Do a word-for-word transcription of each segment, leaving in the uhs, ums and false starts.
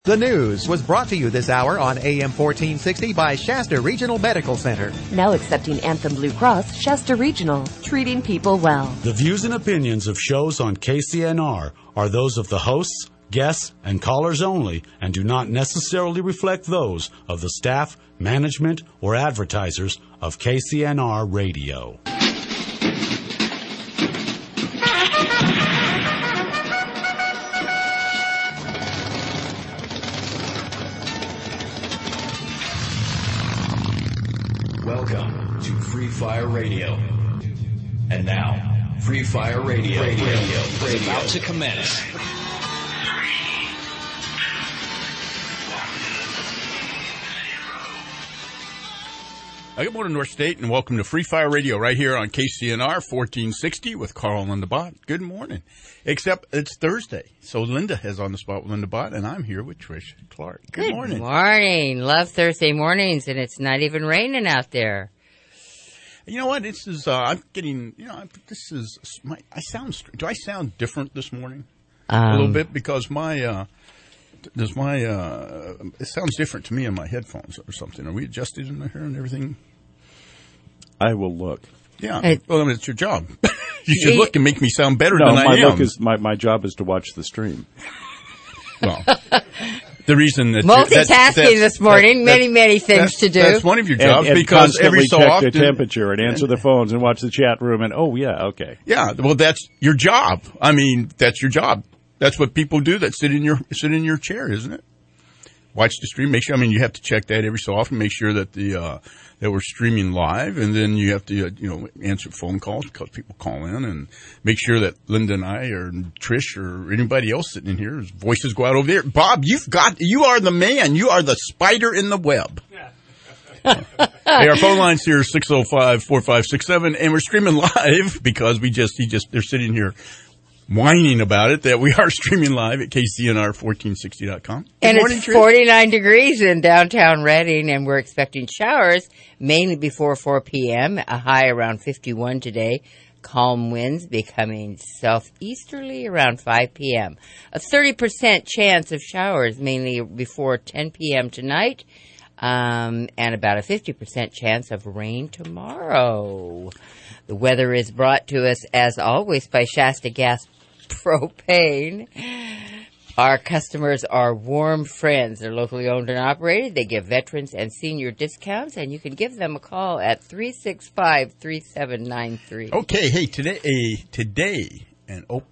The news was brought to you this hour on A M fourteen sixty by Shasta Regional Medical Center. Now accepting Anthem Blue Cross, Shasta Regional, treating people well. The views and opinions of shows on K C N R are those of the hosts, guests, and callers only, and do not necessarily reflect those of the staff, management, or advertisers of K C N R Radio. Welcome to Free Fire Radio. And now, Free Fire Radio, radio, radio, radio. is about to commence. Good morning, North State, and welcome to Free Fire Radio right here on K C N R fourteen sixty with Carl Linda Bott. Good morning. Except it's Thursday, so Linda is on the spot with Linda Bott, and I'm here with Trish Clark. Good, Good morning. Good morning. Love Thursday mornings, and it's not even raining out there. You know what? This is, uh, I'm getting, you know, I'm, this is, my, I sound, do I sound different this morning? Um, a little bit, because my, uh, does my, uh, it sounds different to me in my headphones or something. Are we adjusted in here and everything? I will look. Yeah. I, well, I mean, it's your job. You should look and make me sound better no, than my I am. Look is, my, my job is to watch the stream. Well, the reason that multitasking that's, that's, this morning, that's, many, many things to do. That's one of your jobs, and, and because every so check often the temperature and answer the phones and watch the chat room and oh yeah, okay. Yeah, well, that's your job. I mean, that's your job. That's what people do that sit in your sit in your chair, isn't it? Watch the stream. Make sure. I mean, you have to check that every so often. Make sure that the uh, that we're streaming live, and then you have to uh, you know answer phone calls because people call in, and make sure that Linda and I or Trish or anybody else sitting in here, voices go out over there. Bob, you've got you are the man. You are the spider in the web. Hey, our phone line's here six oh five, four five six seven, and we're streaming live because we just he just they're sitting here whining about it, that we are streaming live at K C N R fourteen sixty dot com. And morning, it's Trish. forty-nine degrees in downtown Redding, and we're expecting showers mainly before four p.m., a high around fifty-one today. Calm winds becoming southeasterly around five p.m. A thirty percent chance of showers mainly before ten p.m. tonight, um, and about a fifty percent chance of rain tomorrow. The weather is brought to us, as always, by Shasta Gas Propane. Our customers are warm friends. They're locally owned and operated. They give veterans and senior discounts, and you can give them a call at three six five, three seven nine three. Okay, hey, today, a, today an, op-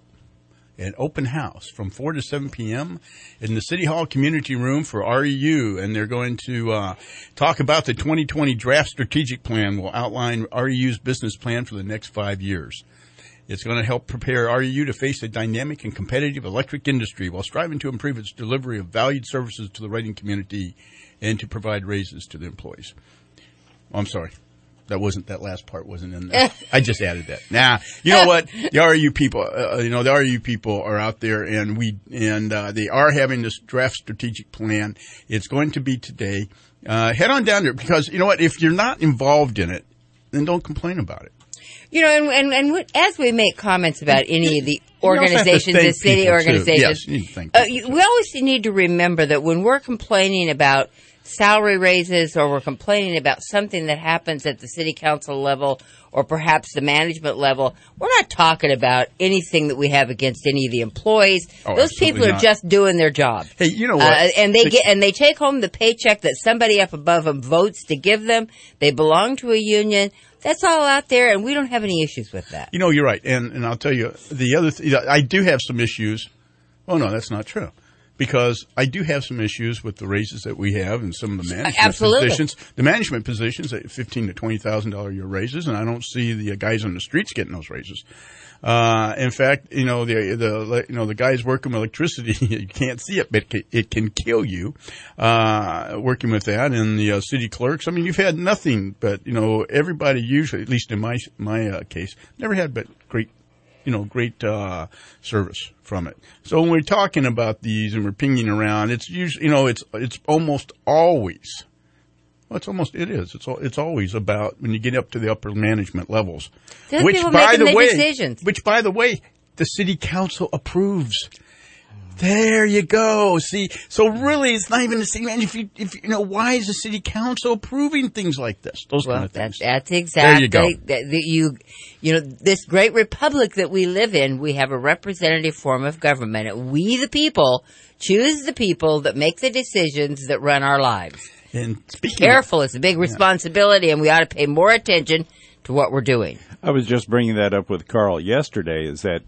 an open house from four to seven p.m. in the City Hall Community Room for R E U, and they're going to uh, talk about the twenty twenty Draft Strategic Plan. Will outline R E U's business plan for the next five years. It's going to help prepare R E U to face a dynamic and competitive electric industry while striving to improve its delivery of valued services to the Redding community and to provide raises to the employees. Oh, I'm sorry. That wasn't, that last part wasn't in there. I just added that. Nah, you know what? The R E U people, uh, you know, the R E U people are out there, and we, and, uh, they are having this draft strategic plan. It's going to be today. Uh, head on down there, because you know what? If you're not involved in it, then don't complain about it. You know, and, and, and what, as we make comments about any of the organizations, the city organizations, yes, uh, you, we always need to remember that when we're complaining about salary raises, or we're complaining about something that happens at the city council level or perhaps the management level, we're not talking about anything that we have against any of the employees. Oh, Those people are not. just doing their job. Hey, you know what? Uh, and they get and they take home the paycheck that somebody up above them votes to give them. They belong to a union. That's all out there, and we don't have any issues with that. You know, you're right. And and I'll tell you, the other th- I do have some issues. Oh, no, that's not true. Because I do have some issues with the raises that we have and some of the management Absolutely. positions. The management positions at fifteen to twenty thousand dollars a year raises, and I don't see the guys on the streets getting those raises. Uh, in fact, you know, the, the, you know, the guys working with electricity, you can't see it, but it can kill you, uh, working with that. And the uh, city clerks, I mean, you've had nothing but, you know, everybody usually, at least in my, my, uh, case, never had but great, you know, great, uh, service from it. So when we're talking about these and we're pinging around, it's usually, you know, it's, it's almost always, well, it's almost, it is. It's it's always about when you get up to the upper management levels. Those which, people by making the the way, decisions. Which, by the way, the city council approves. There you go. See, so really, it's not even the city. Man, if you, if you know, why is the city council approving things like this? Those Well, kind of things. that, that's exactly There you go. that- that you, you know, this great republic that we live in. We have a representative form of government. We, the people, choose the people that make the decisions that run our lives. And speaking Careful, it's a big responsibility, and we ought to pay more attention to what we're doing. I was just bringing that up with Carl yesterday, is that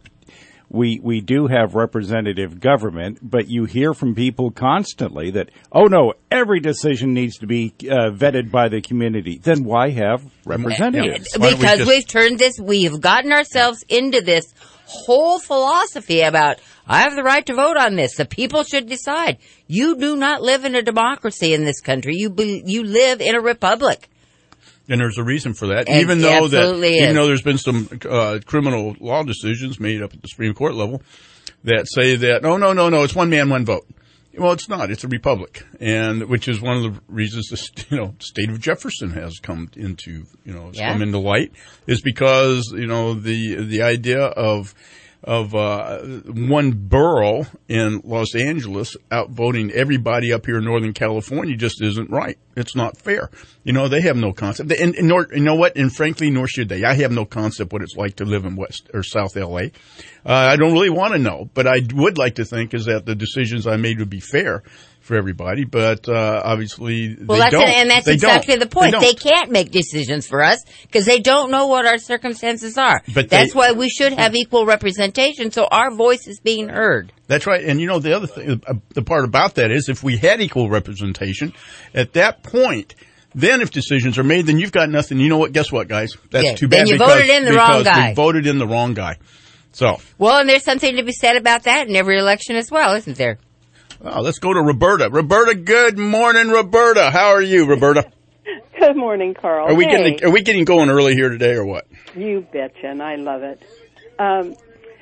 we we do have representative government, but you hear from people constantly that, oh, no, every decision needs to be uh, vetted by the community. Then why have representatives? Why don't we Because just- we've turned this, we have gotten ourselves into this whole philosophy about, I have the right to vote on this. The people should decide. You do not live in a democracy in this country. You be, you live in a republic. And there's a reason for that, And even though that, absolutely is. even though there's been some uh, criminal law decisions made up at the Supreme Court level that say that, oh, no, no, no, it's one man, one vote. Well, it's not. It's a republic, and which is one of the reasons the you know state of Jefferson has come into you know has Yeah. come into light, is because you know the the idea of of uh, one borough in Los Angeles outvoting everybody up here in Northern California just isn't right. It's not fair. You know, they have no concept. And, and nor, you know what? And frankly, nor should they. I have no concept what it's like to live in West or South L A. Uh, I don't really want to know, but I would like to think is that the decisions I made would be fair for everybody, but uh, obviously Well, they that's don't. and that's They exactly don't. the point. They, They, don't. can't make decisions for us because they don't know what our circumstances are. But that's they- why we should have equal representation, so our voice is being heard. That's right. And you know, the other thing, uh, the part about that is if we had equal representation, at that point, then if decisions are made, then you've got nothing. You know what? Guess what, guys? That's Yeah, too bad then you because, voted in the wrong because guy. we voted in the wrong guy. So, Well, and there's something to be said about that in every election as well, isn't there? oh, let's go to Roberta. Roberta, good morning, Roberta. How are you, Roberta? Good morning, Carl. Are we Hey, getting, are we getting going early here today or what? You betcha, and I love it. Um,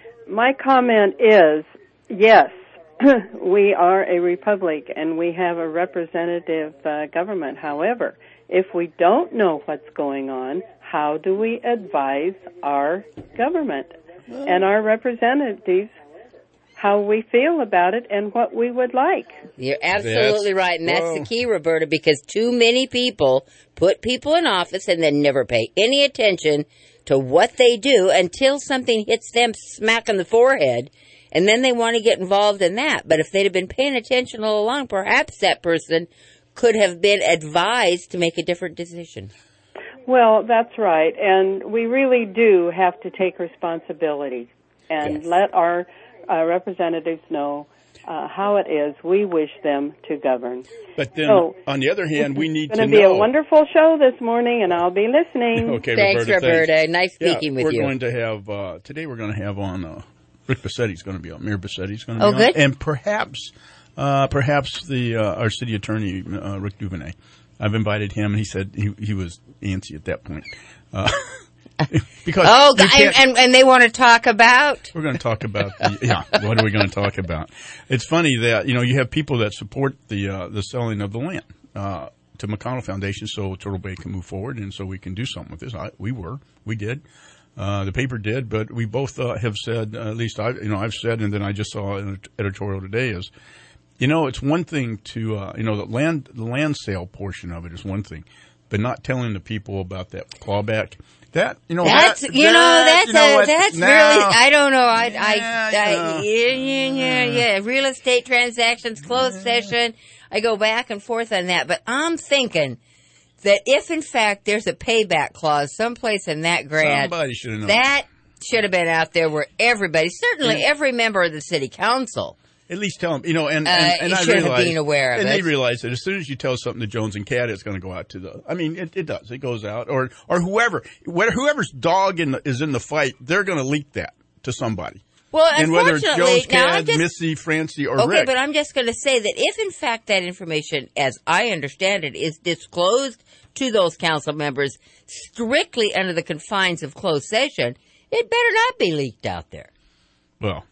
my comment is, yes, we are a republic and we have a representative uh, government. However, if we don't know what's going on, how do we advise our government and our representatives how we feel about it and what we would like? You're absolutely That's- right, and that's whoa. the key, Roberta, because too many people put people in office and then never pay any attention to what they do until something hits them smack on the forehead, and then they want to get involved in that. But if they'd have been paying attention all along, perhaps that person could have been advised to make a different decision. Well, that's right, and we really do have to take responsibility and Yes. let our uh, representatives know uh, how it is we wish them to govern. But then, So, on the other hand, we need It's to going to be know. a wonderful show this morning, and I'll be listening. Okay, Thanks, Roberta. Roberta. thanks. Nice speaking yeah, with we're you. going to have, uh, today we're going to have on, uh, Rick Bassetti's going to be on, Mayor Bassetti's going to Oh, be good. on. And perhaps, uh, perhaps the, uh, our city attorney, uh, Rick Duvernay. I've invited him, and he said he, he was antsy at that point. Uh, because Oh, you and, can't- and, and they want to talk about... we're going to talk about the, yeah. What are we going to talk about? It's funny that you know you have people that support the uh, the selling of the land uh, to McConnell Foundation, so Turtle Bay can move forward, and so we can do something with this. I, we were, we did, uh, the paper did, but we both uh, have said, uh, at least I, you know, I've said, and then I just saw an editorial today is, you know, it's one thing to uh, you know the land the land sale portion of it is one thing, but not telling the people about that clawback. That you know, That's that, you know that, that's you know a, what? that's Now- really I don't know I I, Yeah, I yeah, yeah, yeah, yeah real estate transactions closed session I go back and forth on that, but I'm thinking that if in fact there's a payback clause someplace in that grant, Somebody should have known. that should have been out there where everybody, certainly every member of the city council. At least tell them, you know, and, Uh, and, and you I should have realize, been aware of and it. they realize that as soon as you tell something to Jones and Cat, it's going to go out to the. I mean, it, it does. It goes out, or or whoever, whether, whoever's dog in the, is in the fight, they're going to leak that to somebody. Well, And whether it's unfortunately, Jones, now I'm Cat, just Missy, Francie, or okay, Rick, but I'm just going to say that if in fact that information, as I understand it, is disclosed to those council members strictly under the confines of closed session, it better not be leaked out there. well,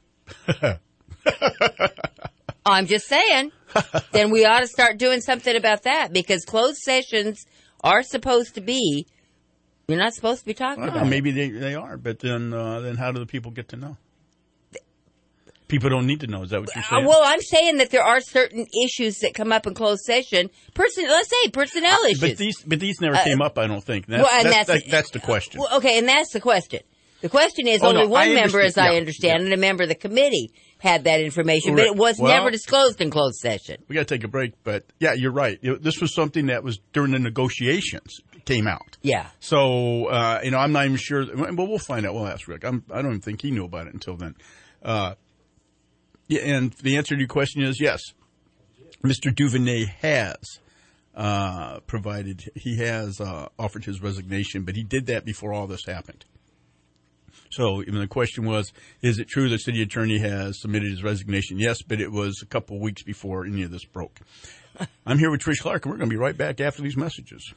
I'm just saying. Then we ought to start doing something about that because closed sessions are supposed to be. You're not supposed to be talking well, about it. maybe they they are, but then uh, then how do the people get to know? People don't need to know. Is that what you're saying? Uh, well, I'm saying that there are certain issues that come up in closed session. Person, let's say personnel issues. But these, but these never Uh, came up. I don't think. That's, well, and that's, that's, that, that's the question. Well, okay, and that's the question. The question is Oh, only no, one I member, as understand. I Yeah, understand, yeah. and a member of the committee had that information, but Correct. it was Well- never disclosed in closed session. We got to take a break, but yeah, you're right. You know, this was something that was during the negotiations came out. Yeah. So uh, you know, I'm not even sure. Well, we'll find out. We'll ask Rick. I'm, I don't even think he knew about it until then. Uh, yeah, and the answer to your question is yes. Mister Duvernay has uh, provided. He has uh, offered his resignation, but he did that before all this happened. So even the question was, is it true the city attorney has submitted his resignation? Yes, but it was a couple of weeks before any of this broke. I'm here with Trish Clark, and we're going to be right back after these messages.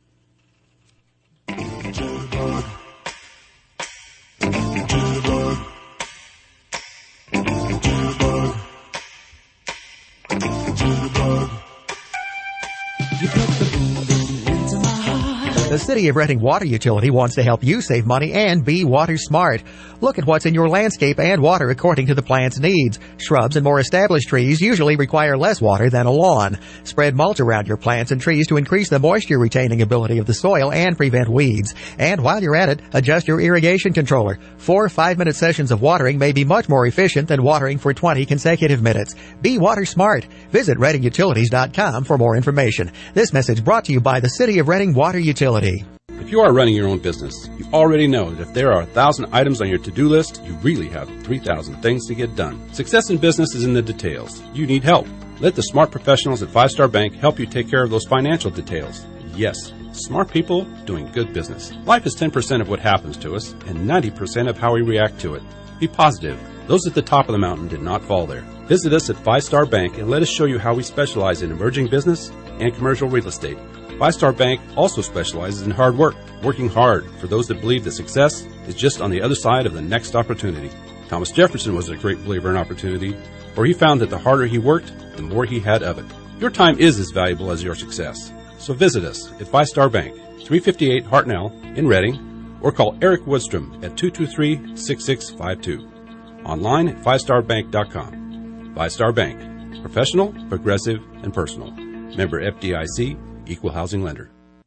The City of Reading Water Utility wants to help you save money and be water smart. Look at what's in your landscape and water according to the plant's needs. Shrubs and more established trees usually require less water than a lawn. Spread mulch around your plants and trees to increase the moisture retaining ability of the soil and prevent weeds. And while you're at it, adjust your irrigation controller. Four five-minute sessions of watering may be much more efficient than watering for twenty consecutive minutes. Be water smart. Visit reading utilities dot com for more information. This message brought to you by the City of Reading Water Utility. If you are running your own business, you already know that if there are a thousand items on your to-do list, you really have three thousand things to get done. Success in business is in the details. You need help. Let the smart professionals at Five Star Bank help you take care of those financial details. Yes, smart people doing good business. Life is ten percent of what happens to us and ninety percent of how we react to it. Be positive. Those at the top of the mountain did not fall there. Visit us at Five Star Bank and let us show you how we specialize in emerging business and commercial real estate. Five Star Bank also specializes in hard work, working hard for those that believe that success is just on the other side of the next opportunity. Thomas Jefferson was a great believer in opportunity, for he found that the harder he worked, the more he had of it. Your time is as valuable as your success. So visit us at Five Star Bank, three fifty-eight Hartnell in Reading, or call Eric Woodstrom at two two three, six six five two. Online at five star bank dot com. Five Star Bank. Professional, progressive, and personal. Member F D I C, Equal Housing Lender.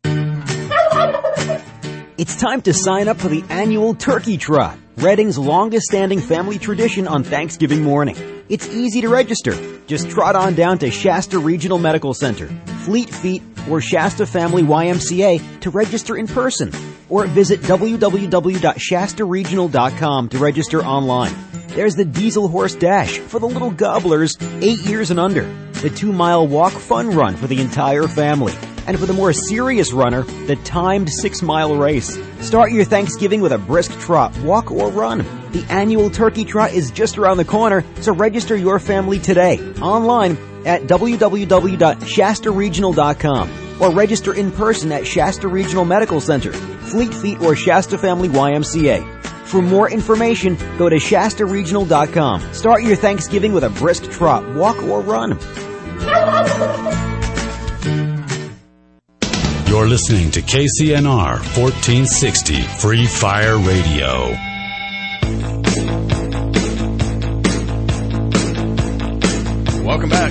It's time to sign up for the annual Turkey Trot, Reading's longest-standing family tradition on Thanksgiving morning. It's easy to register. Just trot on down to Shasta Regional Medical Center, Fleet Feet, or Shasta Family Y M C A to register in person, or visit w w w dot shasta regional dot com to register online. There's the Diesel Horse Dash for the little gobblers eight years and under, the two-mile walk fun run for the entire family, and for the more serious runner, the timed six-mile race. Start your Thanksgiving with a brisk trot, walk, or run. The annual Turkey Trot is just around the corner, so register your family today online at w w w dot shasta regional dot com or register in person at Shasta Regional Medical Center, Fleet Feet, or Shasta Family Y M C A. For more information, go to shasta regional dot com. Start your Thanksgiving with a brisk trot, walk, or run. You're listening to K C N R fourteen sixty Free Fire Radio. Welcome back.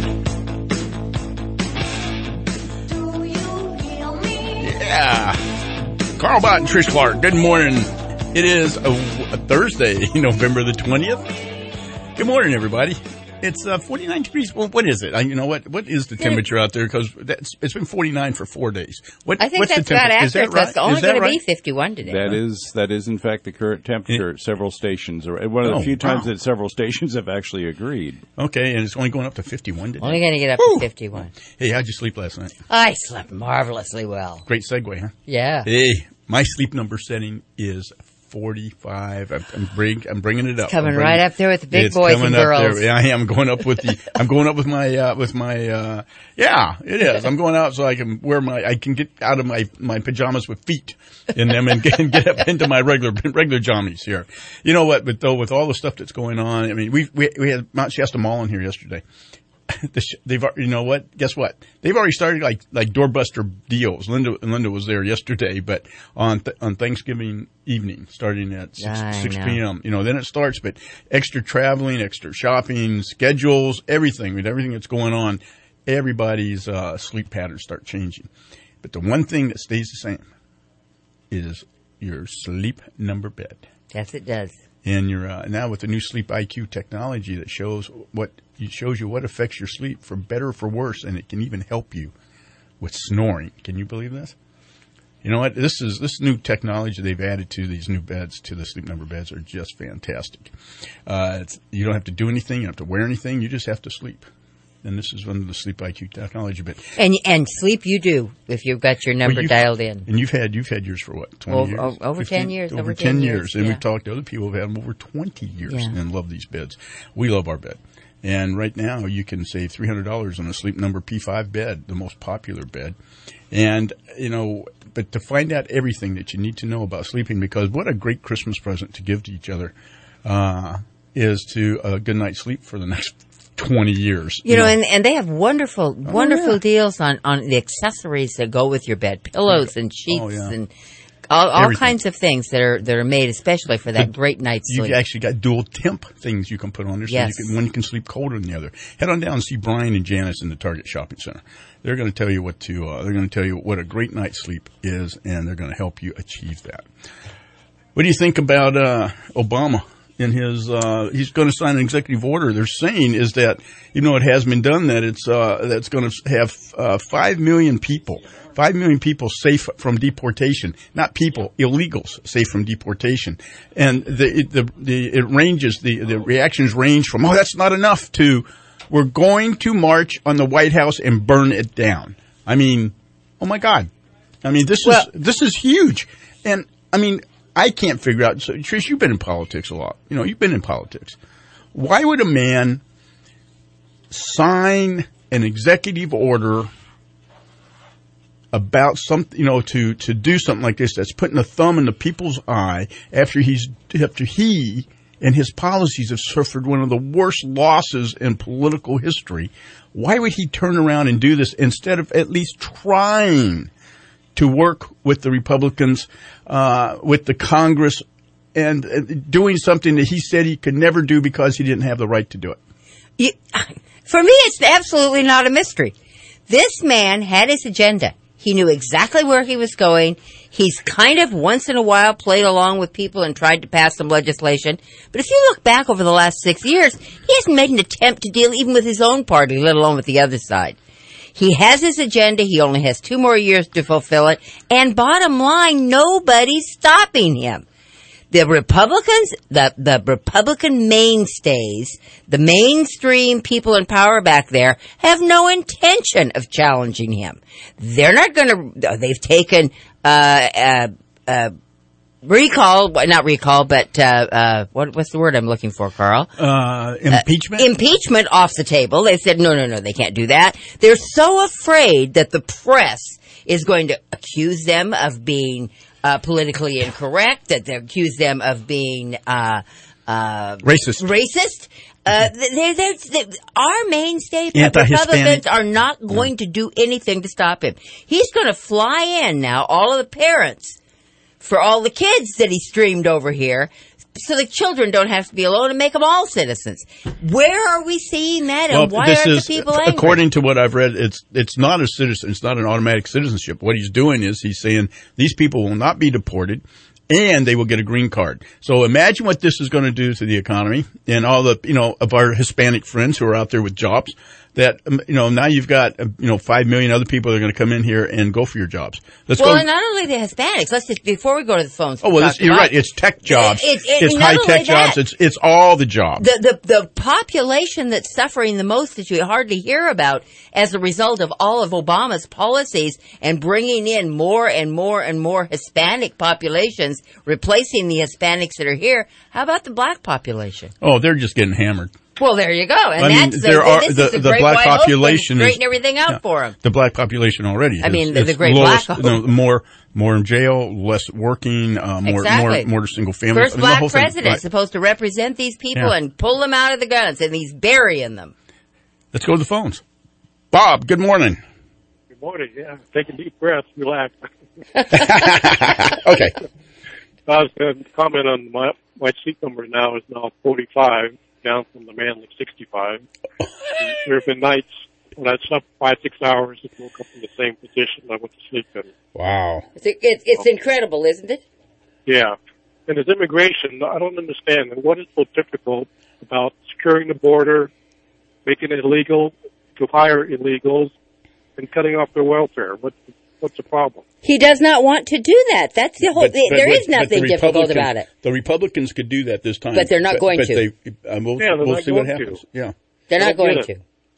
Yeah. Carl Bott and Trish Clark, good morning. It is a, a Thursday, November the twentieth. Good morning, everybody. It's uh, forty-nine degrees. Well, what is it? I, you know what? What is the temperature out there? Because it's been forty-nine for four days. What, I think what's that's the about temperature? Is accurate. that right? That's only Is that going right? to be fifty-one today. That is that is in fact the current temperature at several stations. Or one of the Oh, few times wow. that several stations have actually agreed. Okay, and it's only going up to fifty-one today. Only going to get up Woo! to fifty-one. Hey, how'd you sleep last night? I slept marvelously well. Great segue, huh? Yeah. Hey, my sleep number setting is forty-five. I'm, I'm, bring, I'm bringing it up. Coming I'm bringing- right up there with the big it's boys coming and up girls. there. Yeah, I am going up with the. I'm going up with my uh, with my. Uh, yeah, it is. I'm going out so I can wear my. I can get out of my, my pajamas with feet in them and get, and get up into my regular regular jammies here. You know what? But though with all the stuff that's going on, I mean, we we we had Mount Shasta Mall in here yesterday. the sh- they've you know what? Guess what? They've already started like like doorbuster deals. Linda Linda was there yesterday, but on th- on Thanksgiving evening, starting at six, six p.m. You know, then it starts. But extra traveling, extra shopping, schedules, everything with everything that's going on, everybody's uh, sleep patterns start changing. But the one thing that stays the same is your sleep number bed. Yes, it does. And you're uh, now with the new Sleep I Q technology that shows what it shows you what affects your sleep for better or for worse, and it can even help you with snoring. Can you believe this? You know what? This is this new technology they've added to these new beds, to the Sleep Number beds, are just fantastic. Uh, it's, you don't have to do anything, you don't have to wear anything, you just have to sleep. And this is one of the Sleep I Q technology. But and and sleep you do if you've got your number well, dialed in. And you've had you've had yours for what, twenty over, years? Over fifteen, ten years. Over, over ten, ten years. years. And yeah. we've talked to other people who've had them over twenty years yeah. and love these beds. We love our bed. And right now you can save three hundred dollars on a Sleep Number P five bed, the most popular bed. And, you know, but to find out everything that you need to know about sleeping, because what a great Christmas present to give to each other uh, is to a good night's sleep for the next twenty years. You, you know, know, and, and they have wonderful, wonderful oh, yeah. deals on, on the accessories that go with your bed, pillows and sheets oh, yeah. and all, all kinds of things that are that are made especially for that the, great night's sleep. You've actually got dual temp things you can put on there, so yes. you can, one you can sleep colder than the other. Head on down and see Brian and Janice in the Target Shopping Center. They're going to tell you what to. Uh, they're going to tell you what a great night's sleep is, and they're going to help you achieve that. What do you think about uh, Obama? In his, uh, he's going to sign an executive order. They're saying is that, even though it has been done, that it's, uh, that's going to have, uh, five million people, five million people safe from deportation. Not people, illegals safe from deportation. And the, the, the, it ranges, the, the reactions range from, oh, that's not enough to, we're going to march on the White House and burn it down. I mean, oh my God. I mean, this well, is, this is huge. And, I mean, I can't figure out. So, Trish, you've been in politics a lot. You know, you've been in politics. Why would a man sign an executive order about something, you know, to, to do something like this that's putting a thumb in the people's eye after he's, after he and his policies have suffered one of the worst losses in political history? Why would he turn around and do this instead of at least trying to work with the Republicans, uh, with the Congress, and uh, doing something that he said he could never do because he didn't have the right to do it? You, for me, it's absolutely not a mystery. This man had his agenda. He knew exactly where he was going. He's kind of once in a while played along with people and tried to pass some legislation. But if you look back over the last six years, he hasn't made an attempt to deal even with his own party, let alone with the other side. He has his agenda. He only has two more years to fulfill it. And bottom line, nobody's stopping him. The Republicans, the, the Republican mainstays, the mainstream people in power back there have no intention of challenging him. They're not going to, they've taken, uh, uh, uh, recall, not recall, but, uh, uh, what, what's the word I'm looking for, Carl? Uh, impeachment? Uh, impeachment off the table. They said, no, no, no, they can't do that. They're so afraid that the press is going to accuse them of being, uh, politically incorrect, that they accuse them of being, uh, uh, racist. Racist. Uh, they're, they're, they're, our mainstay Republicans are not going to do anything to stop him. He's going to fly in now, all of the parents, for all the kids that he streamed over here, so the children don't have to be alone and make them all citizens. Where are we seeing that, and well, why this are is, the people angry? According to what I've read, it's it's not a citizen. It's not an automatic citizenship. What he's doing is he's saying these people will not be deported, and they will get a green card. So imagine what this is going to do to the economy and all the, you know, of our Hispanic friends who are out there with jobs. That, you know, now you've got, you know, five million other people that are going to come in here and go for your jobs. Let's well, go. and not only the Hispanics. Let's just, before we go to the phones. Oh, well, this, you're right. It's tech jobs. It, it, it's high tech jobs. It's, it's all the jobs. The, the, the population that's suffering the most that you hardly hear about as a result of all of Obama's policies and bringing in more and more and more Hispanic populations, replacing the Hispanics that are here. How about the black population? Oh, they're just getting hammered. Well, there you go. And I mean, that's there the, are, this the, is the, the great black white population open, is straighten everything out yeah, for them. The black population already. I is, mean, the, is the great lowest, black. No, more, more in jail, less working, uh, more, exactly. more, more single family. First I mean, black thing, president right. supposed to represent these people yeah. and pull them out of the guns, and he's burying them. Let's go to the phones. Bob, good morning. Good morning. Yeah, take a deep breath, relax. Okay. I was going to comment on my my sleep number now is now forty-five, down from the manly sixty-five. There have been nights when I slept five, six hours and woke up in the same position I went to sleep in. Wow. It's, it's, it's incredible, isn't it? Yeah. And as immigration, I don't understand. And what is so difficult about securing the border, making it illegal to hire illegals, and cutting off their welfare? What, what's the problem? He does not want to do that. That's the whole. But, but, there but, is nothing the difficult about it. The Republicans could do that this time, But they're not going but to. They, uh, we'll Yeah, they're we'll not see what going happens. to. Yeah, They're not Don't going get to. it.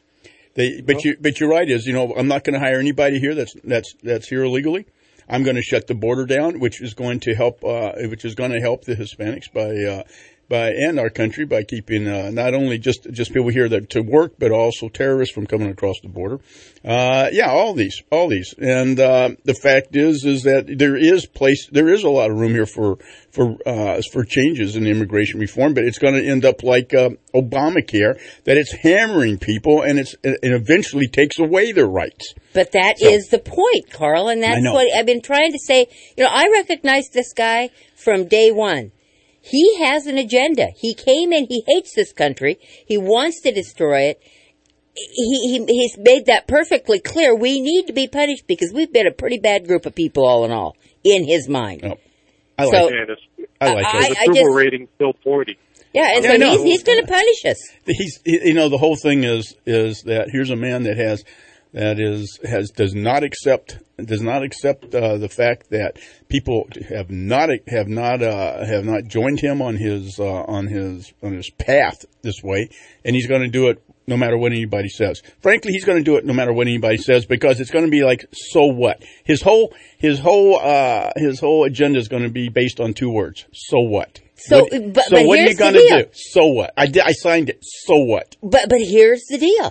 they. But you, but you're right. Is you know, I'm not going to hire anybody here that's that's that's here illegally. I'm going to shut the border down, which is going to help, uh, which is going to help the Hispanics by, uh, by, and our country by keeping, uh, not only just, just people here that to work, but also terrorists from coming across the border. Uh, yeah, all these, all these. And, uh, the fact is, is that there is place, there is a lot of room here for, for, uh, for changes in immigration reform, but it's going to end up like, uh, Obamacare, that it's hammering people and it's, and eventually takes away their rights. But that So- is the point, Carl, and that's I know. what I've been trying to say. You know, I recognize this guy from day one. He has an agenda. He came in, he hates this country. He wants to destroy it. He, he He's made that perfectly clear. We need to be punished because we've been a pretty bad group of people all in all, in his mind. Oh, I like So- it. And it's, I like I- it. the I approval just- rating still forty. Yeah, and Yeah, so I know. he's, he's going to punish us. He's, you know, the whole thing is, is that here's a man that has, that is, has, does not accept, does not accept, uh, the fact that people have not, have not, uh, have not joined him on his, uh, on his, on his path this way. And he's going to do it no matter what anybody says. Frankly, he's going to do it no matter what anybody says because it's going to be like, so what? His whole, his whole, uh, his whole agenda is going to be based on two words. So what? So, What- but, so but what are here's you going the to deal. do? So what? I did, I signed it. So what? But but here's the deal.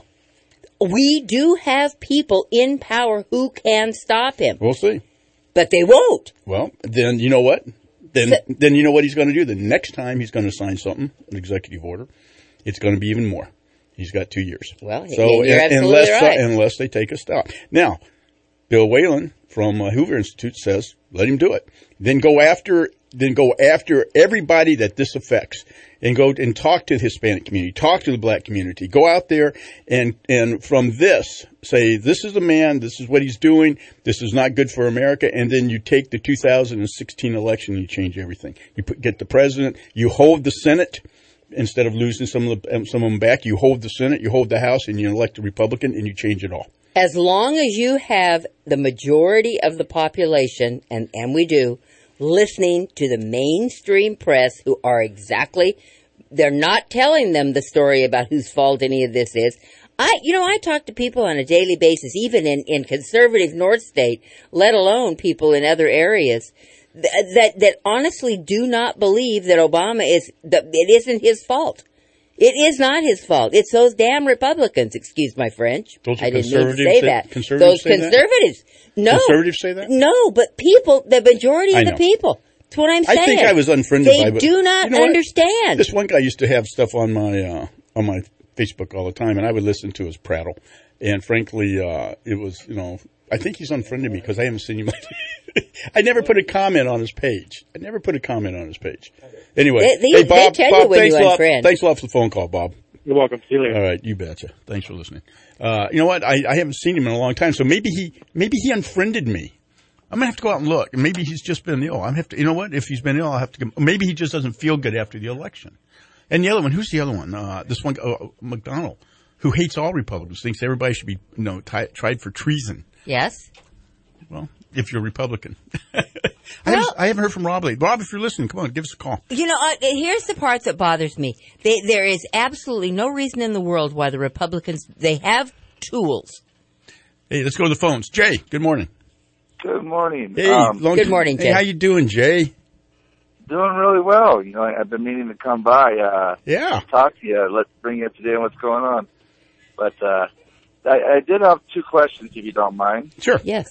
We do have people in power who can stop him, We'll see. but they won't. Well, then you know what? Then So- then you know what he's going to do. The next time he's going to sign something, an executive order, it's going to be even more. He's got two years. Well, so and you're un- absolutely unless right. uh, unless they take a stop. Now, Bill Whalen from uh, Hoover Institute says, let him do it. Then go after then go after everybody that this affects, and go and talk to the Hispanic community, talk to the Black community. Go out there and and from this say, this is the man, this is what he's doing, this is not good for America. And then you take the two thousand sixteen election and you change everything. You put, get the president, you hold the Senate. Instead of losing some of the, some of them back, you hold the Senate, you hold the House, and you elect a Republican, and you change it all. As long as you have the majority of the population, and, and we do, listening to the mainstream press who are exactly, they're not telling them the story about whose fault any of this is. I, you know, I talk to people on a daily basis, even in, in conservative North State, let alone people in other areas, th- that, that honestly do not believe that Obama is, that it isn't his fault. It is not his fault. It's those damn Republicans, excuse my French. Those are I didn't mean to conservatives say that- that. conservatives Those say that? conservatives. No. Conservatives say that? No, but people, the majority I of the know. people. That's what I'm saying. I think I was unfriended they by. but- do not you know what? understand. This one guy used to have stuff on my uh, on my Facebook all the time, and I would listen to his prattle. And frankly, uh, it was, you know, I think he's unfriended me because I haven't seen him. I never put a comment on his page. I never put a comment on his page. Anyway, They- they- hey they Bob, tell you Bob, when thanks you a lot. unfriend. Thanks a lot for the phone call, Bob. You're welcome. See you later. All right, you betcha. Thanks for listening. Uh, you know what? I, I haven't seen him in a long time, so maybe he maybe he unfriended me. I'm gonna have to go out and look. Maybe he's just been ill. I'm have to. You know what? If he's been ill, I'll have to. Go, maybe he just doesn't feel good after the election. And the other one, who's the other one? Uh, this one, uh, McDonald, who hates all Republicans, thinks everybody should be, you know, t- tried for treason. Yes. Well, if you're a Republican. I, haven't, I haven't heard from Rob lately. Rob, if you're listening, come on, give us a call. You know, uh, here's the part that bothers me. They, there is absolutely no reason in the world why the Republicans, they have tools. Hey, let's go to the phones. Jay, good morning. Good morning. Hey, Um, long Good time- morning, Hey, Jay. how you doing, Jay? Doing really well. You know, I, I've been meaning to come by, uh, Yeah. talk to you, let's bring you up to date on what's going on. But, uh, I, I did have two questions, if you don't mind. Sure. Yes.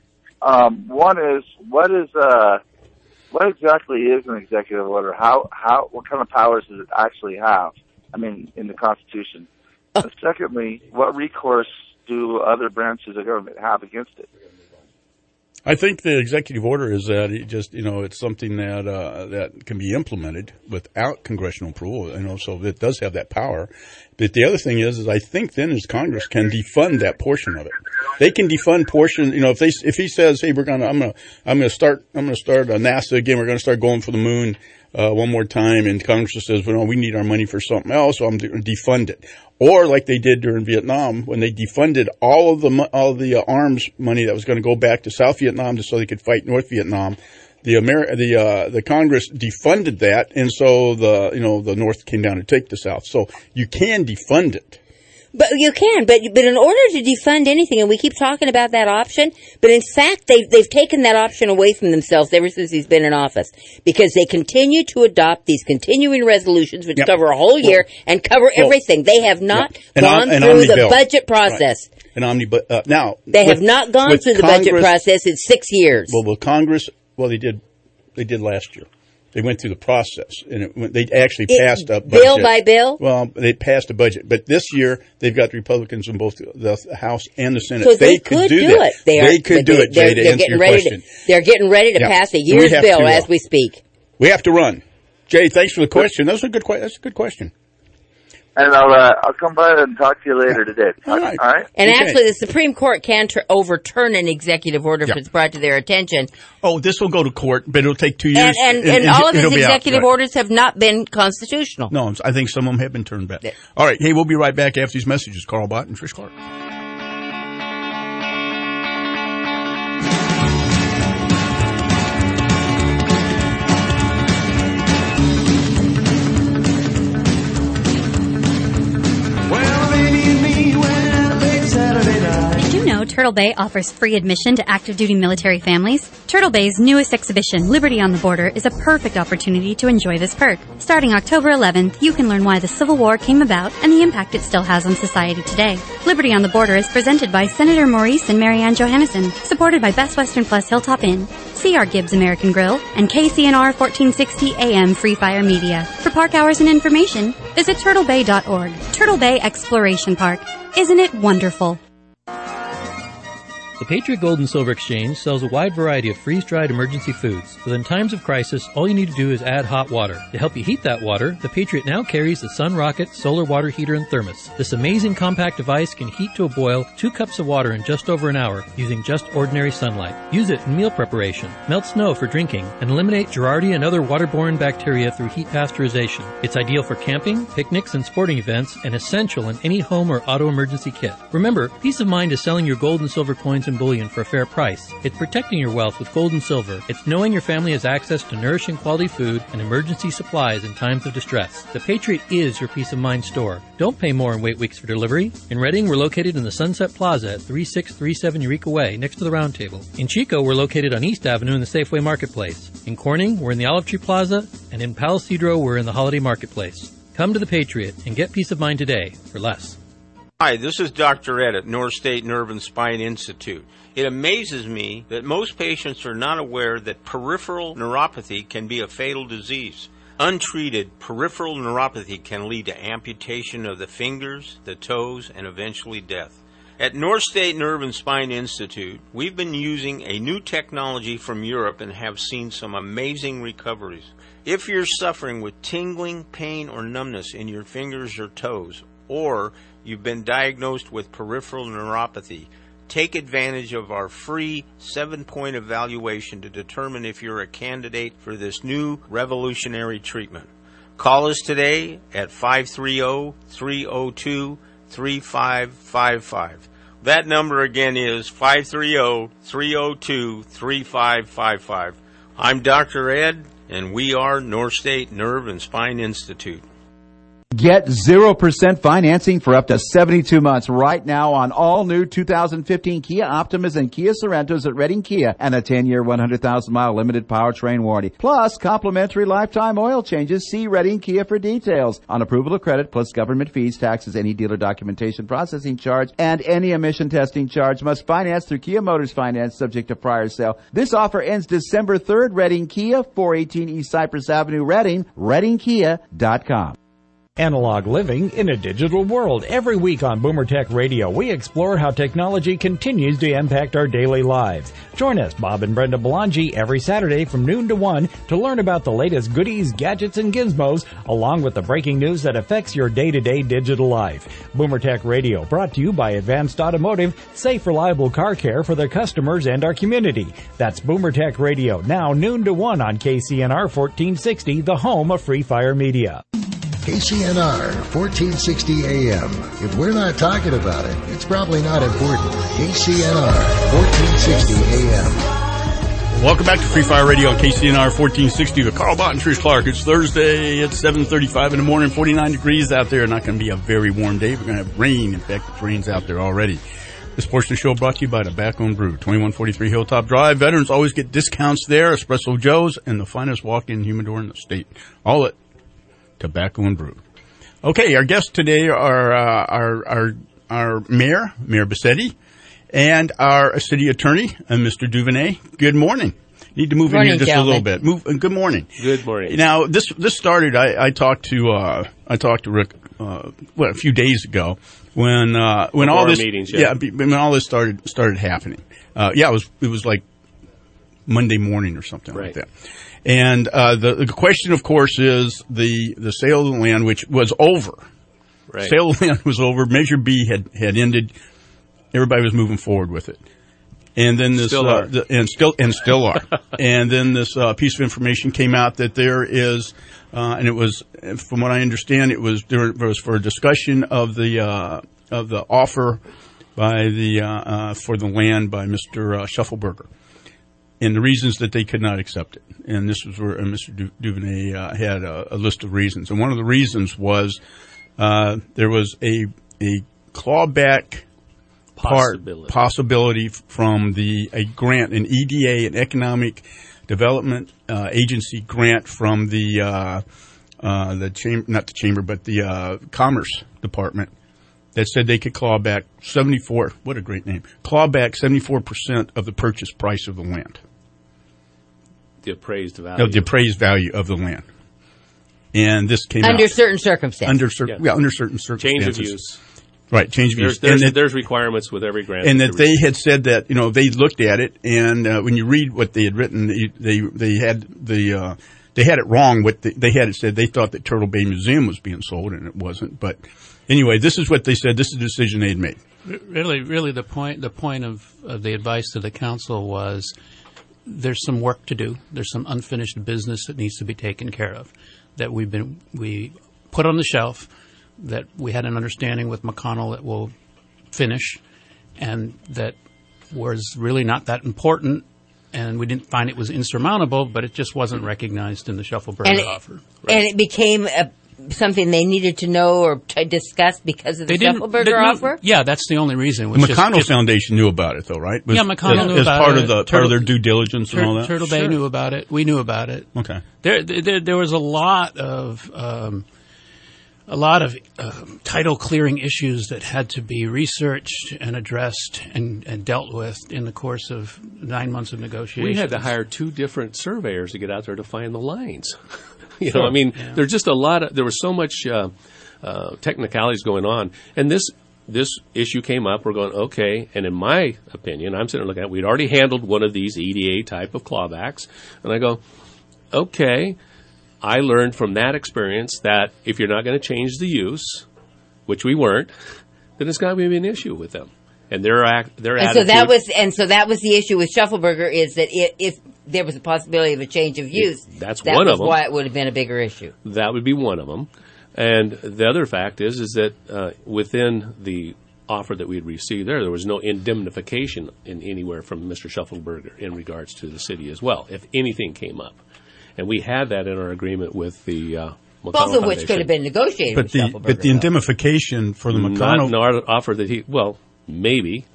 Um, one is, what is, uh, what exactly is an executive order? How, how, what kind of powers does it actually have? I mean, in the Constitution. Secondly, what recourse do other branches of government have against it? I think the executive order is that it just, you know, it's something that uh, that can be implemented without congressional approval, you know, so it does have that power. But the other thing is, is I think then is Congress can defund that portion of it. They can defund portion, you know, if they if he says, hey, we're gonna, I'm gonna, I'm gonna start, I'm gonna start uh, NASA again. We're gonna start going for the moon uh, one more time, and Congress just says, well, no, we need our money for something else, so I'm going to defund it. Or like they did during Vietnam, when they defunded all of the all of the uh, arms money that was going to go back to South Vietnam just so they could fight North Vietnam. The Amer- the uh, the Congress defunded that, and so the you know the North came down to take the South. So you can defund it. But you can, but but in order to defund anything, and we keep talking about that option, but in fact they've they've taken that option away from themselves ever since he's been in office, because they continue to adopt these continuing resolutions which yep. cover a whole year well, and cover well, everything. They have not yep. gone an, an through the bill. budget process. Right. An omni, uh, now they with, have not gone through the Congress, budget process in six years. Well, will Congress? Well, they did. They did last year. They went through the process, and it, they actually it, passed a budget. Bill by bill? Well, they passed a budget. But this year, they've got the Republicans in both the House and the Senate. So they, they could, could do, do that. it. They, they are, could do they, it, Jay, to answer your question. To, they're getting ready to yeah. pass a year's bill to, as uh, we speak. We have to run. Jay, thanks for the question. That was a good, that's a good question. And I'll uh, I'll come by and talk to you later today. All right. All right. And okay. actually, the Supreme Court can tr- overturn an executive order if yep. it's brought to their attention. Oh, this will go to court, but it'll take two years. And, and, and, and all of his executive right. orders have not been constitutional. No, I think some of them have been turned back. Yeah. All right. Hey, we'll be right back after these messages. Carl Bott and Trish Clark. Turtle Bay offers free admission to active duty military families. Turtle Bay's newest exhibition, Liberty on the Border, is a perfect opportunity to enjoy this perk. Starting October eleventh, you can learn why the Civil War came about and the impact it still has on society today. Liberty on the Border is presented by Senator Maurice and Marianne Johannesson, supported by Best Western Plus Hilltop Inn, C R Gibbs American Grill, and K C N R fourteen sixty A M Free Fire Media. For park hours and information, visit turtle bay dot org. Turtle Bay Exploration Park. Isn't it wonderful? The Patriot Gold and Silver Exchange sells a wide variety of freeze-dried emergency foods. But in times of crisis, all you need to do is add hot water. To help you heat that water, the Patriot now carries the Sun Rocket Solar Water Heater and Thermos. This amazing compact device can heat to a boil two cups of water in just over an hour using just ordinary sunlight. Use it in meal preparation, melt snow for drinking, and eliminate Giardia and other waterborne bacteria through heat pasteurization. It's ideal for camping, picnics, and sporting events, and essential in any home or auto emergency kit. Remember, peace of mind is selling your gold and silver coins and bullion for a fair price. It's protecting your wealth with gold and silver. It's knowing your family has access to nourishing quality food and emergency supplies in times of distress. The Patriot is your peace of mind store. Don't pay more and wait weeks for delivery. In Reading, we're located in the Sunset Plaza at thirty-six thirty-seven Eureka Way, next to the Round Table. In Chico, we're located on East Avenue in the Safeway Marketplace. In Corning, we're in the Olive Tree Plaza, and in Palo Cedro, we're in the Holiday Marketplace. Come to the Patriot and get peace of mind today for less. Hi, this is Doctor Ed at North State Nerve and Spine Institute. It amazes me that most patients are not aware that peripheral neuropathy can be a fatal disease. Untreated, peripheral neuropathy can lead to amputation of the fingers, the toes, and eventually death. At North State Nerve and Spine Institute, we've been using a new technology from Europe and have seen some amazing recoveries. If you're suffering with tingling, pain, or numbness in your fingers or toes, or you've been diagnosed with peripheral neuropathy, take advantage of our free seven-point evaluation to determine if you're a candidate for this new revolutionary treatment. Call us today at five three zero, three zero two, three five five five. That number again is five three zero, three zero two, three five five five. I'm Doctor Ed, and we are North State Nerve and Spine Institute. Get zero percent financing for up to seventy-two months right now on all new two thousand fifteen Kia Optimas and Kia Sorentos at Reading Kia, and a ten-year, one hundred thousand mile limited powertrain warranty. Plus, complimentary lifetime oil changes. See Reading Kia for details. On approval of credit, plus government fees, taxes, any dealer documentation processing charge, and any emission testing charge, must finance through Kia Motors Finance, subject to prior sale. This offer ends December third. Reading Kia, four eighteen East Cypress Avenue, Reading, reading kia dot com. Analog living in a digital world. Every week on Boomer Tech Radio, we explore how technology continues to impact our daily lives. Join us, Bob and Brenda Belangi, every Saturday from noon to one to learn about the latest goodies, gadgets, and gizmos, along with the breaking news that affects your day-to-day digital life. Boomer Tech Radio, brought to you by Advanced Automotive, safe, reliable car care for their customers and our community. That's Boomer Tech Radio, now noon to one on K C N R fourteen sixty, the home of Free Fire Media. K C N R, fourteen sixty A M. If we're not talking about it, it's probably not important. K C N R, fourteen sixty A M. Welcome back to Free Fire Radio on K C N R fourteen sixty with Carl Bott and Trish Clark. It's Thursday at seven thirty-five in the morning, forty-nine degrees out there. Not going to be a very warm day. We're going to have rain. In fact, it rains out there already. This portion of the show brought to you by Tobacco and Brew, twenty-one forty-three Hilltop Drive. Veterans always get discounts there. Espresso Joe's and the finest walk-in humidor in the state. All at Tobacco and Brew. Okay, our guests today are uh, our our our mayor, Mayor Bassetti, and our city attorney, uh, Mister Duvernay. Good morning. Need to move morning, in here just gentlemen. a little bit. Move. Uh, good morning. Good morning. Now, this this started. I, I talked to uh, I talked to Rick uh, well, a few days ago when uh, when Before all this meetings, yeah. yeah when all this started started happening. Uh, yeah, it was it was like Monday morning or something right. like that. And uh, the, the question, of course, is the, the sale of the land, which was over. Right. Sale of the land was over. Measure B had, had ended. Everybody was moving forward with it. And then this, still uh, are. the, and still, and still are. And then this uh, piece of information came out that there is, uh, and it was, from what I understand, it was there was for a discussion of the uh, of the offer by the uh, uh, for the land by Mister Uh, Shuffleberger. And the reasons that they could not accept it. And this was where uh, Mister Du- Duvernay uh, had a, a list of reasons. And one of the reasons was uh, there was a a clawback Possibility. part possibility from the a grant, an E D A, an Economic Development uh, Agency grant from the uh, uh, the chamber, not the chamber, but the uh, Commerce Department that said they could claw back seventy-four. What a great name! Claw back seventy-four percent of the purchase price of the land. The appraised value. Of the appraised value of the land. And this came under out. certain circumstances. Under certain, yeah. yeah, under certain circumstances. Change of use. Right, change of there's, use. There's, and that, there's requirements with every grant. and that they had said that, you know, they looked at it, and uh, when you read what they had written, they they, they had the uh, they had it wrong. What the, they had it said they thought that Turtle Bay Museum was being sold, and it wasn't. But anyway, this is what they said. This is the decision they had made. Really, really, the point the point of, of the advice to the council was there's some work to do. There's some unfinished business that needs to be taken care of that we've been we put on the shelf. That we had an understanding with McConnell that will finish, and that was really not that important, and we didn't find it was insurmountable, but it just wasn't recognized in the Shuffleberger and it, offer. Right. And it became a, something they needed to know or to discuss because of the they Shuffleberger they, offer? Yeah, that's the only reason. The McConnell just, Foundation knew about it, though, right? Was, yeah, McConnell as, knew as about part it. Of the, Turtle, part of their due diligence Tur- and all that? Turtle Bay sure. knew about it. We knew about it. Okay. There, there, there was a lot of... Um, A lot of uh, title clearing issues that had to be researched and addressed and, and dealt with in the course of nine months of negotiations. We had to hire two different surveyors to get out there to find the lines. you Sure. know, I mean, Yeah. there's just a lot of, there was so much uh, uh, technicalities going on. And this this issue came up. We're going, okay. And in my opinion, I'm sitting there looking at it. We'd already handled one of these E D A type of clawbacks. And I go, okay. I learned from that experience that if you're not going to change the use, which we weren't, then it's going to be an issue with them. And their act, their and attitude. So that was, and so that was the issue with Shuffleberger is that it, if there was a possibility of a change of use, that's that one was of them. why it would have been a bigger issue. That would be one of them. And the other fact is, is that uh, within the offer that we had received there, there was no indemnification in anywhere from Mister Shuffleberger in regards to the city as well, if anything came up. And we had that in our agreement with the uh, McConnell Both of Foundation. which could have been negotiated But with the, Shuffleberger. but the indemnification for the Not McConnell... in our offer that he, well, maybe.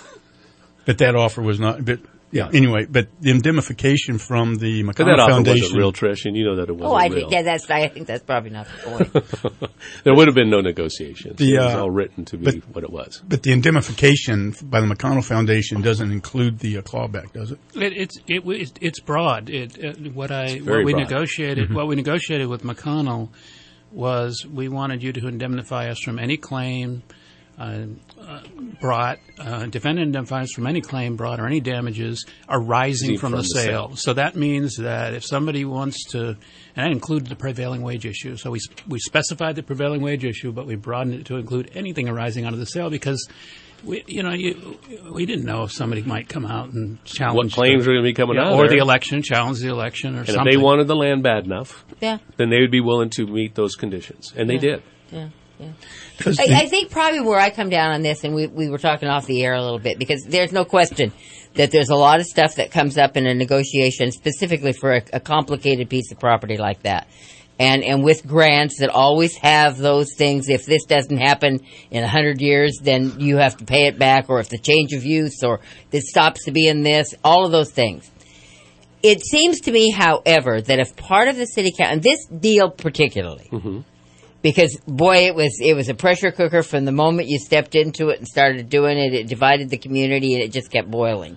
But that offer was not... But yeah. Anyway, but the indemnification from the But McConnell that offer Foundation... wasn't real, Trish, and you know that it wasn't Oh, I real. think yeah, that's. I think that's probably not the point. There would have been no negotiations. The, it was uh, all written to be but, what it was. But the indemnification by the McConnell Foundation doesn't include the uh, clawback, does it? It, it's it, it, it's broad. It, uh, what I very what we broad. negotiated Mm-hmm. what we negotiated with McConnell was we wanted you to indemnify us from any claim uh, uh, brought, uh, defendant indemnifies from any claim brought or any damages arising from, from the, the sale. sale. So that means that if somebody wants to, and that included the prevailing wage issue. So we we specified the prevailing wage issue, but we broadened it to include anything arising out of the sale because we, you know, you, we didn't know if somebody might come out and challenge What claims the, were going to be coming yeah, out or there. the election, challenge the election, or and something. if they wanted the land bad enough, Yeah. then they would be willing to meet those conditions, and they Yeah. did. Yeah, yeah. I, I think probably where I come down on this, and we we were talking off the air a little bit, because there's no question that there's a lot of stuff that comes up in a negotiation, specifically for a, a complicated piece of property like that. And and with grants that always have those things, if this doesn't happen in a hundred years, then you have to pay it back, or if the change of use, or this stops to be in this, all of those things. It seems to me, however, that if part of the city council, and this deal particularly, Mm-hmm. because boy, it was it was a pressure cooker from the moment you stepped into it and started doing it. It divided the community, and it just kept boiling.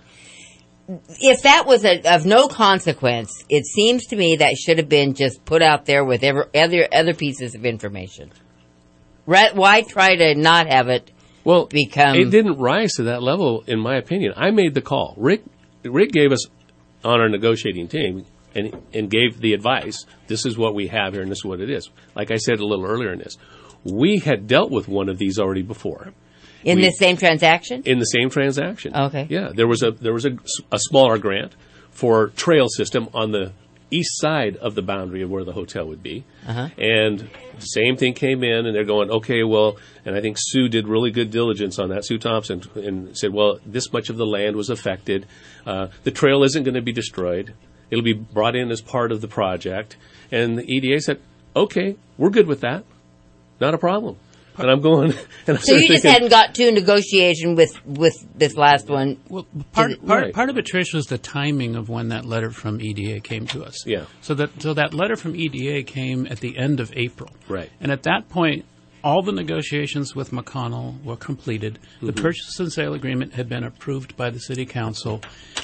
If that was a, of no consequence, it seems to me that should have been just put out there with every, other other pieces of information. Right, why try to not have it well, become... It didn't rise to that level, in my opinion. I made the call. Rick Rick gave us on our negotiating team and and gave the advice. This is what we have here, and this is what it is. Like I said a little earlier in this, we had dealt with one of these already before. In we, the same transaction? In the same transaction. Okay. Yeah, there was a there was a, a smaller grant for trail system on the east side of the boundary of where the hotel would be. Uh-huh. And the same thing came in, and they're going, okay, well, and I think Sue did really good diligence on that, Sue Thompson, and said, well, this much of the land was affected. Uh, the trail isn't going to be destroyed. It'll be brought in as part of the project. And the E D A said, okay, we're good with that. Not a problem. And I'm going, and I'm So you just thinking, hadn't got to negotiation with, with this last one? Well, part, Is it- part, right. part of it, Trish, was the timing of when that letter from E D A came to us. Yeah. So that so that letter from E D A came at the end of April. Right. And at that point, all the negotiations with McConnell were completed. The Mhm. purchase and sale agreement had been approved by the city council.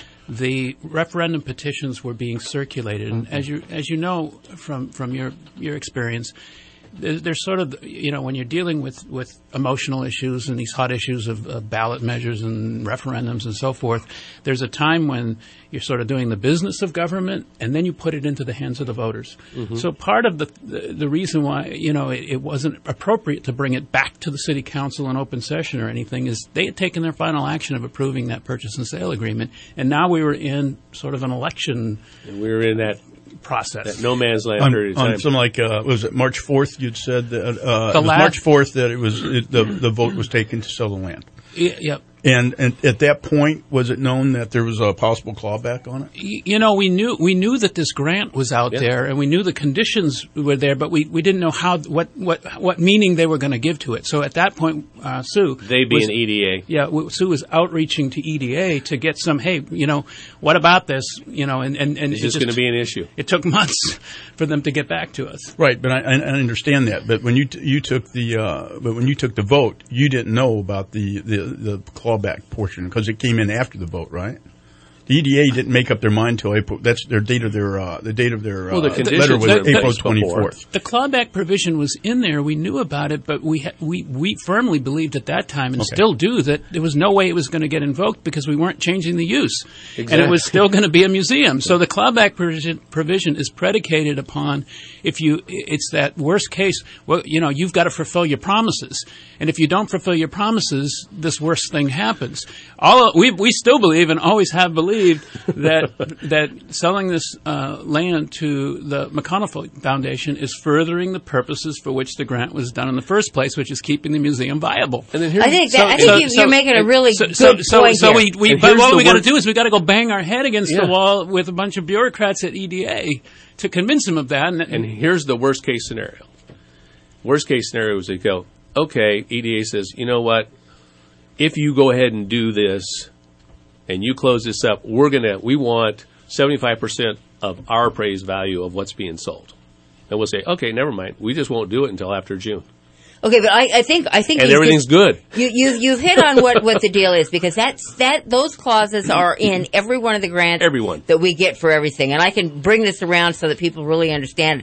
The referendum petitions were being circulated, and as you as you know from from your your experience, there's, there's sort of, you know, when you're dealing with, with emotional issues and these hot issues of uh, ballot measures and referendums and so forth, there's a time when you're sort of doing the business of government, and then you put it into the hands of the voters. Mhm. So part of the, the the reason why, you know, it, it wasn't appropriate to bring it back to the city council in open session or anything is they had taken their final action of approving that purchase and sale agreement, and now we were in sort of an election and we were in that process. That no man's land on, period of on time. something like uh, was it March fourth? You'd said that uh, The it was last- March fourth that it was it, the the vote was taken to sell the land. Y- Yep. And, and at that point, was it known that there was a possible clawback on it? Y- You know, we knew we knew that this grant was out Yeah. there, and we knew the conditions were there, but we, we didn't know how what what what meaning they were going to give to it. So at that point, uh, Sue, They being was, E D A. yeah, w- Sue was outreaching to E D A to get some. Hey, you know, what about this? You know, and and, and Is it this just- going to be an issue? It took months for them to get back to us. Right, but I, I I understand that. But when you t- you took the uh, but when you took the vote, you didn't know about the, the, the clawback portion because it came in after the vote, right? The E D A didn't make up their mind till April. That's their date of their uh, the date of their uh, Well, the letter conditions was that- April that- twenty fourth. The clawback provision was in there. We knew about it, but we ha- we we firmly believed at that time, and Okay. still do, that there was no way it was going to get invoked because we weren't changing the use, and it was Exactly. still going to be a museum. So the clawback provision, provision is predicated upon if you it's that worst case. Well, you know, you've got to fulfill your promises, and if you don't fulfill your promises, this worst thing happens. All we we still believe and always have believed that. That that selling this uh, land to the McConnell Foundation is furthering the purposes for which the grant was done in the first place, which is keeping the museum viable. And then I think that, I think you, you're making a really so, good so, so, point so here. we, we And but here's what the we got to work- do is we got to go bang our head against Yeah. the wall with a bunch of bureaucrats at E D A to convince them of that. And, And here's the worst case scenario. Worst case scenario is they go, okay, E D A says, you know what? If you go ahead and do this and you close this up, we're going to, we want seventy-five percent of our appraised value of what's being sold. And we'll say, okay, never mind. We just won't do it until after June. Okay, but I, I think I think And you've everything's just- good. You you you've hit on what, what the deal is, because that's that those clauses are in every one of the grants Everyone. that we get for everything, and I can bring this around so that people really understand.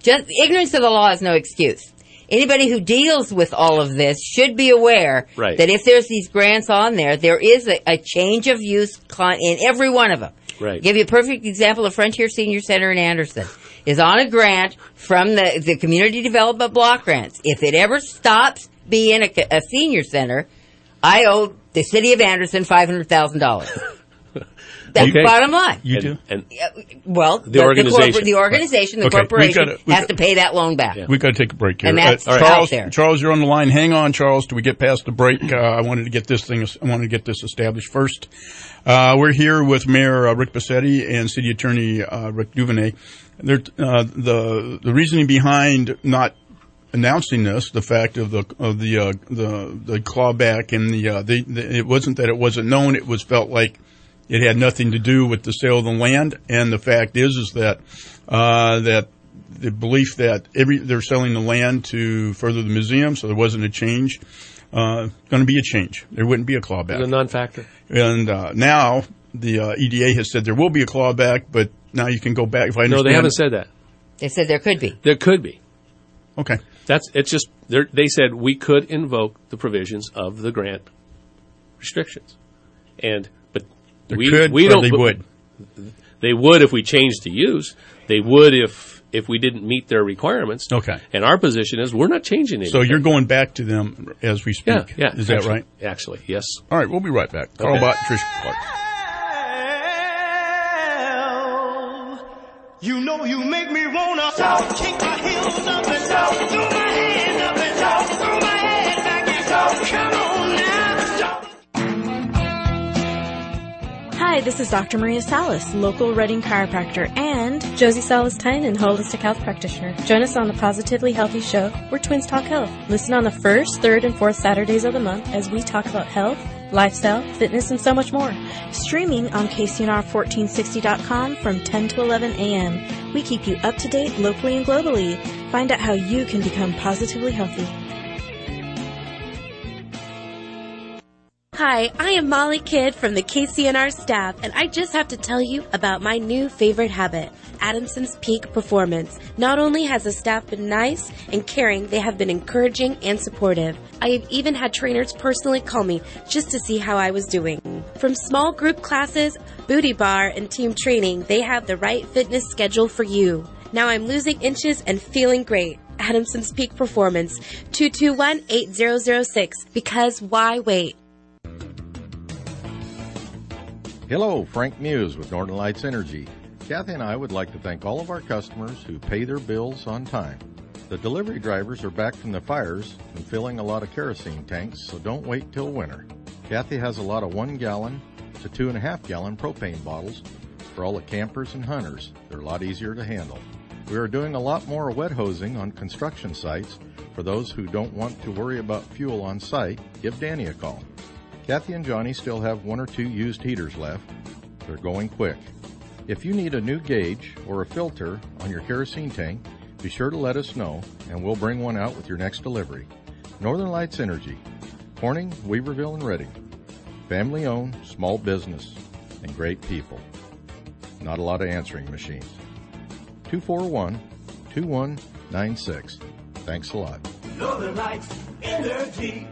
Just ignorance of the law is no excuse. Anybody who deals with all of this should be aware Right. that if there's these grants on there, there is a, a change of use con- in every one of them. Right. Give you a perfect example of Frontier Senior Center in Anderson is on a grant from the, the Community Development Block Grants. If it ever stops being a, a senior center, I owe the city of Anderson five hundred thousand dollars. That's Okay. the bottom line. You do? And Well, The the, the, organization. corpor- the organization, the Okay, we've corporation gotta- we've has to pay that loan back. We've got to take a break here. And that's Uh, out Charles, there. Charles, you're on the line. Hang on, Charles, till we get past the break. Uh, I wanted to get this thing. I wanted to get this established first. Uh, we're here with Mayor uh, Rick Bassetti and City Attorney uh, Rick Duvernay. They're, uh, the the reasoning behind not announcing this, the fact of the of the uh, the the clawback and the, uh, the, the it wasn't that it wasn't known. It was felt like it had nothing to do with the sale of the land. And the fact is, is that uh, that the belief that every they're selling the land to further the museum, so there wasn't a change. Uh, going to be a change. There wouldn't be a clawback. The non-factor. And uh, now the uh, E D A has said there will be a clawback, but now you can go back. If I understand, No, they haven't said that. They said there could be. There could be. Okay. That's it's just they're- they said we could invoke the provisions of the grant restrictions, and but They we could we or don't. they but would? They would if we changed the use. They would if if we didn't meet their requirements. Okay. And our position is we're not changing anything. So you're going back to them as we speak. Yeah, yeah. Is that actually, right? Actually, yes. All right, we'll be right back. Carl Okay. Bott, Trish Clark. You know you make me wanna shout, kick my heels up and shout, throw my hands up and shout, throw my head back and shout, come on now, shout. Hi, this is Doctor Maria Salas, local Reading chiropractor, and Josie Salas-Tynan, holistic health practitioner. Join us on the Positively Healthy Show, where twins talk health. Listen on the first, third, and fourth Saturdays of the month as we talk about health, lifestyle, fitness, and so much more. Streaming on K C N R fourteen sixty dot com from ten to eleven a.m. We keep you up to date locally and globally. Find out how you can become positively healthy. Hi, I am Molly Kidd from the K C N R staff, and I just have to tell you about my new favorite habit, Adamson's Peak Performance. Not only has the staff been nice and caring, they have been encouraging and supportive. I have even had trainers personally call me just to see how I was doing. From small group classes, booty bar, and team training, they have the right fitness schedule for you. Now I'm losing inches and feeling great. Adamson's Peak Performance, two two one, eight zero zero six. Because why wait? Hello, Frank Muse with Northern Lights Energy. Kathy and I would like to thank all of our customers who pay their bills on time. The delivery drivers are back from the fires and filling a lot of kerosene tanks, so don't wait till winter. Kathy has a lot of one gallon to two and a half gallon propane bottles for all the campers and hunters. They're a lot easier to handle. We are doing a lot more wet hosing on construction sites. For those who don't want to worry about fuel on site, give Danny a call. Kathy and Johnny still have one or two used heaters left. They're going quick. If you need a new gauge or a filter on your kerosene tank, be sure to let us know, and we'll bring one out with your next delivery. Northern Lights Energy, Corning, Weaverville, and Reading. Family-owned, small business, and great people. Not a lot of answering machines. two four one, two one nine six. Thanks a lot. Northern Lights Energy.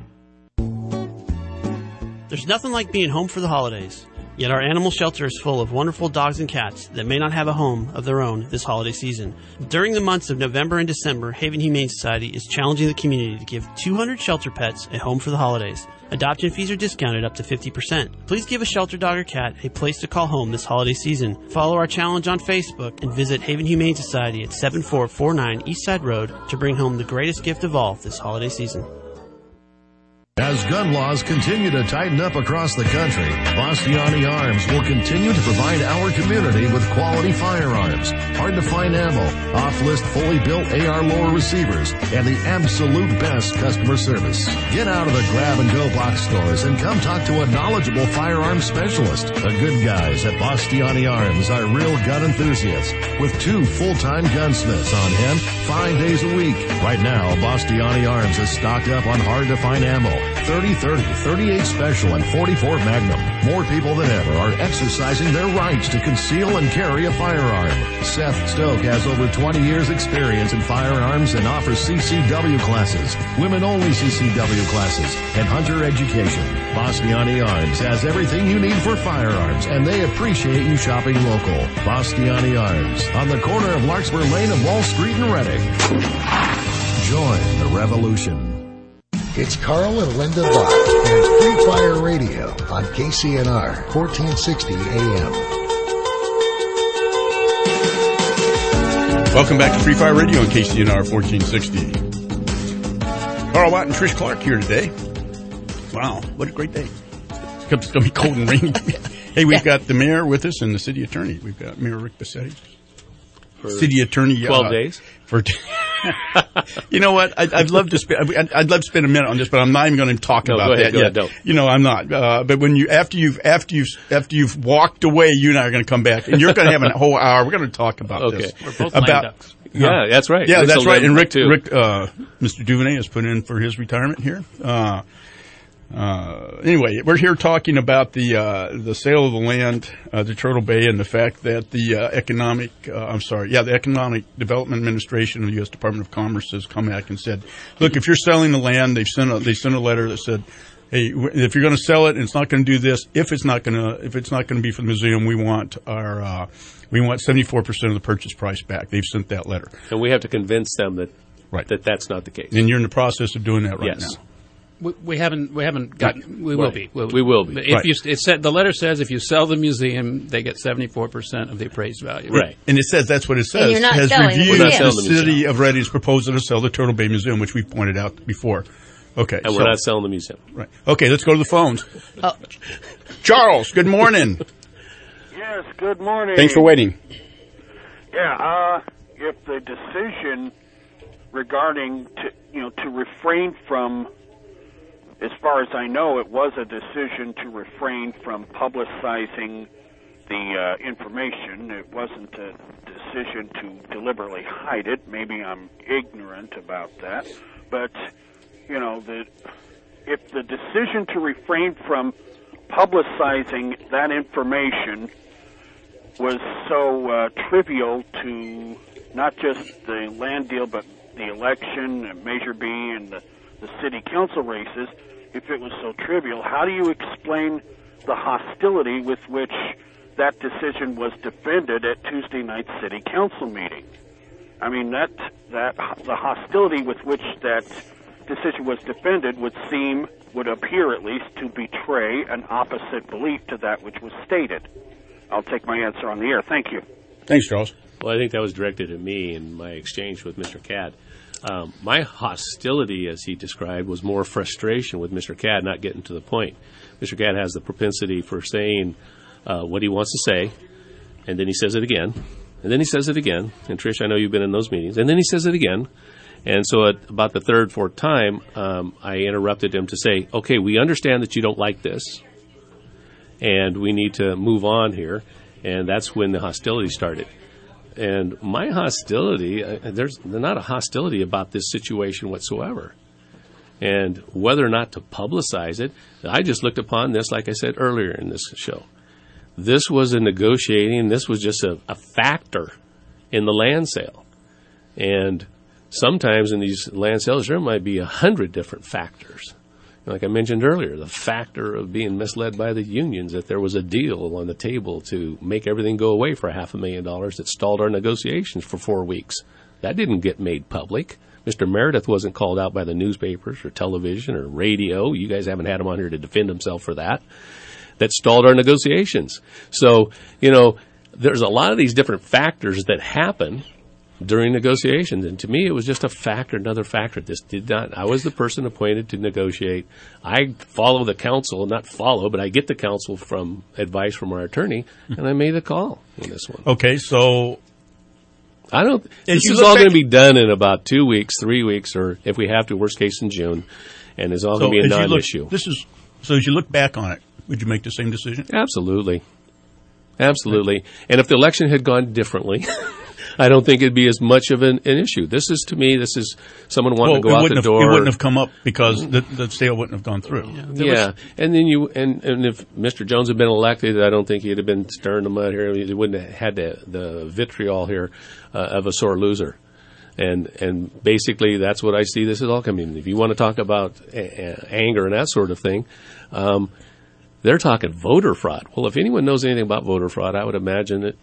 There's nothing like being home for the holidays. Yet our animal shelter is full of wonderful dogs and cats that may not have a home of their own this holiday season. During the months of November and December, Haven Humane Society is challenging the community to give two hundred shelter pets a home for the holidays. Adoption fees are discounted up to fifty percent. Please give a shelter dog or cat a place to call home this holiday season. Follow our challenge on Facebook and visit Haven Humane Society at seven four four nine East Side Road to bring home the greatest gift of all this holiday season. As gun laws continue to tighten up across the country, Bastiani Arms will continue to provide our community with quality firearms, hard-to-find ammo, off-list fully built A R lower receivers, and the absolute best customer service. Get out of the grab-and-go box stores and come talk to a knowledgeable firearms specialist. The good guys at Bastiani Arms are real gun enthusiasts with two full-time gunsmiths on hand five days a week. Right now, Bastiani Arms is stocked up on hard-to-find ammo, thirty thirty, thirty-eight Special, and forty-four Magnum. More people than ever are exercising their rights to conceal and carry a firearm. Seth Stoke has over twenty years experience in firearms and offers C C W classes, women-only C C W classes, and hunter education. Bastiani Arms has everything you need for firearms, and they appreciate you shopping local. Bastiani Arms, on the corner of Larkspur Lane and Wall Street in Reading. Join the revolution. It's Carl and Linda Vaught and Free Fire Radio on K C N R, fourteen sixty A M. Welcome back to Free Fire Radio on K C N R fourteen sixty. Carl Watt and Trish Clark here today. Wow, what a great day. It's going to be cold and rainy. Hey, we've got the mayor with us and the city attorney. We've got Mayor Rick Bassetti. For city attorney. twelve uh, days. For t- you know what? I'd, I'd love to spend. I'd, I'd love to spend a minute on this, but I'm not even going to talk No, about go ahead, that go yet. ahead, don't. You know, I'm not. Uh, but when you after you've after you've after you've walked away, you and I are going to come back, and you're going to have a whole hour. We're going to talk about Okay. this. We're both about lame ducks. Yeah, that's right. Yeah, Rick's that's a right. lame And Rick, duck, too. Rick, uh, Mister Duvernay has put in for his retirement here. Uh, Uh, anyway, we're here talking about the uh, the sale of the land uh, to Turtle Bay and the fact that the uh, economic, uh, I'm sorry, yeah, the Economic Development Administration of the U S Department of Commerce has come back and said, look, if you're selling the land, they've sent a, they sent a letter that said, hey, if you're going to sell it, and it's not going to do this. If it's not going to, if it's not going to be for the museum, we want our, uh, we want seventy-four percent of the purchase price back. They've sent that letter, and we have to convince them that right. that that's not the case. And you're in the process of doing that right yes. now. We, we haven't. We haven't gotten. We will Right. be. We'll, We will be. But If Right. you, it said the letter says if you sell the museum, they get seventy-four percent of the appraised value. Right. And it says that's what it says. And you're not has selling the reviewed museum. the We're not selling the city of Reading's proposal to sell the Turtle Bay Museum, which we pointed out before. Okay, And so, we're not selling the museum. right. Okay, let's go to the phones. Oh. Charles, good morning. Yes, good morning. Thanks for waiting. Yeah, uh, if the decision regarding to, you know, to refrain from, as far as I know, it was a decision to refrain from publicizing the uh, information. It wasn't a decision to deliberately hide it. Maybe I'm ignorant about that. But, you know, the, if the decision to refrain from publicizing that information was so uh, trivial to not just the land deal, but the election, and Measure B, and the, the city council races, if it was so trivial, how do you explain the hostility with which that decision was defended at Tuesday night's city council meeting? I mean, that that the hostility with which that decision was defended would seem, would appear at least, to betray an opposite belief to that which was stated. I'll take my answer on the air. Thank you. Thanks, Charles. Well, I think that was directed at me in my exchange with Mister Cadd. Um, my hostility, as he described, was more frustration with Mister Cadd not getting to the point. Mister Cadd has the propensity for saying uh, what he wants to say, and then he says it again, and then he says it again. And Trish, I know you've been in those meetings. And then he says it again. And so at about the third, fourth time, um, I interrupted him to say, okay, we understand that you don't like this, and we need to move on here. And that's when the hostility started. And my hostility, uh, there's not a hostility about this situation whatsoever. And whether or not to publicize it, I just looked upon this, like I said earlier in this show. This was a negotiating, this was just a, a factor in the land sale. And sometimes in these land sales, there might be a hundred different factors. Like I mentioned earlier, the factor of being misled by the unions, that there was a deal on the table to make everything go away for half a million dollars that stalled our negotiations for four weeks. That didn't get made public. Mister Meredith wasn't called out by the newspapers or television or radio. You guys haven't had him on here to defend himself for that. That stalled our negotiations. So, you know, there's a lot of these different factors that happen during negotiations, and to me, it was just a factor, another factor. This did not. I was the person appointed to negotiate. I follow the counsel, not follow, but I get the counsel from advice from our attorney, and I made the call in this one. Okay, so I don't. As This you is look all back- going to be done in about two weeks, three weeks, or if we have to, worst case in June, and it's all so going to be a as you look- non-issue. This is so. As you look back on it, would you make the same decision? Absolutely. Absolutely. And if the election had gone differently, I don't think it'd be as much of an, an issue. This is, to me, this is someone wanting well, to go it out wouldn't the have, door. It wouldn't have come up because the, the sale wouldn't have gone through. Yeah, yeah. and then you and, and if Mister Jones had been elected, I don't think he'd have been stirring the mud here. He wouldn't have had the, the vitriol here uh, of a sore loser. And and basically, that's what I see this is all coming. If you want to talk about a- a- anger and that sort of thing, um, they're talking voter fraud. Well, if anyone knows anything about voter fraud, I would imagine that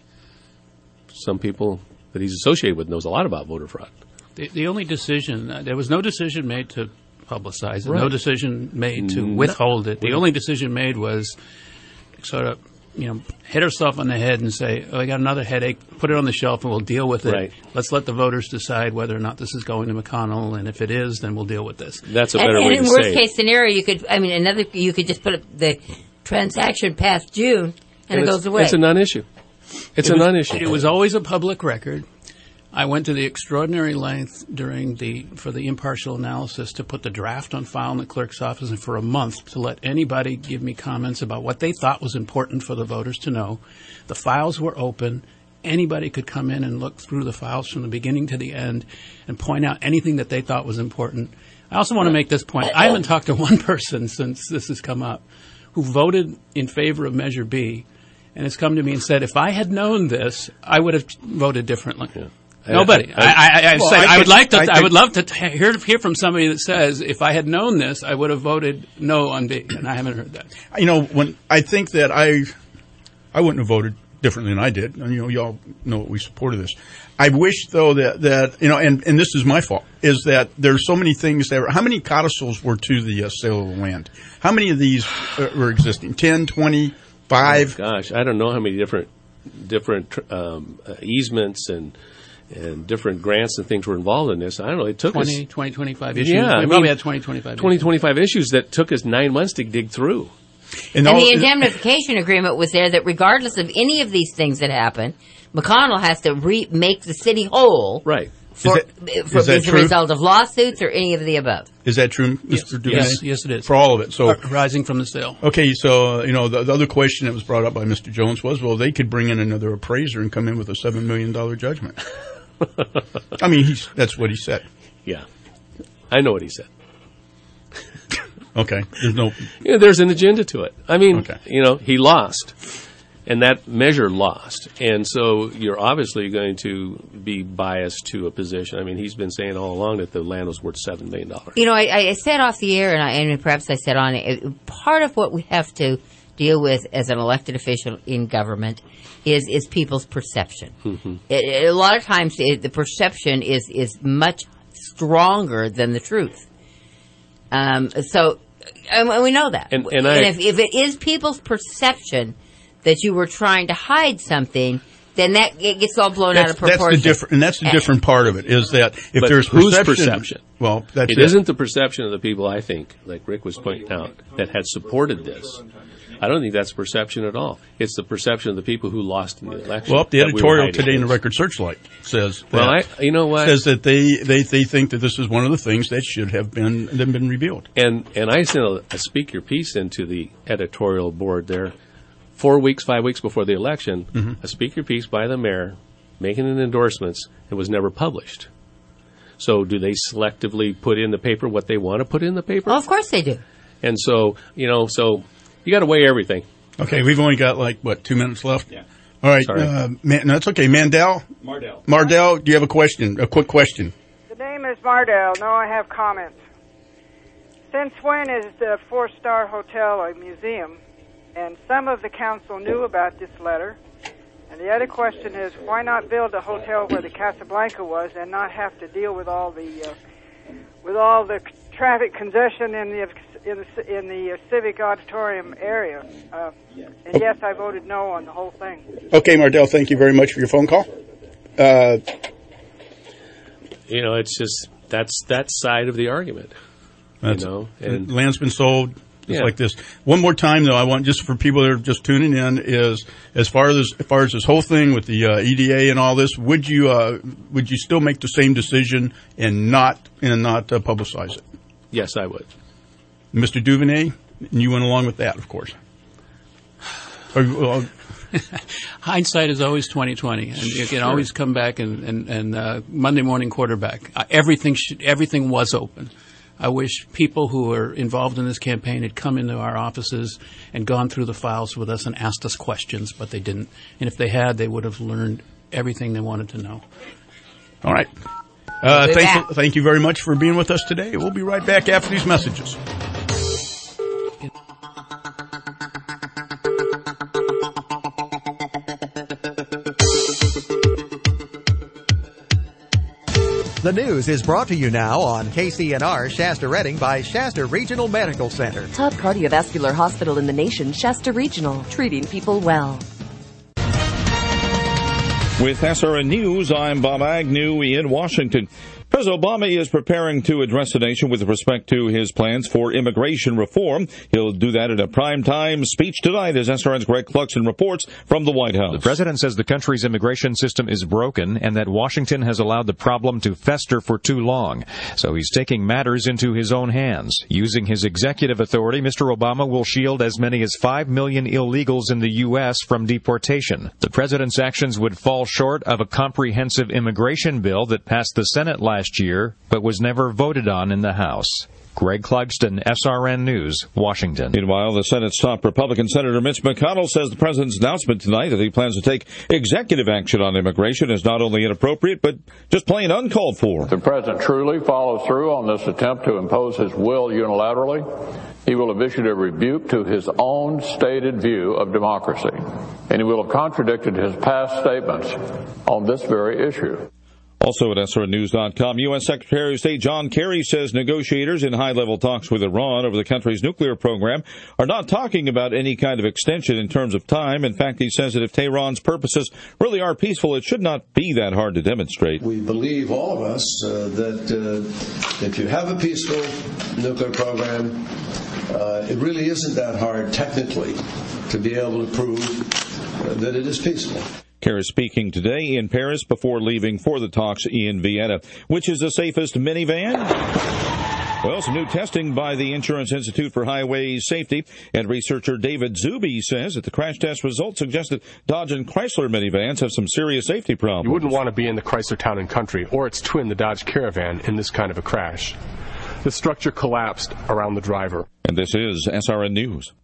some people that he's associated with knows a lot about voter fraud. The, the only decision, uh, there was no decision made to publicize it, Right. no decision made to No. withhold it. The only decision made was sort of, you know, hit herself on the head and say, oh, I got another headache, put it on the shelf and we'll deal with it. Right. Let's let the voters decide whether or not this is going to McConnell, and if it is, then we'll deal with this. That's a and, better and way in to worst say case it. scenario, you could, I mean, another, you could just put up the transaction past June and, And it it's- goes away. It's a non-issue. It's It a was- non-issue. It was always a public record. I went to the extraordinary length during the for the impartial analysis to put the draft on file in the clerk's office, and for a month to let anybody give me comments about what they thought was important for the voters to know. The files were open. Anybody could come in and look through the files from the beginning to the end and point out anything that they thought was important. I also want to make this point. I haven't talked to one person since this has come up who voted in favor of Measure B and has come to me and said, if I had known this, I would have voted differently. Yeah. Nobody. I, I, I, I, Well, said, I I, would could- like to. I I, could- would love to t- hear hear from somebody that says, if I had known this, I would have voted no on B, and I haven't heard that. You know, when I think that I, I wouldn't have voted differently than I did. And, you know, y'all know we supported this. I wish, though, that, that you know, and, and this is my fault, is that there's so many things that were, how many codicils were to the uh, sale of the land? How many of these uh, were existing? ten, twenty, five? Oh, gosh, I don't know how many different different um, uh, easements and and different grants and things were involved in this. I don't know. It took twenty, us twenty, twenty-five issues. Yeah, we I probably mean, had twenty, twenty-five twenty, issues. twenty-five issues that took us nine months to dig through. And, and the indemnification agreement was there that regardless of any of these things that happen, McConnell has to re- make the city whole. Right. For, Is that- for is that as a true? result of lawsuits or any of the above. Is that true, Yes. Mister Duvernay? Yes, yes, it is. For all of it. So Uh, rising from the sale. Okay, so uh, you know the, the other question that was brought up by Mister Jones was, well, they could bring in another appraiser and come in with a seven million dollar judgment. I mean, he's, that's what he said. Yeah, I know what he said. Okay, there's no. You know, there's an agenda to it. I mean, Okay. you know, he lost, and that measure lost, and so you're obviously going to be biased to a position. I mean, he's been saying all along that the land was worth seven million dollars. You know, I, I said off the air, and, I, and perhaps I said on it, part of what we have to deal with as an elected official in government is is people's perception. Mm-hmm. It, it- a lot of times, it, the perception is is much stronger than the truth. Um, so, and we know that. And- and I- if, if it is people's perception that you were trying to hide something, then that it gets all blown out That's, of proportion. that's the different, and that's the different part of it is that if But there's whose perception, perception? well, that's it it. isn't the perception of the people, I think, like Rick was pointing out, that had supported this. I don't think that's perception at all. It's the perception of the people who lost in the election. Well, the that we were editorial hiding today in the this. Record Searchlight says that. Well, I, you know what? Says that they, they, they think that this is one of the things that should have been been, been revealed. And and I sent a, a speak your piece into the editorial board there, four weeks, five weeks before the election. Mhm. A speak your piece by the mayor, making an endorsements. It was never published. So, do they selectively put in the paper what they want to put in the paper? Oh, of course they do. And so, you know, so you got to weigh everything. Okay, we've only got like what two minutes left. Yeah. All right, Sorry. uh, Man, no, that's okay. Mandel, Mardell. Mardell, do you have a question? A quick question. The name is Mardell. No, I have comments. Since when is the four-star hotel a museum? And some of the council knew about this letter. And the other question is, why not build a hotel where the Casablanca was and not have to deal with all the uh, with all the traffic congestion in the in the, in the uh, civic auditorium area? Uh, and yes, I voted no on the whole thing. Okay, Mardell, thank you very much for your phone call. Uh, You know, it's just that's that side of the argument. That's, you know, and land's been sold just Yeah. like this. One more time, though, I want just for people that are just tuning in is as far as as far as this whole thing with the uh, E D A and all this, would you uh, would you still make the same decision and not and not uh, publicize it? yes, I would. Mister Duvernay, and you went along with that, of course. Or, well, Hindsight is always twenty twenty, and you can Sure. always come back and and, and uh, Monday morning quarterback. Uh, everything should, everything was open. I wish people who were involved in this campaign had come into our offices and gone through the files with us and asked us questions, but they didn't. And if they had, they would have learned everything they wanted to know. All right. Uh, thank, you, thank you very much for being with us today. We'll be right back after these messages. The news is brought to you now on K C N R Shasta Redding by Shasta Regional Medical Center. Top cardiovascular hospital in the nation, Shasta Regional, treating people well. With S R N News, I'm Bob Agnew in Washington. President Obama is preparing to address the nation with respect to his plans for immigration reform. He'll do that in a primetime speech tonight, as S R N's Greg Cluxton reports from the White House. The president says the country's immigration system is broken and that Washington has allowed the problem to fester for too long. So he's taking matters into his own hands. Using his executive authority, Mister Obama will shield as many as five million illegals in the U S from deportation. The president's actions would fall short of a comprehensive immigration bill that passed the Senate last year, but was never voted on in the House. Greg Clugston, S R N News, Washington. Meanwhile, the Senate's top Republican Senator Mitch McConnell says the president's announcement tonight that he plans to take executive action on immigration is not only inappropriate, but just plain uncalled for. If the president truly follows through on this attempt to impose his will unilaterally, he will have issued a rebuke to his own stated view of democracy, and he will have contradicted his past statements on this very issue. Also at S R N News dot com, U S Secretary of State John Kerry says negotiators in high-level talks with Iran over the country's nuclear program are not talking about any kind of extension in terms of time. In fact, he says that if Tehran's purposes really are peaceful, it should not be that hard to demonstrate. We believe, all of us, uh, that uh, if you have a peaceful nuclear program, uh, it really isn't that hard technically to be able to prove uh, that it is peaceful. Kerry speaking today in Paris before leaving for the talks in Vienna. Which is the safest minivan? Well, some new testing by the Insurance Institute for Highway Safety, and researcher David Zuby says that the crash test results suggest that Dodge and Chrysler minivans have some serious safety problems. You wouldn't want to be in the Chrysler Town and Country or its twin, the Dodge Caravan, in this kind of a crash. The structure collapsed around the driver. And this is S R N News.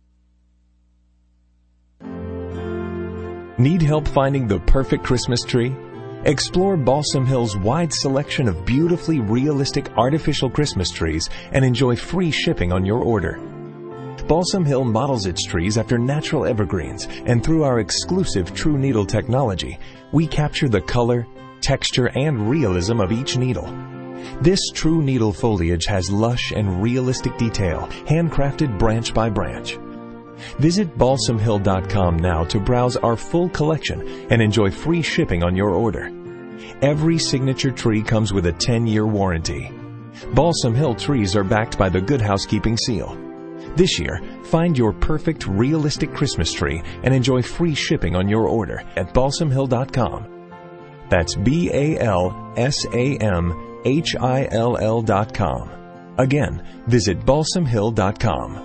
Need help finding the perfect Christmas tree? Explore Balsam Hill's wide selection of beautifully realistic artificial Christmas trees and enjoy free shipping on your order. Balsam Hill models its trees after natural evergreens, and through our exclusive True Needle technology, we capture the color, texture, and realism of each needle. This True Needle foliage has lush and realistic detail, handcrafted branch by branch. Visit balsam hill dot com now to browse our full collection and enjoy free shipping on your order. Every signature tree comes with a ten-year warranty. Balsam Hill trees are backed by the Good Housekeeping seal. This year, find your perfect realistic Christmas tree and enjoy free shipping on your order at balsam hill dot com. That's B A L S A M H I L L dot com. Again, visit balsam hill dot com.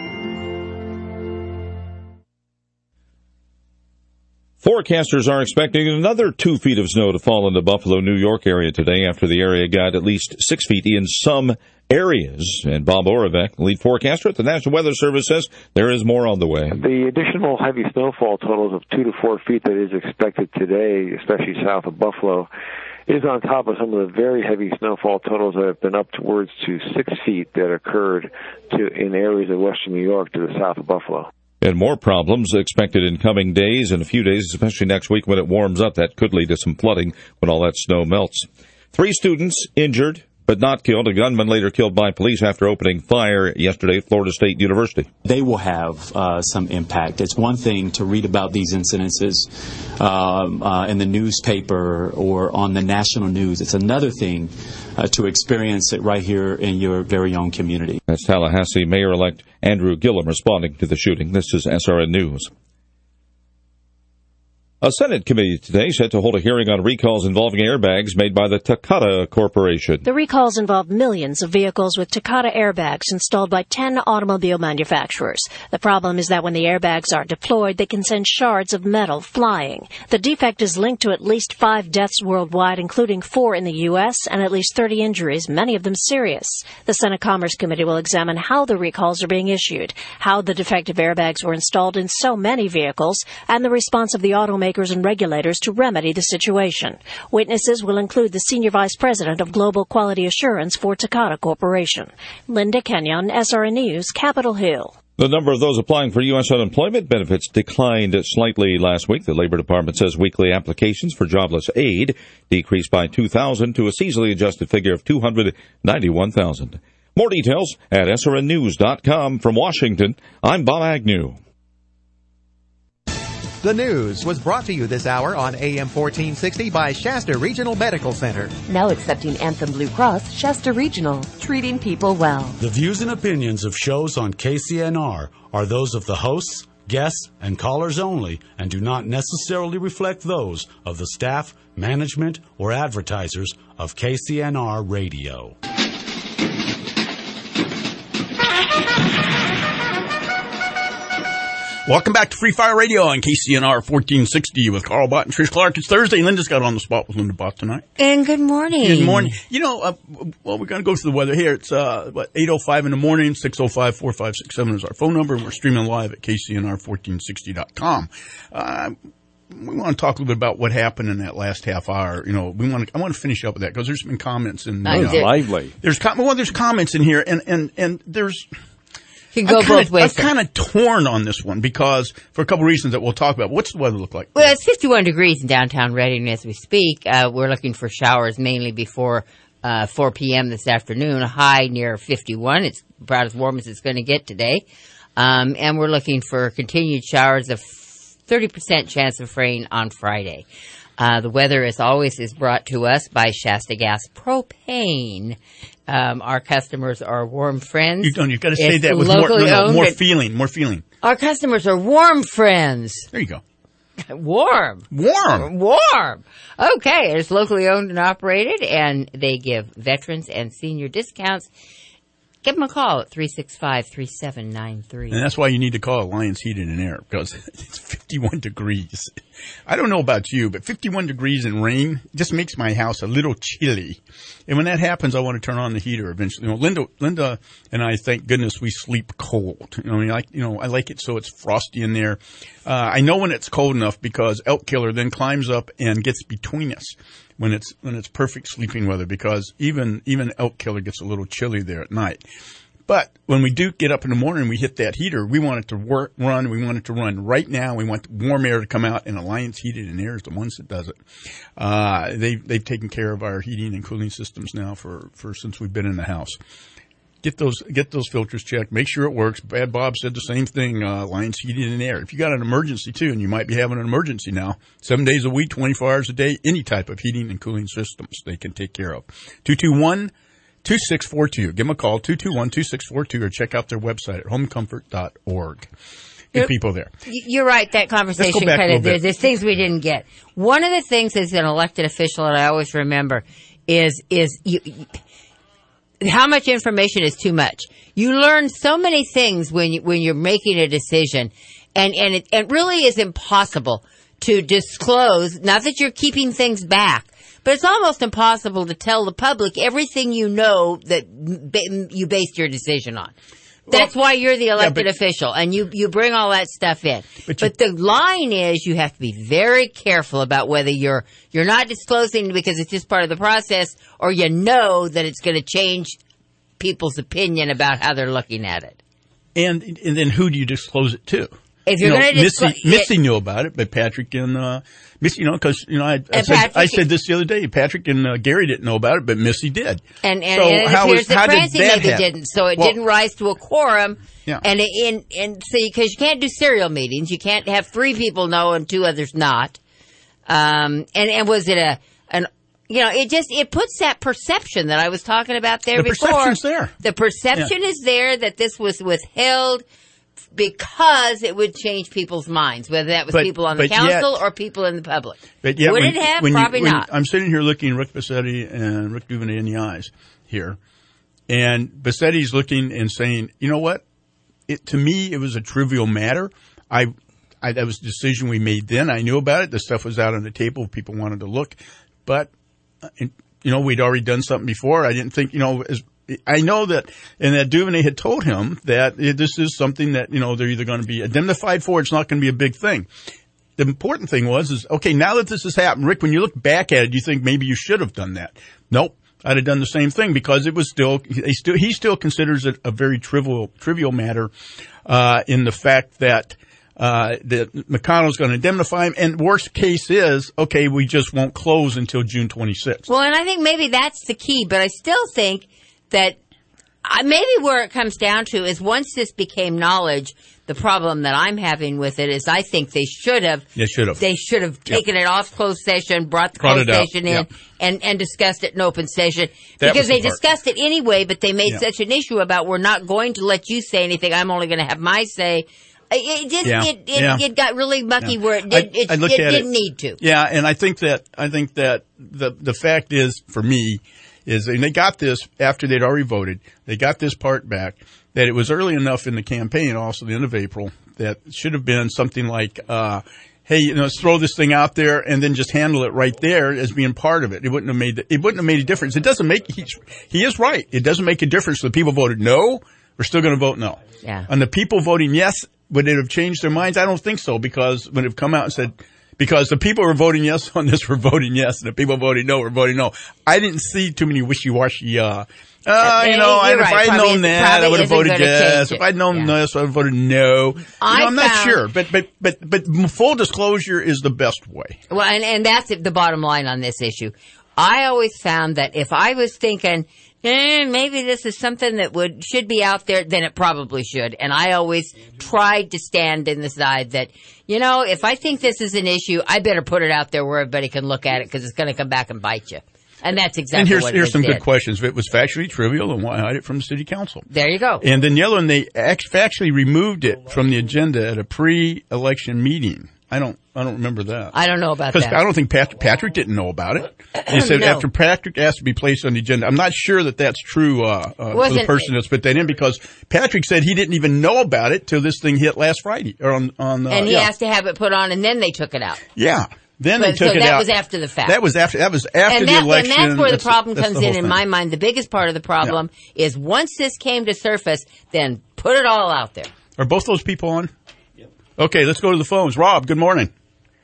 Forecasters are expecting another two feet of snow to fall in the Buffalo, New York area today after the area got at least six feet in some areas. And Bob Oravec, lead forecaster at the National Weather Service, says there is more on the way. The additional heavy snowfall totals of two to four feet that is expected today, especially south of Buffalo, is on top of some of the very heavy snowfall totals that have been up towards to six feet that occurred to in areas of western New York to the south of Buffalo. And more problems expected in coming days and a few days, especially next week when it warms up. That could lead to some flooding when all that snow melts. Three students injured but not killed. A gunman later killed by police after opening fire yesterday at Florida State University. They will have uh, some impact. It's one thing to read about these incidences um, uh, in the newspaper or on the national news. It's another thing uh, to experience it right here in your very own community. That's Tallahassee Mayor-elect Andrew Gillum responding to the shooting. This is S R N News. A Senate committee today set to hold a hearing on recalls involving airbags made by the Takata Corporation. The recalls involve millions of vehicles with Takata airbags installed by ten automobile manufacturers. The problem is that when the airbags are deployed, they can send shards of metal flying. The defect is linked to at least five deaths worldwide, including four in the U S, and at least thirty injuries, many of them serious. The Senate Commerce Committee will examine how the recalls are being issued, how the defective airbags were installed in so many vehicles, and the response of the automakers and regulators to remedy the situation. Witnesses will include the Senior Vice President of Global Quality Assurance for Takata Corporation. Linda Kenyon, S R N News, Capitol Hill. The number of those applying for U S unemployment benefits declined slightly last week. The Labor Department says weekly applications for jobless aid decreased by two thousand to a seasonally adjusted figure of two hundred ninety-one thousand. More details at S R N news dot com. From Washington, I'm Bob Agnew. The news was brought to you this hour on A M fourteen sixty by Shasta Regional Medical Center. Now accepting Anthem Blue Cross, Shasta Regional, treating people well. The views and opinions of shows on K C N R are those of the hosts, guests, and callers only, and do not necessarily reflect those of the staff, management, or advertisers of K C N R Radio. Welcome back to Free Fire Radio on K C N R fourteen sixty with Carl Bott and Trish Clark. It's Thursday. Linda's got on the spot with Linda Bott tonight. And good morning. Good morning. You know, uh, well, we're going to go through the weather here. It's uh, what, eight oh five in the morning, six oh five, four five six seven is our phone number, and we're streaming live at K C N R fourteen sixty dot com. Uh, we want to talk a little bit about what happened in that last half hour. You know, we want to, I want to finish up with that because there's been comments in uh, uh, lively. There's com- well, there's comments in here, and and and there's. Can go I'm kinda, both ways. I'm kind of torn on this one because for a couple of reasons that we'll talk about. What's the weather look like? Well, it's fifty-one degrees in downtown Reading as we speak. Uh, we're looking for showers mainly before uh, four p.m. this afternoon. A high near fifty-one. It's about as warm as it's going to get today. Um, and we're looking for continued showers of thirty percent chance of rain on Friday. Uh, the weather, as always, is brought to us by Shasta Gas Propane. Um, our customers are warm friends. You don't. You've got to say it's that with more, no, no, more and feeling. More feeling. Our customers are warm friends. There you go. Warm. Warm. Warm. Okay. It's locally owned and operated, and they give veterans and senior discounts. Give them a call at three six five, three seven nine three. And that's why you need to call Alliance Heating and Air, because it's fifty-one degrees. I don't know about you, but fifty-one degrees and rain just makes my house a little chilly. And when that happens, I want to turn on the heater eventually. You know, Linda, Linda and I, thank goodness, we sleep cold. You know, I mean, I, you know, I like it so it's frosty in there. Uh, I know when it's cold enough because Elk Killer then climbs up and gets between us when it's when it's perfect sleeping weather, because even even Elk Killer gets a little chilly there at night. But when we do get up in the morning and we hit that heater, we want it to work, run. We want it to run right now. We want warm air to come out, and Alliance Heating and Air is the ones that does it. Uh, they've, they've taken care of our heating and cooling systems now for, for since we've been in the house. Get those get those filters checked. Make sure it works. Bad Bob said the same thing, uh, Alliance Heating and Air. If you got an emergency, too, and you might be having an emergency now, seven days a week, twenty-four hours a day, any type of heating and cooling systems they can take care of. two two one, two six four two. Give them a call, two two one, two six four two, or check out their website at home comfort dot org. Good You're, people there. You're right. That conversation kind of, there's, there's things we didn't get. One of the things as an elected official that I always remember is, is you, you how much information is too much. You learn so many things when you, when you're making a decision, and and it, it really is impossible to disclose. Not that you're keeping things back, but it's almost impossible to tell the public everything you know that b- you based your decision on. That's well, why you're the elected yeah, but, official, and you, you bring all that stuff in. But, but the line is you have to be very careful about whether you're you're not disclosing because it's just part of the process, or you know that it's going to change people's opinion about how they're looking at it. And and then who do you disclose it to? If you're you know, going to disclose, Missy, Missy knew about it, but Patrick and uh, Missy, you know, because you know, I, I, said, I said this the other day. Patrick and uh, Gary didn't know about it, but Missy did. And and, so and it how appears is, that how Francie did that maybe happen? didn't, so it well, didn't rise to a quorum. Yeah. And in and so because you can't do serial meetings, you can't have three people know and two others not. Um, and and was it a an You know, it just, it puts that perception that I was talking about there the before. The perception's there. The perception yeah. is there that this was withheld because it would change people's minds, whether that was But- people on the but council yet- or people in the public. But yet would when- it have? when you- Probably when not. I'm sitting here looking Rick Bassetti and Rick Duvernay in the eyes here, and Bassetti's looking and saying, you know what? It, to me, it was a trivial matter. I, I, that was a decision we made then. I knew about it. The stuff was out on the table. People wanted to look. But, uh, you know, we'd already done something before. I didn't think, you know, as, I know that, and that Duvernay had told him that it, this is something that, you know, they're either going to be indemnified for. It's not going to be a big thing. The important thing was, is, okay, now that this has happened, Rick, when you look back at it, you think maybe you should have done that. Nope. I'd have done the same thing because it was still, he still, he still considers it a very trivial, trivial matter, uh, in the fact that, uh, that McConnell's going to indemnify him. And worst case is, okay, we just won't close until June twenty-sixth. Well, and I think maybe that's the key, but I still think that I, maybe where it comes down to is once this became knowledge, the problem that I'm having with it is I think they should have. They should have. They should have taken Yep. it off closed session, brought the Brought closed it out. session in, Yep. and, and discussed it in open session. That because was the they part. discussed it anyway, but they made Yeah. such an issue about we're not going to let you say anything. I'm only going to have my say. It, it just Yeah. it, it, Yeah. it got really mucky Yeah. where it, did, I- it, I looked it at didn't it. need to. Yeah, and I think that I think that the the fact is for me is and they got this after they'd already voted. They got this part back that it was early enough in the campaign, also the end of April, that it should have been something like, uh, hey, you know, let's throw this thing out there and then just handle it right there as being part of it. It wouldn't have made it wouldn't have made a difference. It doesn't make he, he is right. It doesn't make a difference. The people voted no. We're still going to vote no. Yeah. And the people voting yes, would it have changed their minds? I don't think so, because when it come out and said, because the people who were voting yes on this were voting yes, and the people voting no were voting no. I didn't see too many wishy-washy, uh, uh, you know, You're and if right. I'd Probably known isn't- that, I probably would have isn't voted gonna yes. change If it. I'd known Yeah. this, I would have voted no. You know, I I'm not found- sure, but, but, but, but full disclosure is the best way. Well, and, and that's the bottom line on this issue. I always found that if I was thinking, eh, maybe this is something that would should be out there, then it probably should. And I always tried to stand in the side that, you know, if I think this is an issue, I better put it out there where everybody can look at it because it's going to come back and bite you. And that's exactly and here's, what here's they some did. good questions. If it was factually trivial, then why hide it from the city council? There you go. And then the other one, they act- factually removed it from the agenda at a pre-election meeting. I don't, I don't remember that. I don't know about Because that. I don't think Patrick, Patrick didn't know about it. He said No. after Patrick asked to be placed on the agenda. I'm not sure that that's true uh, uh, for the Wasn't- person that's put that in, because Patrick said he didn't even know about it till this thing hit last Friday or on on. Uh, and he yeah. asked to have it put on, and then they took it out. Yeah. Then But- they took so it that out. was after the fact. That was after. That was after and the that, election. And that's where the That's problem that's comes the in. whole In thing. my mind, the biggest part of the problem is once this came to surface, then put it all out there. Are both those people on? Okay, let's go to the phones. Rob, good morning.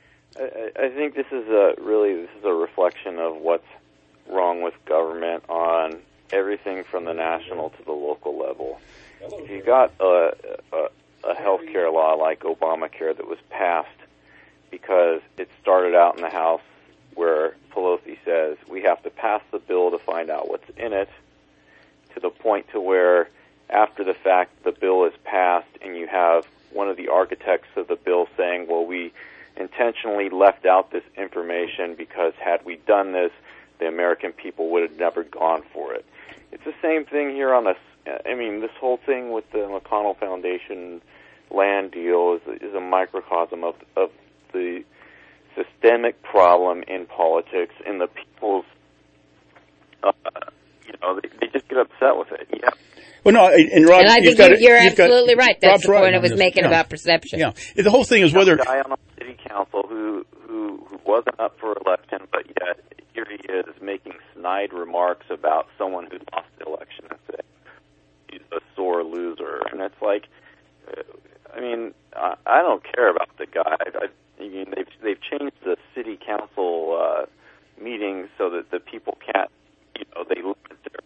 I, I think this is a really this is a reflection of what's wrong with government on everything from the national to the local level. If you got a, a, a health care law like Obamacare that was passed because it started out in the House where Pelosi says we have to pass the bill to find out what's in it, to the point to where after the fact the bill is passed and you have one of the architects of the bill saying, well, we intentionally left out this information because had we done this, the American people would have never gone for it. It's the same thing here on this. I mean, this whole thing with the McConnell Foundation land deal is, is a microcosm of, of the systemic problem in politics, in the people's, uh, you know, they, they just get upset with it. Yeah. Well, no, and Rob, and I you've think got you're, it- you're you've got- absolutely right. That's Rob's the right point I on was this. making Yeah. about perception. Yeah, the whole thing is whether A guy on the city council who, who who wasn't up for election, but yet here he is making snide remarks about someone who lost the election and say he's a sore loser, and it's like, uh, I mean, I, I don't care about the guy. I, I mean, they've they've changed the city council uh, meetings so that the people can't, you know, they limit their.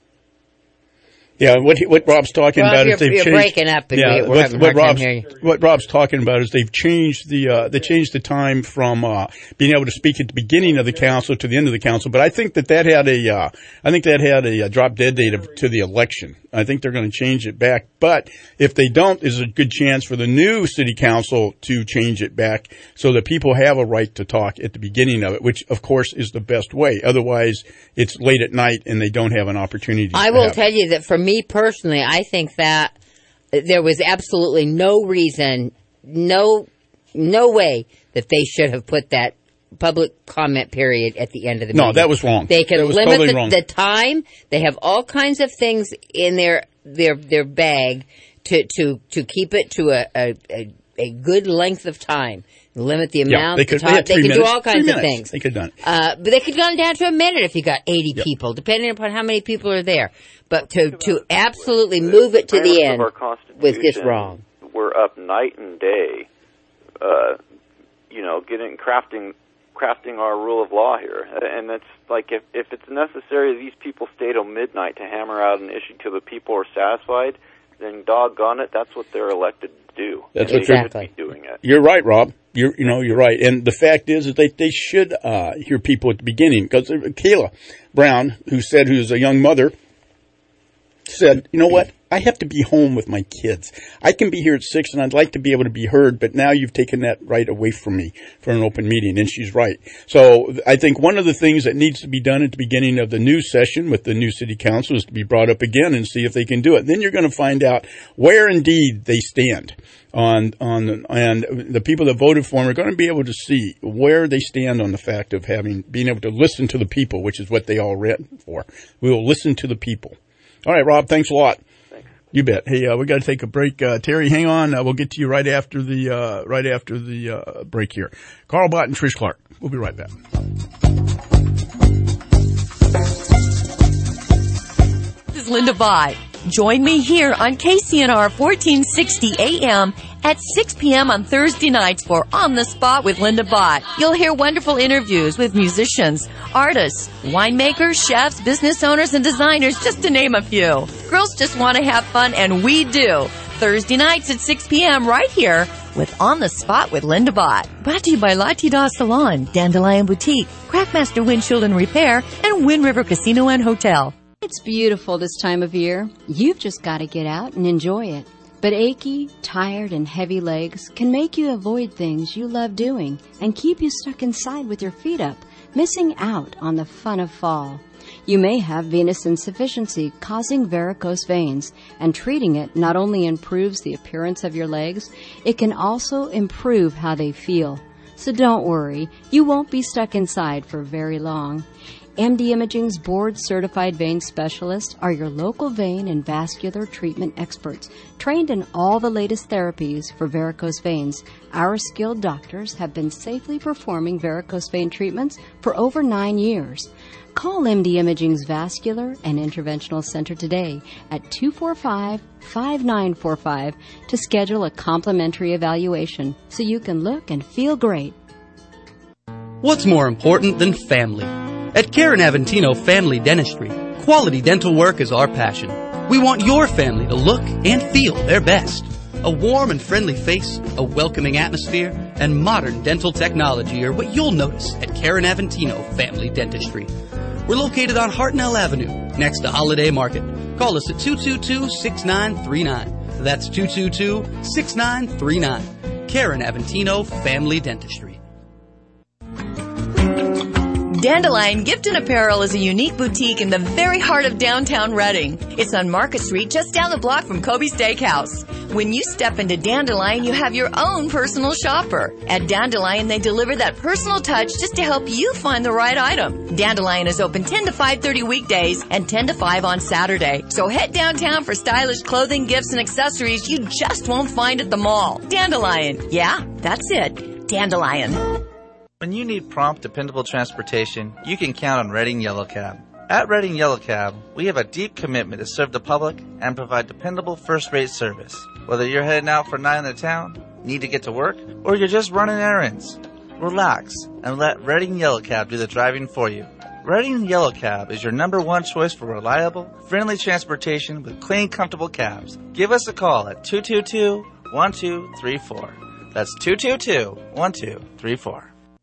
Yeah, what he, what Rob's talking Rob, about you're- is they've you're changed. breaking up and yeah, we- we're what, having a what hard time Rob's hearing you. what Rob's talking about is they've changed the uh, they changed the time from uh, being able to speak at the beginning of the council to the end of the council. But I think that that had a uh, I think that had a, uh drop dead date of, to the election. I think they're going to change it back. But if they don't, there's a good chance for the new city council to change it back so that people have a right to talk at the beginning of it, which of course is the best way. Otherwise, it's late at night and they don't have an opportunity. I to will have it. tell you that for me personally, I think that there was absolutely no reason, no, no way that they should have put that public comment period at the end of the no, meeting. that was wrong. They could That was limit totally the, wrong. the time. They have all kinds of things in their their their bag to to to keep it to a a, a, a good length of time. Limit the Yeah, amount. they the could- time. they had They three could do minutes. all kinds Three of minutes. things. They could have done it. Uh, but they could have gone down to a minute if you got eighty Yep. people, depending upon how many people are there. But to to absolutely move it to the Parameters end of our was just Constitution, wrong. We're up night and day, uh, you know, getting crafting crafting our rule of law here, and that's like if if it's necessary these people stay till midnight to hammer out an issue till the people are satisfied, then doggone it, that's what they're elected to do. That's and what they you're- should be doing it. You're right, Rob. You're, you know, you're right. And the fact is that they, they should, uh, hear people at the beginning. Because Kayla Brown, who said, who's a young mother, said, you know what? I have to be home with my kids. I can be here at six and I'd like to be able to be heard, but now you've taken that right away from me for an open meeting. And she's right. So I think one of the things that needs to be done at the beginning of the new session with the new city council is to be brought up again and see if they can do it. Then you're going to find out where indeed they stand on, on, and the people that voted for them are going to be able to see where they stand on the fact of having, being able to listen to the people, which is what they all ran for. We will listen to the people. All right, Rob, thanks a lot. You bet. Hey, uh, we got to take a break. Uh, Terry, hang on. Uh, we'll get to you right after the uh, right after the uh, break here. Carl Bott and Trish Clark. We'll be right back. This is Linda Bott. Join me here on K C N R fourteen sixty A M at six p.m. on Thursday nights for On the Spot with Linda Bott. You'll hear wonderful interviews with musicians, artists, winemakers, chefs, business owners, and designers, just to name a few. Girls just want to have fun, and we do. Thursday nights at six p.m. right here with On the Spot with Linda Bott. Brought to you by La Tida Salon, Dandelion Boutique, Crackmaster Windshield and Repair, and Wind River Casino and Hotel. It's beautiful this time of year. You've just got to get out and enjoy it. But achy, tired, and heavy legs can make you avoid things you love doing and keep you stuck inside with your feet up, missing out on the fun of fall. You may have venous insufficiency causing varicose veins, and treating it not only improves the appearance of your legs, it can also improve how they feel. So don't worry, you won't be stuck inside for very long. M D Imaging's board-certified vein specialists are your local vein and vascular treatment experts, trained in all the latest therapies for varicose veins. Our skilled doctors have been safely performing varicose vein treatments for over nine years. Call M D Imaging's Vascular and Interventional Center today at two four five, five nine four five to schedule a complimentary evaluation so you can look and feel great. What's more important than family? At Karen Aventino Family Dentistry, quality dental work is our passion. We want your family to look and feel their best. A warm and friendly face, a welcoming atmosphere, and modern dental technology are what you'll notice at Karen Aventino Family Dentistry. We're located on Hartnell Avenue, next to Holiday Market. Call us at two two two, six nine three nine. That's two two two, six nine three nine. Karen Aventino Family Dentistry. Dandelion Gift and Apparel is a unique boutique in the very heart of downtown Reading. It's on Market Street, just down the block from Kobe Steakhouse. When you step into Dandelion, you have your own personal shopper. At Dandelion, they deliver that personal touch just to help you find the right item. Dandelion is open ten to five thirty weekdays and ten to five on Saturday. So head downtown for stylish clothing, gifts, and accessories you just won't find at the mall. Dandelion. Yeah, that's it. Dandelion. When you need prompt, dependable transportation, you can count on Reading Yellow Cab. At Reading Yellow Cab, we have a deep commitment to serve the public and provide dependable first-rate service. Whether you're heading out for a night in the town, need to get to work, or you're just running errands, relax and let Reading Yellow Cab do the driving for you. Reading Yellow Cab is your number one choice for reliable, friendly transportation with clean, comfortable cabs. Give us a call at two two two, one two three four. That's two two two, one two three four.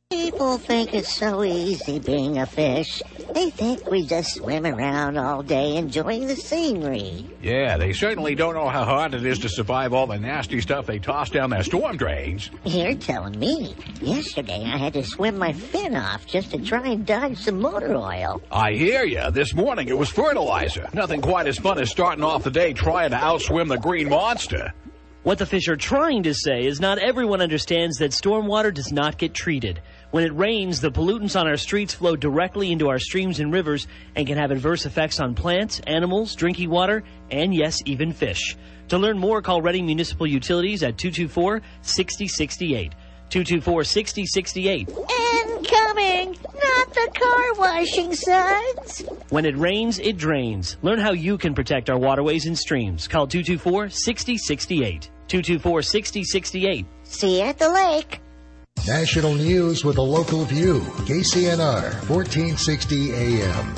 People think it's so easy being a fish. They think we just swim around all day enjoying the scenery. Yeah, they certainly don't know how hard it is to survive all the nasty stuff they toss down their storm drains. You're telling me. Yesterday I had to swim my fin off just to try and dodge some motor oil. I hear you. This morning it was fertilizer. Nothing quite as fun as starting off the day trying to outswim the green monster. What the fish are trying to say is not everyone understands that stormwater does not get treated. When it rains, the pollutants on our streets flow directly into our streams and rivers and can have adverse effects on plants, animals, drinking water, and yes, even fish. To learn more, call Reading Municipal Utilities at two two four, six zero six eight. two two four, six zero six eight. Incoming! Not the car washing suds! When it rains, it drains. Learn how you can protect our waterways and streams. Call two two four, six zero six eight. two two four, six zero six eight. See you at the lake. National news with a local view. K C N R, fourteen sixty A M.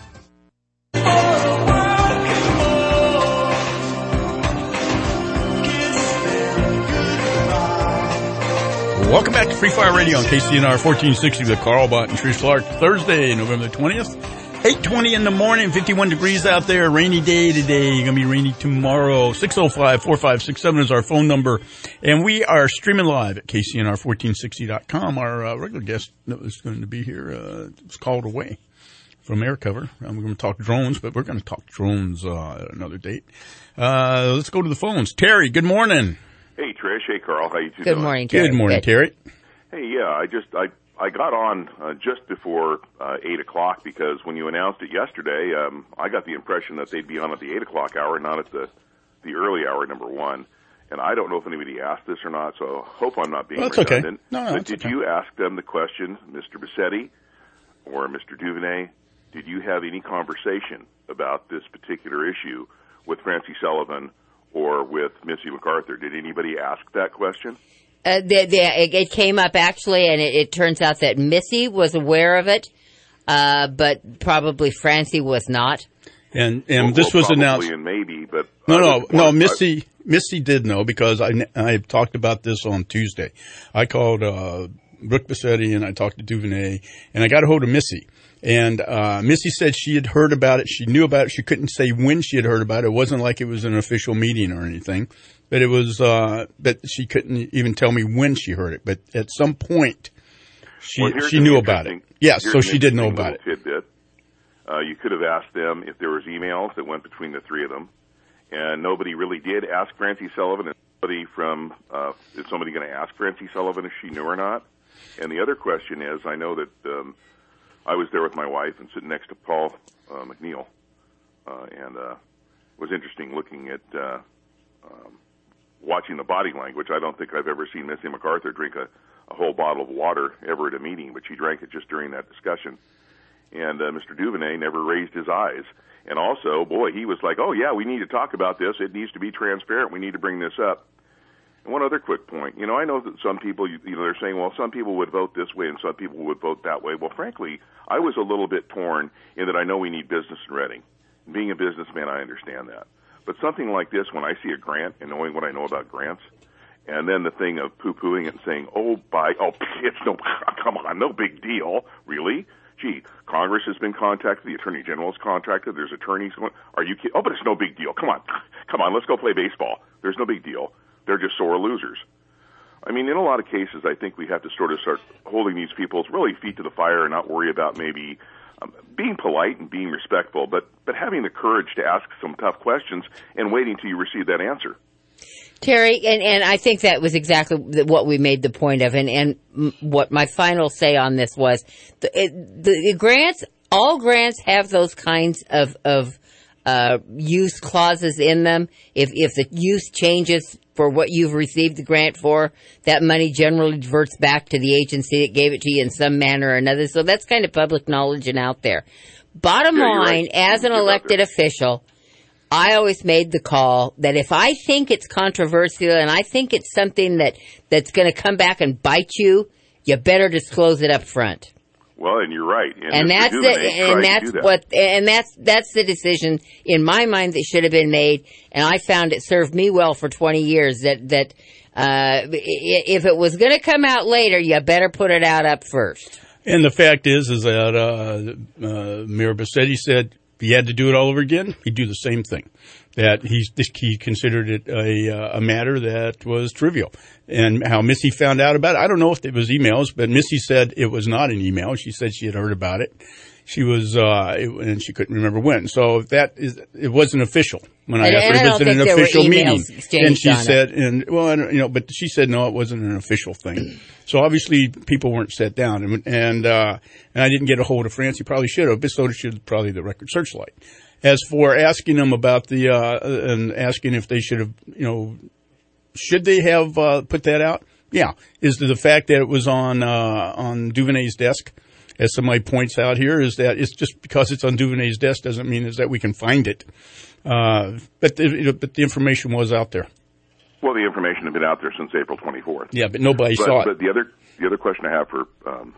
Welcome back to Free Fire Radio on K C N R fourteen sixty with Carl Bott and Trish Clark. Thursday, November the twentieth, eight twenty in the morning, fifty-one degrees out there. Rainy day today. Going to be rainy tomorrow. six oh five, four five six seven is our phone number. And we are streaming live at K C N R fourteen sixty dot com. Our uh, regular guest that was going to be here uh, was called away from air cover. Um, we're going to talk drones, but we're going to talk drones uh, at another date. Uh, let's go to the phones. Terry, good morning. Hey, Trish. Hey, Carl. How you two Good doing? morning, Terry. Good morning, Terry. Hey, yeah, I just I I got on uh, just before uh, eight o'clock because when you announced it yesterday, um, I got the impression that they'd be on at the eight o'clock hour, not at the the early hour. Number one, and I don't know if anybody asked this or not, so I hope I'm not being That's redundant. okay. No, no, but that's did okay. you ask them the question, Mister Bassetti or Mister Duvernay? Did you have any conversation about this particular issue with Francie Sullivan or with Missy MacArthur? Did anybody ask that question? Uh, the, the, it, it came up actually, and it, it turns out that Missy was aware of it, uh, but probably Francie was not. And and Well, this well, was probably announced. and maybe, but No, I no, was- no. I- Missy, Missy did know because I I talked about this on Tuesday. I called uh, Brooke Bassetti and I talked to Duvernay and I got a hold of Missy. And uh, Missy said she had heard about it. She knew about it. She couldn't say when she had heard about it. It wasn't like it was an official meeting or anything. But it was. Uh, but she couldn't even tell me when she heard it. But at some point, she Well, here's she an knew about it. interesting- Yes, here's so an she did know interesting about it. little Tidbit. Uh, you could have asked them if there was emails that went between the three of them, and nobody really did ask Francie Sullivan. Is somebody from uh, is somebody going to ask Francie Sullivan if she knew or not? And the other question is, I know that um, I was there with my wife and sitting next to Paul uh, McNeil, uh, and uh, it was interesting looking at uh, um, watching the body language. I don't think I've ever seen Missy MacArthur drink a, a whole bottle of water ever at a meeting, but she drank it just during that discussion. And uh, Mister Duvernay never raised his eyes. And also, boy, he was like, oh, yeah, we need to talk about this. It needs to be transparent. We need to bring this up. And one other quick point. You know, I know that some people, you know, they're saying, well, some people would vote this way and some people would vote that way. Well, frankly, I was a little bit torn in that I know we need business in Reading. Being a businessman, I understand that. But something like this, when I see a grant and knowing what I know about grants, and then the thing of poo-pooing it and saying, oh, by, oh, it's no, come on, no big deal. Really? Gee, Congress has been contacted, the Attorney General is contacted, there's attorneys going, are you kidding? Oh, but it's no big deal. Come on. Come on, let's go play baseball. There's no big deal. They're just sore losers. I mean, in a lot of cases, I think we have to sort of start holding these people's really feet to the fire and not worry about maybe um, being polite and being respectful, but, but having the courage to ask some tough questions and waiting till you receive that answer. Terry, and, and I think that was exactly what we made the point of, and, and what my final say on this was, the, it, the grants, all grants have those kinds of, of uh, use clauses in them. If, if the use changes for what you've received the grant for, that money generally diverts back to the agency that gave it to you in some manner or another. So that's kind of public knowledge and out there. Bottom Yeah, you're line, right. as an You're out elected there. official, I always made the call that if I think it's controversial and I think it's something that, that's going to come back and bite you, you better disclose it up front. Well, and you're right. And, And Mister that's the, Duvernay tried and to that's do that. what, and that's, that's the decision in my mind that should have been made. And I found it served me well for twenty years that, that, Uh, if it was going to come out later, you better put it out up first. And the fact is, is that uh, uh, Mayor Bassetti said if he had to do it all over again, he'd do the same thing. That he's, he considered it a, a matter that was trivial. And how Missy found out about it, I don't know if it was emails, but Missy said it was not an email. She said she had heard about it. She was, uh, it, and she couldn't remember when. So that is, it wasn't official. When I and, asked and her, I was it an there official were meeting? And she on said, it. and well, I don't, you know, but she said no, it wasn't an official thing. So obviously people weren't set down, and and, uh, and I didn't get a hold of Francie. Probably should have, but so should probably the Record Searchlight. As for asking them about the uh, and asking if they should have, you know, should they have uh, put that out? Yeah, is the fact that it was on uh, on Duvernay's desk, as somebody points out here, is that it's just because it's on Duvernay's desk doesn't mean is that we can find it. Uh, but the, but the information was out there. Well, the information had been out there since April twenty-fourth. Yeah, but nobody but, saw it. But the other the other question I have for um,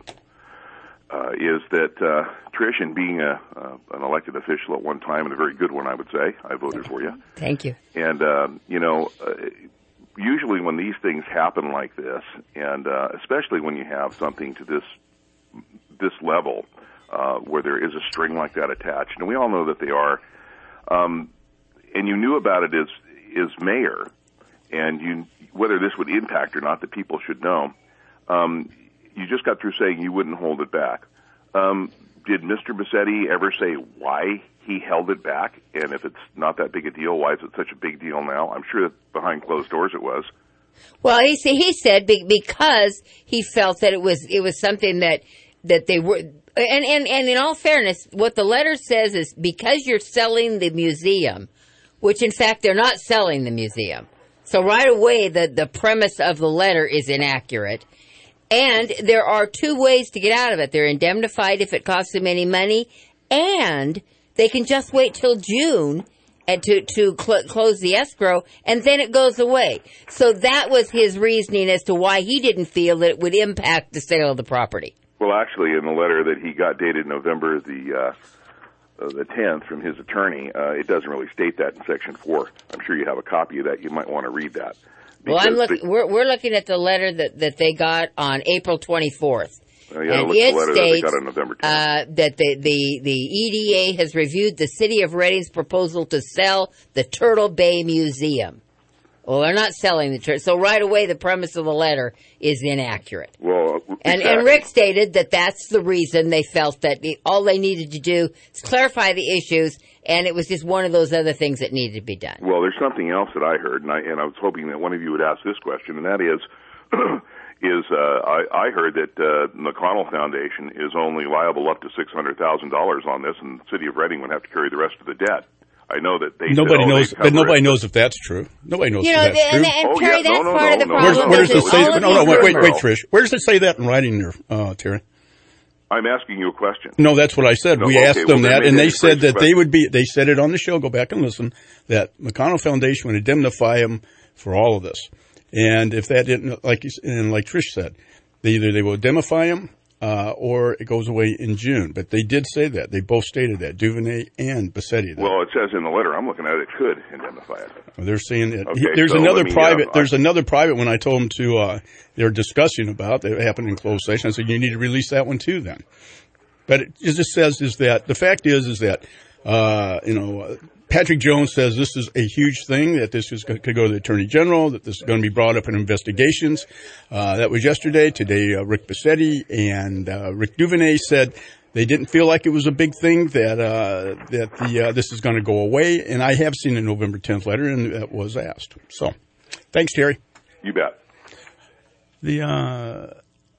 uh, is that uh, Trish, in being a uh, an elected official at one time, and a very good one, I would say, I voted for you. Thank you. And um, you know. Uh, Usually when these things happen like this, and uh, especially when you have something to this this level, uh, where there is a string like that attached, and we all know that they are, um, and you knew about it as, as mayor, and you whether this would impact or not, that people should know, um, you just got through saying you wouldn't hold it back. Um, did Mister Bassetti ever say why he held it back? And if it's not that big a deal, why is it such a big deal now? I'm sure that behind closed doors it was. Well, he he said because he felt that it was it was something that that they were, and and and in all fairness, what the letter says is because you're selling the museum, which in fact they're not selling the museum. So right away, the the premise of the letter is inaccurate. And there are two ways to get out of it. They're indemnified if it costs them any money, and they can just wait till June and to, to cl- close the escrow, and then it goes away. So that was his reasoning as to why he didn't feel that it would impact the sale of the property. Well, actually, in the letter that he got dated November the uh, uh, the tenth from his attorney, uh, it doesn't really state that in Section four. I'm sure you have a copy of that. You might want to read that. Well, I'm looking. We're, we're looking at the letter that, that they got on April twenty-fourth. Uh, yeah, and it states that, November uh, that the, the, the E D A has reviewed the City of Reading's proposal to sell the Turtle Bay Museum. Well, they're not selling the Turtle. So right away, the premise of the letter is inaccurate. Well, and, exactly. and Rick stated that that's the reason they felt that the, all they needed to do is clarify the issues, and it was just one of those other things that needed to be done. Well, there's something else that I heard, and I, and I was hoping that one of you would ask this question, and that is, is uh, I, I heard that uh, McConnell Foundation is only liable up to six hundred thousand dollars on this, and the City of Reading would have to carry the rest of the debt. I know that they nobody said, oh, knows, but nobody it. knows if that's true. Nobody knows you if know, that's and, true. And, and oh, Terry, yeah. that's no, no, part no, of the no. problem. Where's, where does it say? No, no, wait, wait, wait, Trish. Where does it say that in writing there, uh, Terry? I'm asking you a question. No, that's what I said. No, we okay, asked them well, that, and they said that question. they would be. They said it on the show. Go back and listen. That McConnell Foundation would indemnify them for all of this, and if that didn't, like and like Trish said, they either they will indemnify them. Uh, or it goes away in June. But they did say that. They both stated that, Duvernay and Bassetti. Well, it says in the letter I'm looking at, it could indemnify it. Well, they're saying that. Okay, He, there's so another me, private, uh, there's I, another private one I told them to, uh, they were discussing about, that happened in closed session. I said, you need to release that one too then. But it just says is that, the fact is, is that, uh, you know, uh, Patrick Jones says this is a huge thing, that this is, could go to the Attorney General, that this is going to be brought up in investigations. Uh, that was yesterday. Today, uh, Rick Bassetti and uh, Rick Duvernay said they didn't feel like it was a big thing, that uh, that the uh, this is going to go away. And I have seen a November tenth letter, and that was asked. So, thanks, Terry. You bet. The uh,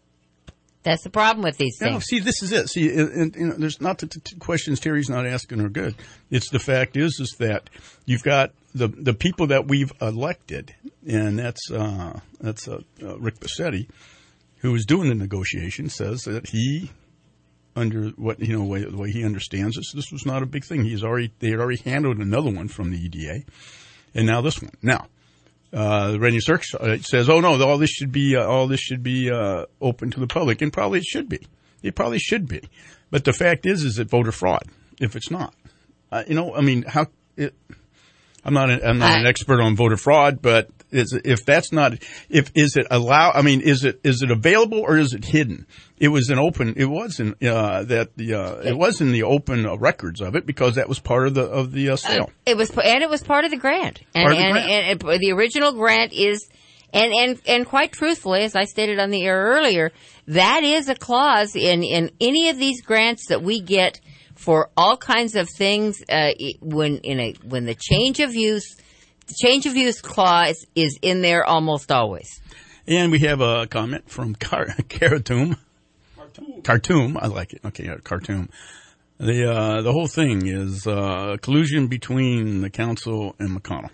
That's the problem with these things. No, see, this is it. See, and, and there's not the, the questions Terry's not asking are good. It's the fact is, is that you've got the the people that we've elected, and that's uh, that's uh, uh, Rick Bassetti, who is doing the negotiation, says that he, under what you know, way, the way he understands this, this was not a big thing. He's already they had already handled another one from the E D A, and now this one. Now. Uh, the Reading Searchlight says, "Oh no, all this should be uh, all this should be uh, open to the public," and probably it should be. It probably should be, but the fact is, is it voter fraud if it's not? Uh, you know, I mean, how? It, I'm not an, I'm not an expert on voter fraud, but Is if that's not if is it allow? I mean, is it is it available or is it hidden? It was an open. It was in uh, that the uh, it was in the open uh, records of it because that was part of the of the uh, sale. Uh, it was and it was part of the grant. And Part of the and, grant. and, and the original grant is and, and and quite truthfully, as I stated on the air earlier, that is a clause in in any of these grants that we get for all kinds of things. Uh, when in a when the change of use. The change of use clause is in there almost always. And we have a comment from Car- Khartoum. Khartoum. Khartoum. I like it. Okay, Khartoum. The uh, the whole thing is uh, collusion between the council and McConnell.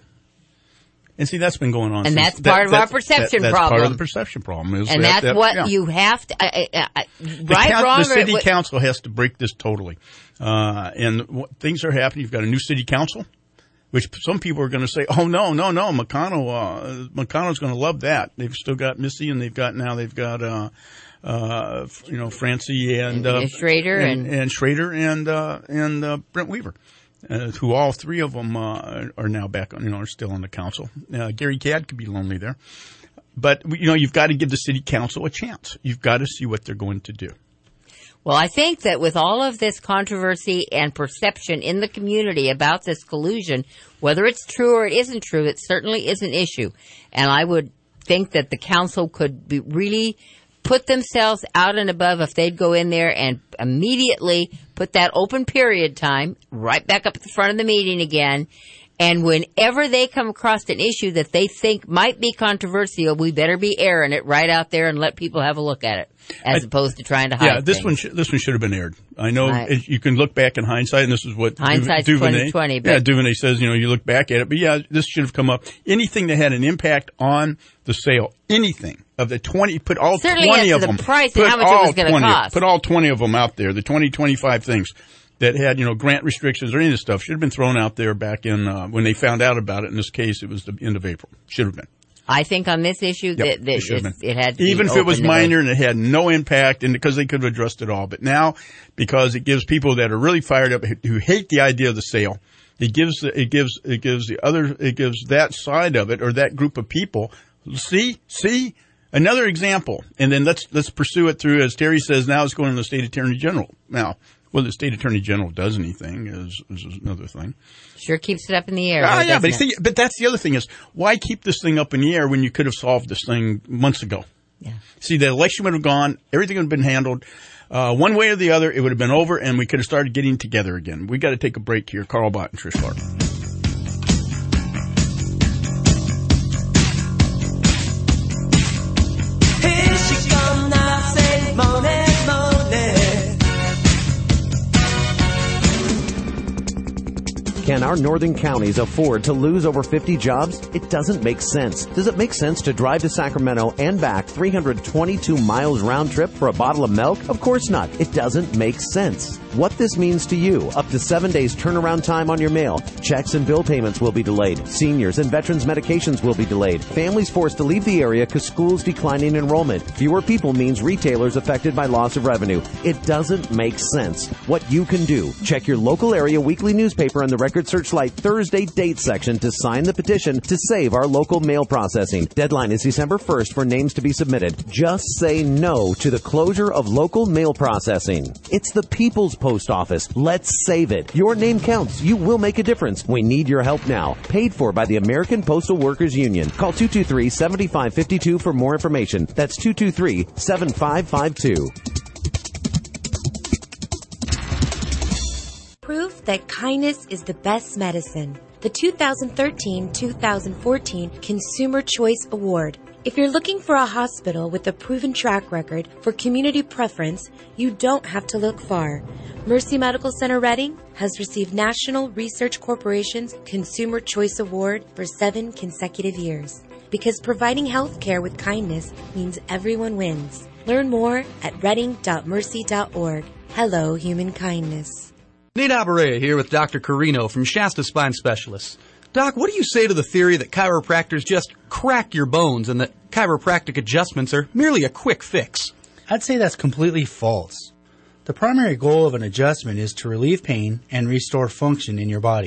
And see, that's been going on. And since, that's part that, of that, our perception that, that's problem. That's part of the perception problem. Is and that, that's that, what yeah. you have to, uh, uh, uh, the right, count, wrong, the city or, council has to break this totally. Uh, and what, things are happening. You've got a new city council. Which some people are going to say, oh, no, no, no, McConnell, uh, McConnell's going to love that. They've still got Missy and they've got now they've got, uh, uh, you know, Francie and, uh, and Schrader and, and, and Schrader and, uh, and, uh, Brent Weaver, uh, who all three of them, uh, are now back on, you know, are still on the council. Uh, Gary Cadd could be lonely there. But, you know, you've got to give the city council a chance. You've got to see what they're going to do. Well, I think that with all of this controversy and perception in the community about this collusion, whether it's true or it isn't true, it certainly is an issue. And I would think that the council could be really put themselves out and above if they'd go in there and immediately put that open period time right back up at the front of the meeting again. And whenever they come across an issue that they think might be controversial, we better be airing it right out there and let people have a look at it, as I, opposed to trying to hide Yeah, this things. one sh- this one should have been aired. I know Right. it, you can look back in hindsight, and this is what Hindsight's Du- Duvernay, twenty twenty, but- yeah, Duvernay says, you know, you look back at it, but yeah, this should have come up. Anything that had an impact on the sale, anything of the twenty, put all Certainly twenty as of to the them, price and put how much it all was gonna twenty, cost. put all twenty of them out there. The twenty, twenty-five things that had, you know, grant restrictions or any of this stuff should have been thrown out there back in uh, when they found out about it. In this case, it was the end of April. Should have been. I think on this issue Yep, that, that it should have it's- been. it had to Even be if it was open to minor the- and it had no impact, and because they could have addressed it all. But now, because it gives people that are really fired up, who hate the idea of the sale, it gives it gives it gives the other it gives that side of it or that group of people. See, see another example, and then let's let's pursue it through, as Terry says. Now it's going to the state attorney general. Now, whether the state attorney general does anything is, is another thing. Sure keeps it up in the air. Ah, though, yeah, but, doesn't see, it? but that's the other thing is, why keep this thing up in the air when you could have solved this thing months ago? Yeah. See, the election would have gone, everything would have been handled uh, one way or the other. It would have been over, and we could have started getting together again. We got to take a break here. Carl Bott and Trish Clark. Here she come now, say moaning, moaning. Can our northern counties afford to lose over fifty jobs? It doesn't make sense. Does it make sense to drive to Sacramento and back three hundred twenty-two miles round trip for a bottle of milk? Of course not. It doesn't make sense. What this means to you: up to seven days turnaround time on your mail. Checks and bill payments will be delayed. Seniors and veterans medications will be delayed. Families forced to leave the area because schools declining enrollment. Fewer people means retailers affected by loss of revenue. It doesn't make sense. What you can do: check your local area weekly newspaper and the Record Searchlight Thursday date section to sign the petition to save our local mail processing. Deadline is December first for names to be submitted. Just say no to the closure of local mail processing. It's the People's Post Office. Let's save it. Your name counts. You will make a difference. We need your help now. Paid for by the American Postal Workers Union. Call two two three, seven five five two for more information. That's two two three, seven five five two. Proof that kindness is the best medicine. The two thousand thirteen two thousand fourteen Consumer Choice Award. If you're looking for a hospital with a proven track record for community preference, you don't have to look far. Mercy Medical Center Reading has received National Research Corporation's Consumer Choice Award for seven consecutive years. Because providing health care with kindness means everyone wins. Learn more at reading dot mercy dot org. Hello, human kindness. Nate Abarea here with Doctor Carino from Shasta Spine Specialists. Doc, what do you say to the theory that chiropractors just crack your bones and that chiropractic adjustments are merely a quick fix? I'd say that's completely false. The primary goal of an adjustment is to relieve pain and restore function in your body.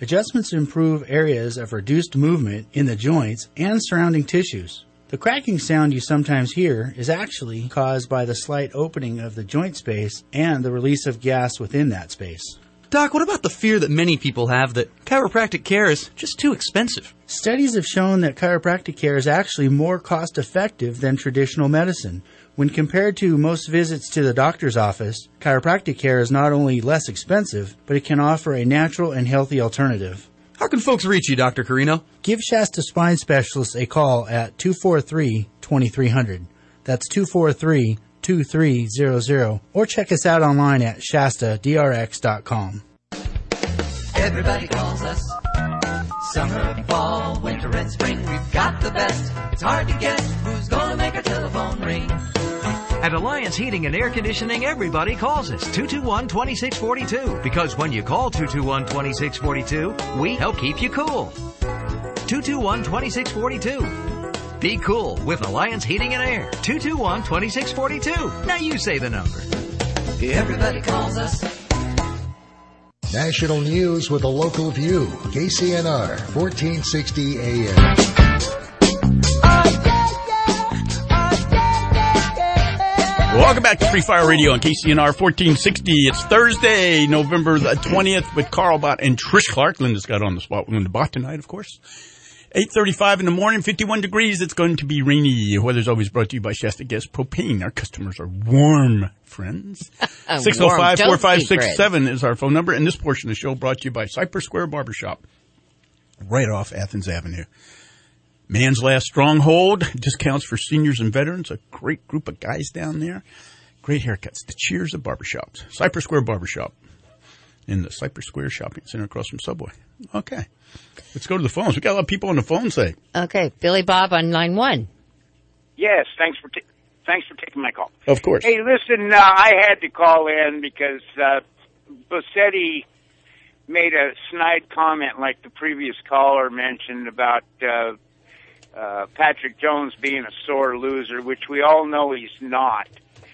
Adjustments improve areas of reduced movement in the joints and surrounding tissues. The cracking sound you sometimes hear is actually caused by the slight opening of the joint space and the release of gas within that space. Doc, what about the fear that many people have that chiropractic care is just too expensive? Studies have shown that chiropractic care is actually more cost-effective than traditional medicine. When compared to most visits to the doctor's office, chiropractic care is not only less expensive, but it can offer a natural and healthy alternative. How can folks reach you, Doctor Carino? Give Shasta Spine Specialists a call at two four three, two three zero zero. That's two four three, two three zero zero. Or check us out online at shasta d r x dot com. Everybody calls us. Summer, fall, winter, and spring. We've got the best. It's hard to guess who's gonna make our telephone ring. At Alliance Heating and Air Conditioning, everybody calls us two two one, two six four two. Because when you call two two one, two six four two, we help keep you cool. two two one, two six four two. Be cool with Alliance Heating and Air. two two one, two six four two. Now you say the number. Everybody calls us. National news with a local view. K C N R, fourteen sixty A M. Welcome back to Free Fire Radio on K C N R fourteen sixty. It's Thursday, November the twentieth with Carl Bott and Trish Clark. Linda's got on the spot with Linda Bott tonight, of course. eight thirty-five in the morning, fifty-one degrees. It's going to be rainy. Weather's always brought to you by Shasta Gas Propane. Our customers are warm friends. six oh five, four five six seven is our phone number. And this portion of the show brought to you by Cypress Square Barbershop, right off Athens Avenue. Man's Last Stronghold, discounts for seniors and veterans, a great group of guys down there. Great haircuts, the cheers of barbershops. Cypress Square Barbershop in the Cypress Square Shopping Center across from Subway. Okay, let's go to the phones. We got a lot of people on the phone say. Okay, Billy Bob on line one. Yes, thanks for t- thanks for taking my call. Of course. Hey, listen, uh, I had to call in because uh, Bossetti made a snide comment like the previous caller mentioned about uh, uh, Patrick Jones being a sore loser, which we all know he's not.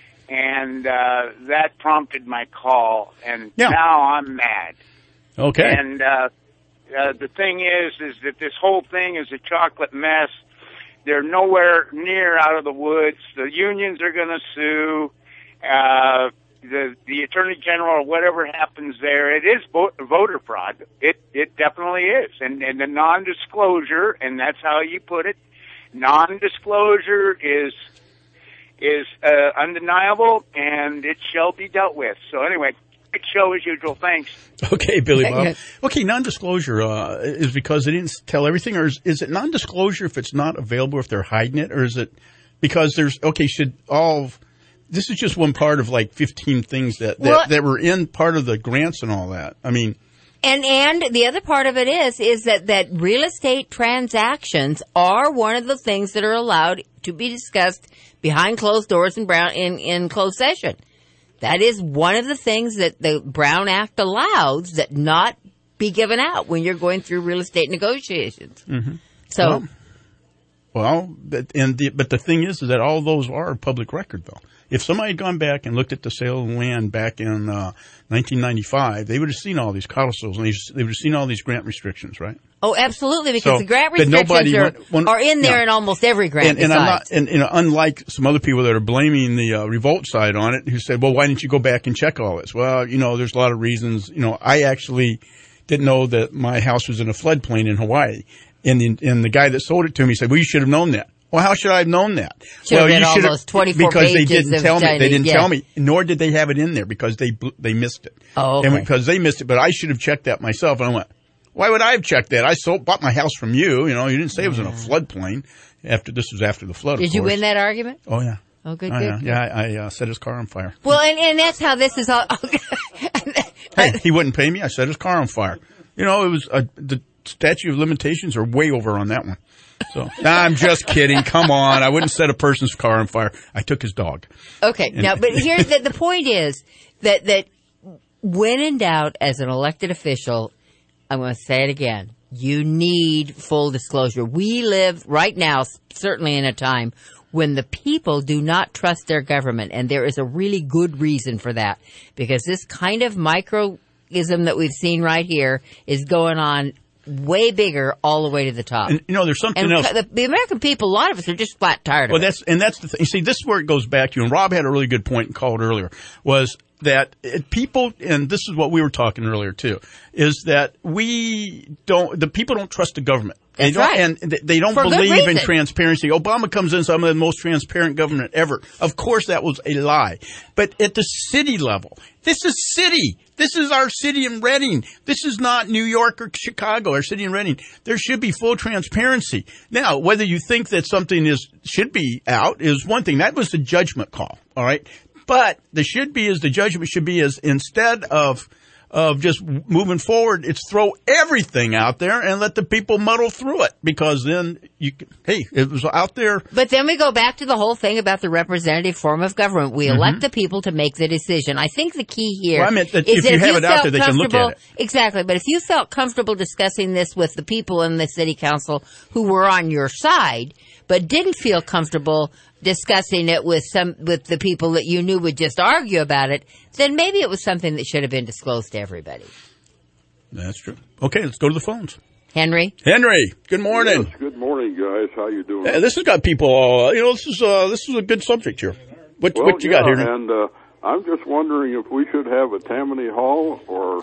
And uh, that prompted my call, and yeah. now I'm mad. Okay. And uh, uh, the thing is, is that this whole thing is a chocolate mess. They're nowhere near out of the woods. The unions are going to sue. Uh, the the attorney general, or whatever happens there, it is vo- voter fraud. It it definitely is. And and the non-disclosure, and that's how you put it, non-disclosure is is uh, undeniable, and it shall be dealt with. So anyway, great show as usual. Thanks. Okay, Billy Bob. Okay, non-disclosure uh, is because they didn't tell everything, or is, is it non-disclosure if it's not available, if they're hiding it, or is it because there's, okay, should all, this is just one part of like fifteen things that, that, well, that were in part of the grants and all that. I mean. And and the other part of it is, is that, that real estate transactions are one of the things that are allowed to be discussed behind closed doors in Brown in, in closed session. That is one of the things that the Brown Act allows that not be given out when you're going through real estate negotiations. Mm-hmm. So, well, well, but and the, but the thing is, is that all those are public record, though. If somebody had gone back and looked at the sale of land back in uh, nineteen ninety-five, they would have seen all these codicils and they, they would have seen all these grant restrictions, right? Oh, absolutely, because so, the grant restrictions are, went, went, are in there yeah. in almost every grant. And, and, I'm not, and you know, unlike some other people that are blaming the uh, revolt side on it, who said, "Well, why didn't you go back and check all this?" Well, you know, there's a lot of reasons. You know, I actually didn't know that my house was in a floodplain in Hawaii, and the, and the guy that sold it to me said, "Well, you should have known that." Well, how should I have known that? Should well, have you should have twenty-four because pages they didn't tell me. They didn't yeah. tell me, nor did they have it in there because they they missed it. Oh, okay. And because they missed it, but I should have checked that myself. And I went, why would I have checked that? I sold bought my house from you. You know, you didn't say it was in a floodplain. After this was after the flood. Did of you course. win that argument? Oh yeah. Oh, good. Oh, good. yeah, yeah. I, I uh, set his car on fire. Well, and and that's how this is all. Hey, he wouldn't pay me. I set his car on fire. You know, it was uh, the statute of limitations are way over on that one. So, nah, I'm just kidding. Come on. I wouldn't set a person's car on fire. I took his dog. Okay. And, now, but here's the, the point is that, that when in doubt as an elected official, I'm going to say it again, you need full disclosure. We live right now, certainly in a time when the people do not trust their government. And there is a really good reason for that, because this kind of micro demagogism that we've seen right here is going on way bigger all the way to the top. And, you know, there's something and else. The, the American people, a lot of us are just flat tired well, of it. that's and that's the thing. You see, this is where it goes back to, and Rob had a really good point and called earlier, was that it, people, and this is what we were talking earlier too, is that we don't, the people don't trust the government. They That's don't, right. And they don't For good believe in reason. transparency. Obama comes in some of the most transparent government ever. Of course, that was a lie. But at the city level, this is city. This is our city in Reading. This is not New York or Chicago, our city in Reading. There should be full transparency. Now, whether you think that something is should be out is one thing. That was the judgment call, all right? But the should be is the judgment should be is instead of of just moving forward, it's throw everything out there and let the people muddle through it, because then you can, hey, it was out there. But then we go back to the whole thing about the representative form of government. We Mm-hmm. elect the people to make the decision. I think the key here Well, I meant that is if that you if have you it out felt there, they can look at comfortable- it. Exactly. But if you felt comfortable discussing this with the people in the city council who were on your side, but didn't feel comfortable discussing it with some with the people that you knew would just argue about it, then maybe it was something that should have been disclosed to everybody. That's true. Okay, let's go to the phones. Henry? Henry, good morning. Yes, good morning, guys. How you doing? Hey, this has got people all, you know, this is, uh, this is a good subject here. What, well, what you yeah, got here? And uh, I'm just wondering if we should have a Tammany Hall or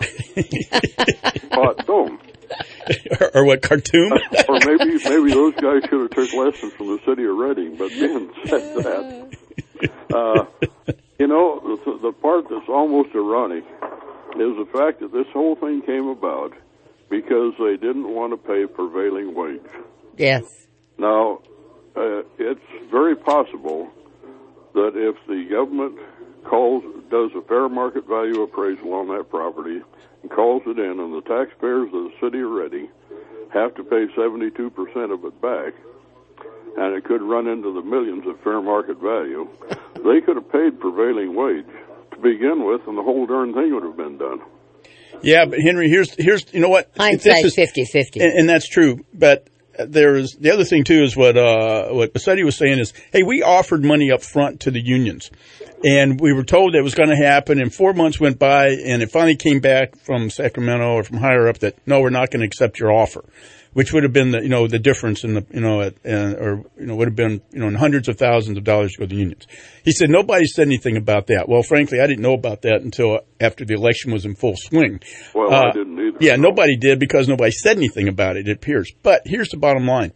Spot Dome. or, or what, Khartoum? Or maybe maybe those guys should have took lessons from the city of Reading. But being said that, uh, you know, the, the part that's almost ironic is the fact that this whole thing came about because they didn't want to pay prevailing wage. Yes. Now, uh, it's very possible that if the government calls, does a fair market value appraisal on that property and calls it in, and the taxpayers of the city of Reading have to pay seventy-two percent of it back, and it could run into the millions of fair market value, they could have paid prevailing wage to begin with, and the whole darn thing would have been done. Yeah, but Henry, here's, here's, you know what? Hindsight fifty-fifty. And, and that's true, but there's, the other thing too is what, uh, what Bassetti was saying is, hey, we offered money up front to the unions, and we were told that it was going to happen, and four months went by, and it finally came back from Sacramento or from higher up that, no, we're not going to accept your offer, which would have been the, you know, the difference in the, you know, at, uh, or, you know, would have been, you know, in hundreds of thousands of dollars to go to the unions. He said, nobody said anything about that. Well, frankly, I didn't know about that until after the election was in full swing. Well, uh, I didn't either. Yeah, nobody did because nobody said anything about it, it appears. But here's the bottom line,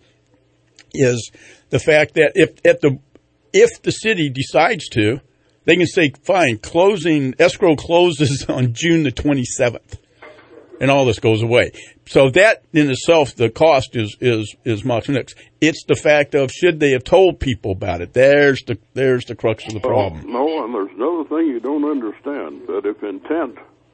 is the fact that if, at the, if the city decides to, they can say, fine, closing, escrow closes on June the twenty-seventh. And all this goes away. So that in itself, the cost is, is, is Mox Nix. It's the fact of, should they have told people about it? There's the, there's the crux of the problem. Oh, no, and there's another thing you don't understand, that if intent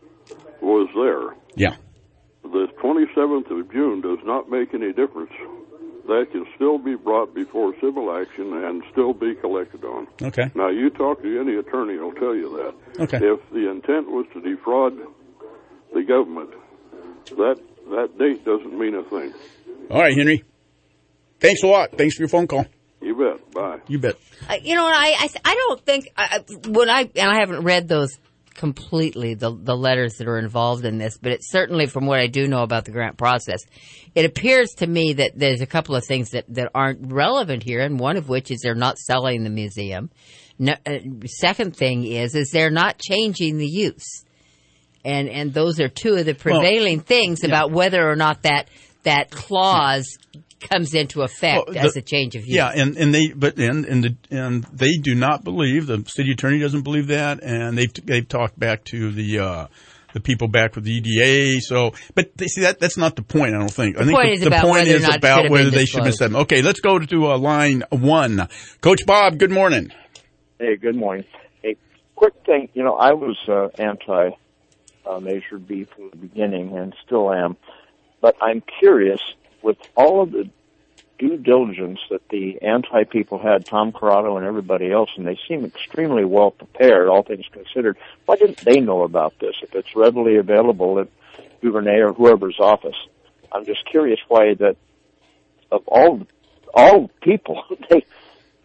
was there, Yeah. the twenty-seventh of June does not make any difference. That can still be brought before civil action and still be collected on. Okay. Now, you talk to any attorney, will tell you that. Okay. If the intent was to defraud the government, that that date doesn't mean a thing. All right, Henry. Thanks a lot. Thanks for your phone call. You bet. Bye. You bet. Uh, you know what? I, I I don't think I, when I and I haven't read those completely, the the letters that are involved in this, but it's certainly from what I do know about the grant process, it appears to me that there's a couple of things that, that aren't relevant here, and one of which is they're not selling the museum. No, uh, second thing is is they're not changing the use, and and those are two of the prevailing well, things yeah. about whether or not that that clause comes into effect well, the, as a change of use. Yeah, and, and they but and and the, and they do not believe, the city attorney doesn't believe that, and they've they've talked back to the uh, the people back with the E D A. So, but they, see that that's not the point. I don't think. The I think point the, is the about point whether, is or not about whether they disclosed. should have said. Okay, let's go to uh, line one. Coach Bob, good morning. Hey, good morning. Hey, quick thing. You know, I was uh, anti uh, Measure B from the beginning, and still am. But I'm curious, with all of the due diligence that the anti-people had, Tom Corrado and everybody else, and they seem extremely well prepared, all things considered, why didn't they know about this if it's readily available at Duvernay or whoever's office? I'm just curious why that, of all all people, they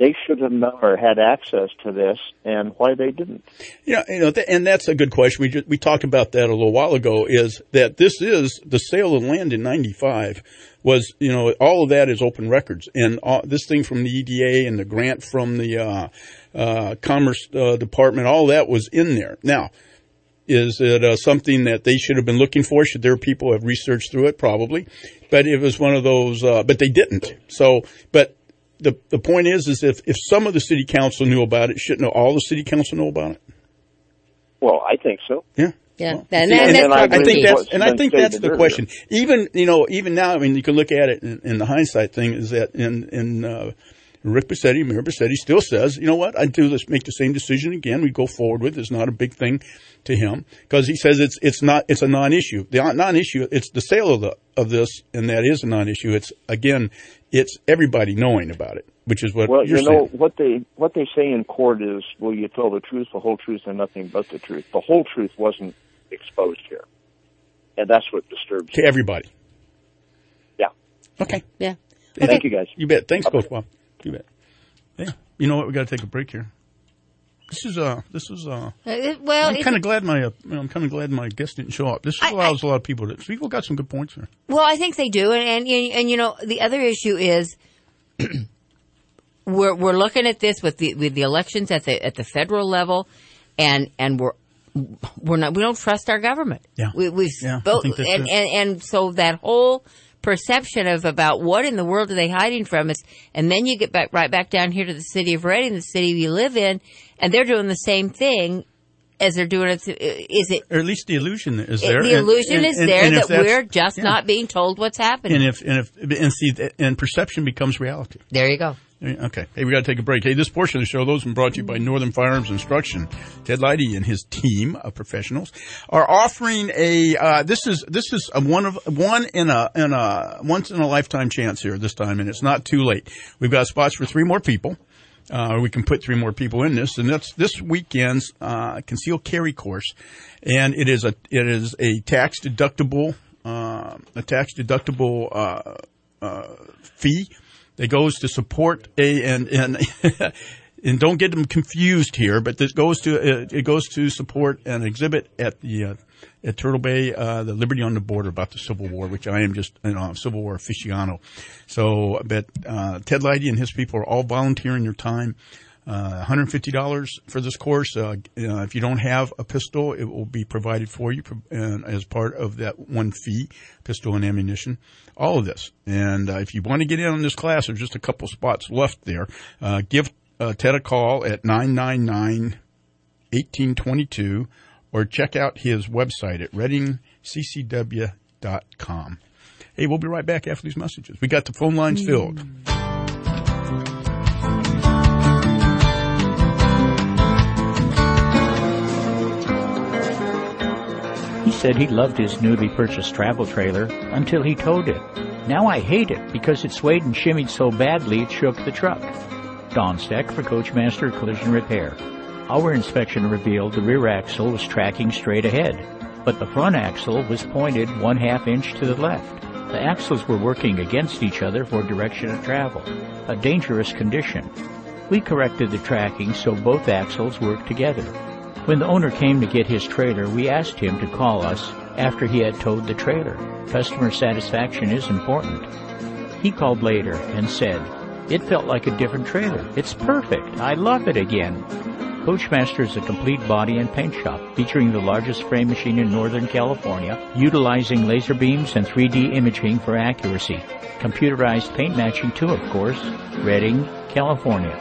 they should have known or had access to this, and why they didn't. Yeah, you know, th- and that's a good question. We just, we talked about that a little while ago. Is that this is the sale of land in ninety-five was, you know, all of that is open records, and all, this thing from the E D A and the grant from the uh, uh, Commerce uh, Department, all that was in there. Now, is it uh, something that they should have been looking for? Should their people have researched through it? Probably, but it was one of those. Uh, but they didn't. So, but. The the point is, is if, if some of the city council knew about it, shouldn't all the city council know about it? Well, I think so. Yeah. Yeah. Well, and, see, and, and, and and I think that's, and I think that's the earlier. question. Even, you know, even now, I mean, you can look at it in, in the hindsight thing is that in, in, uh, Rick Bassetti, Mayor Bassetti still says, you know what, I'd do this, make the same decision again. We go forward with it. It's not a big thing to him because he says it's, it's not, it's a non-issue. The non-issue, it's the sale of the, of this, and that is a non-issue. It's, again, it's everybody knowing about it, which is what well, you're you know, saying. what they, what they say in court is, will you tell the truth, the whole truth, and nothing but the truth? The whole truth wasn't exposed here. And that's what disturbs To me. everybody. Yeah. Okay. Yeah. Okay. Thank you, guys. You bet. Thanks, Okay. Coach Bob. You bet. Yeah. You know what? We got to take a break here. This is uh. This is uh. Uh, well, I'm it- kind of glad my uh, you know, I'm kind of glad my guest didn't show up. This I- allows a lot of people to. People got some good points here. Well, I think they do, and and, and you know the other issue is we're we're looking at this with the with the elections at the at the federal level, and and we're we're not we don't trust our government. Yeah, we we've Yeah, I both, think that's and, it. and and so that whole perception of about what in the world are they hiding from us, and then you get back right back down here to the city of Reading, the city we live in, and they're doing the same thing as they're doing it. Is it? Or at least the illusion is there. The And- illusion and- is and- there and if that that's- we're just yeah. not being told what's happening. And if and if and see and perception becomes reality. There you go. Okay. Hey, we got to take a break. Hey, this portion of the show, those have been brought to you by Northern Firearms Instruction. Ted Leidy and his team of professionals are offering a. Uh, this is this is a one of one in a in a once in a lifetime chance here this time, and it's not too late. We've got spots for three more people. Uh, we can put three more people in this, and that's this weekend's uh, concealed carry course, and it is a it is a tax deductible uh, a tax deductible uh, uh, fee. That goes to support a and and and don't get them confused here, but this goes to uh, it goes to support an exhibit at the uh, at Turtle Bay, uh, the Liberty on the Border about the Civil War, which I am just you know a Civil War aficionado. So, but uh, Ted Leidy and his people are all volunteering their time. Uh, one hundred fifty dollars for this course. Uh, uh, if you don't have a pistol, it will be provided for you uh, as part of that one fee, pistol and ammunition, all of this. And uh, if you want to get in on this class, there's just a couple spots left there. Uh, give uh, Ted a call at nine nine nine, one eight two two or check out his website at reading c c w dot com. Hey, we'll be right back after these messages. We got the phone lines filled. He said he loved his newly purchased travel trailer until he towed it. Now I hate it because it swayed and shimmied so badly it shook the truck. Don Steck for Coachmaster Collision Repair. Our inspection revealed the rear axle was tracking straight ahead, but the front axle was pointed one half inch to the left. The axles were working against each other for direction of travel, a dangerous condition. We corrected the tracking so both axles worked together. When the owner came to get his trailer, we asked him to call us after he had towed the trailer. Customer satisfaction is important. He called later and said, "It felt like a different trailer. It's perfect. I love it again." Coachmaster is a complete body and paint shop featuring the largest frame machine in Northern California, utilizing laser beams and three D imaging for accuracy. Computerized paint matching too, of course. Reading, California.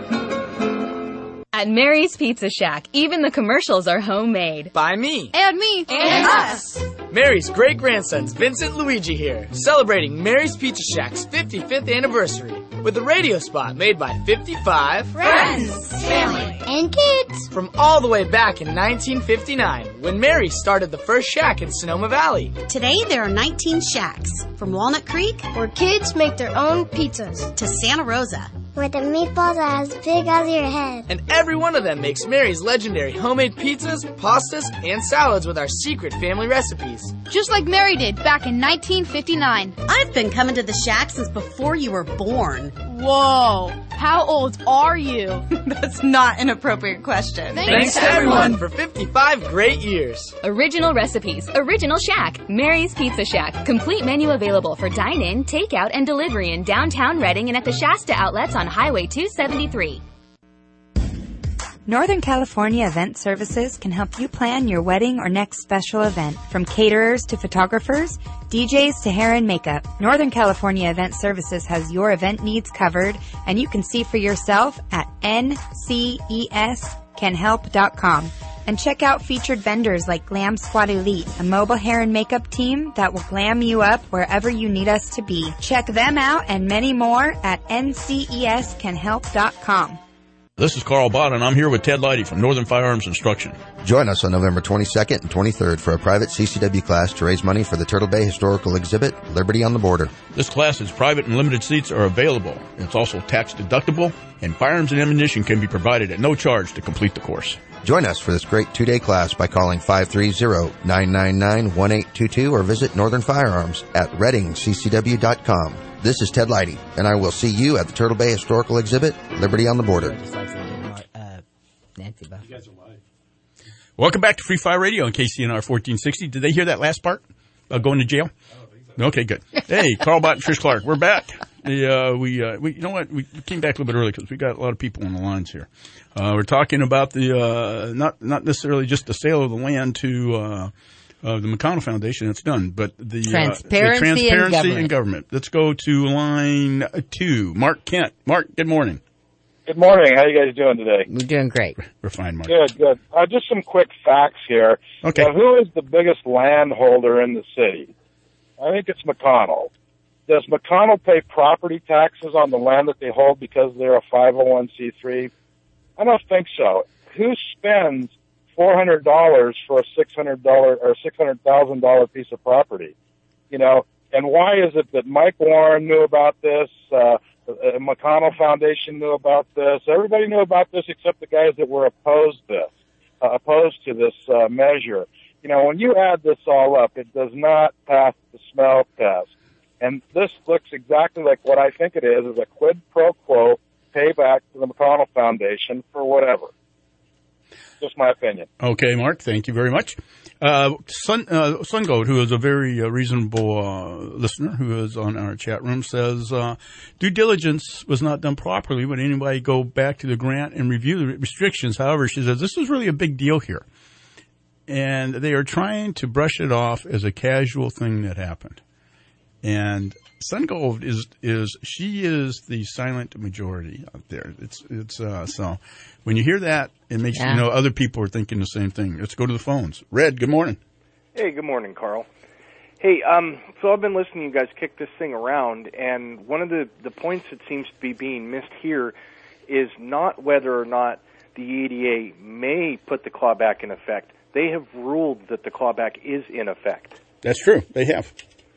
At Mary's Pizza Shack, even the commercials are homemade. By me. And me. And us. Mary's great-grandsons, Vincent and Luigi here, celebrating Mary's Pizza Shack's fifty-fifth anniversary with a radio spot made by fifty-five Friends, family, and kids from all the way back in nineteen fifty-nine when Mary started the first shack in Sonoma Valley. Today there are nineteen shacks, from Walnut Creek, where kids make their own pizzas, to Santa Rosa, where the meatballs are as big as your head. And every one of them makes Mary's legendary homemade pizzas, pastas, and salads with our secret family recipes. Just like Mary did back in nineteen fifty-nine. I've been coming to the shack since before you were born. Whoa! How old are you? That's not an appropriate question. Thanks, everyone for fifty-five great years. Original recipes, original Shack, Mary's Pizza Shack. Complete menu available for dine-in, takeout, and delivery in downtown Reading and at the Shasta outlets on Highway two seventy-three. Northern California Event Services can help you plan your wedding or next special event. From caterers to photographers, D Js to hair and makeup, Northern California Event Services has your event needs covered, and you can see for yourself at N C E S can help dot com. And check out featured vendors like Glam Squad Elite, a mobile hair and makeup team that will glam you up wherever you need us to be. Check them out and many more at N C E S can help dot com. This is Carl Bott, and I'm here with Ted Leidy from Northern Firearms Instruction. Join us on November twenty-second and twenty-third for a private C C W class to raise money for the Turtle Bay Historical Exhibit, Liberty on the Border. This class is private and limited seats are available. It's also tax deductible, and firearms and ammunition can be provided at no charge to complete the course. Join us for this great two-day class by calling five three zero, nine nine nine, one eight two two or visit Northern Firearms at reading c c w dot com. This is Ted Leidy, and I will see you at the Turtle Bay Historical Exhibit, Liberty on the Border. Nancy Buff. Welcome back to Free Fire Radio on K C N R fourteen sixty. Did they hear that last part about going to jail? Okay, good. Hey, Carl Bott and Trish Clark, we're back. Uh, we, uh, we, you know what? We came back a little bit early because we got a lot of people on the lines here. Uh, we're talking about the uh, not not necessarily just the sale of the land to uh, uh, the McConnell Foundation. It's done, but the transparency, uh, the transparency in government. in government. Let's go to line two. Mark Kent. Mark, good morning. Good morning. How you guys doing today? We're doing great. We're fine, Mark. Good, good. Uh, just some quick facts here. Okay. Now, who is the biggest landholder in the city? I think it's McConnell. Does McConnell pay property taxes on the land that they hold because they're a five oh one c three? I don't think so. Who spends four hundred dollars for a six hundred dollars or six hundred thousand dollars piece of property? You know, and why is it that Mike Warren knew about this, uh, the McConnell Foundation knew about this, everybody knew about this except the guys that were opposed this, uh, opposed to this uh, measure? You know, when you add this all up, it does not pass the smell test. And this looks exactly like what I think it is, is a quid pro quo payback to the McConnell Foundation for whatever. Just my opinion. Okay, Mark, thank you very much. Uh, Sun, uh, Sun Goat, who is a very uh, reasonable uh, listener who is on our chat room, says uh, due diligence was not done properly. Would anybody go back to the grant and review the restrictions? However, she says this is really a big deal here. And they are trying to brush it off as a casual thing that happened. And Sun Gold is is she is the silent majority out there. It's it's uh, so when you hear that, it makes yeah. you know other people are thinking the same thing. Let's go to the phones. Red, good morning. Hey, good morning, Carl. Hey, um, so I've been listening to you guys kick this thing around, and one of the the points that seems to be being missed here is not whether or not the E D A may put the clawback in effect. They have ruled that the clawback is in effect. That's true. They have.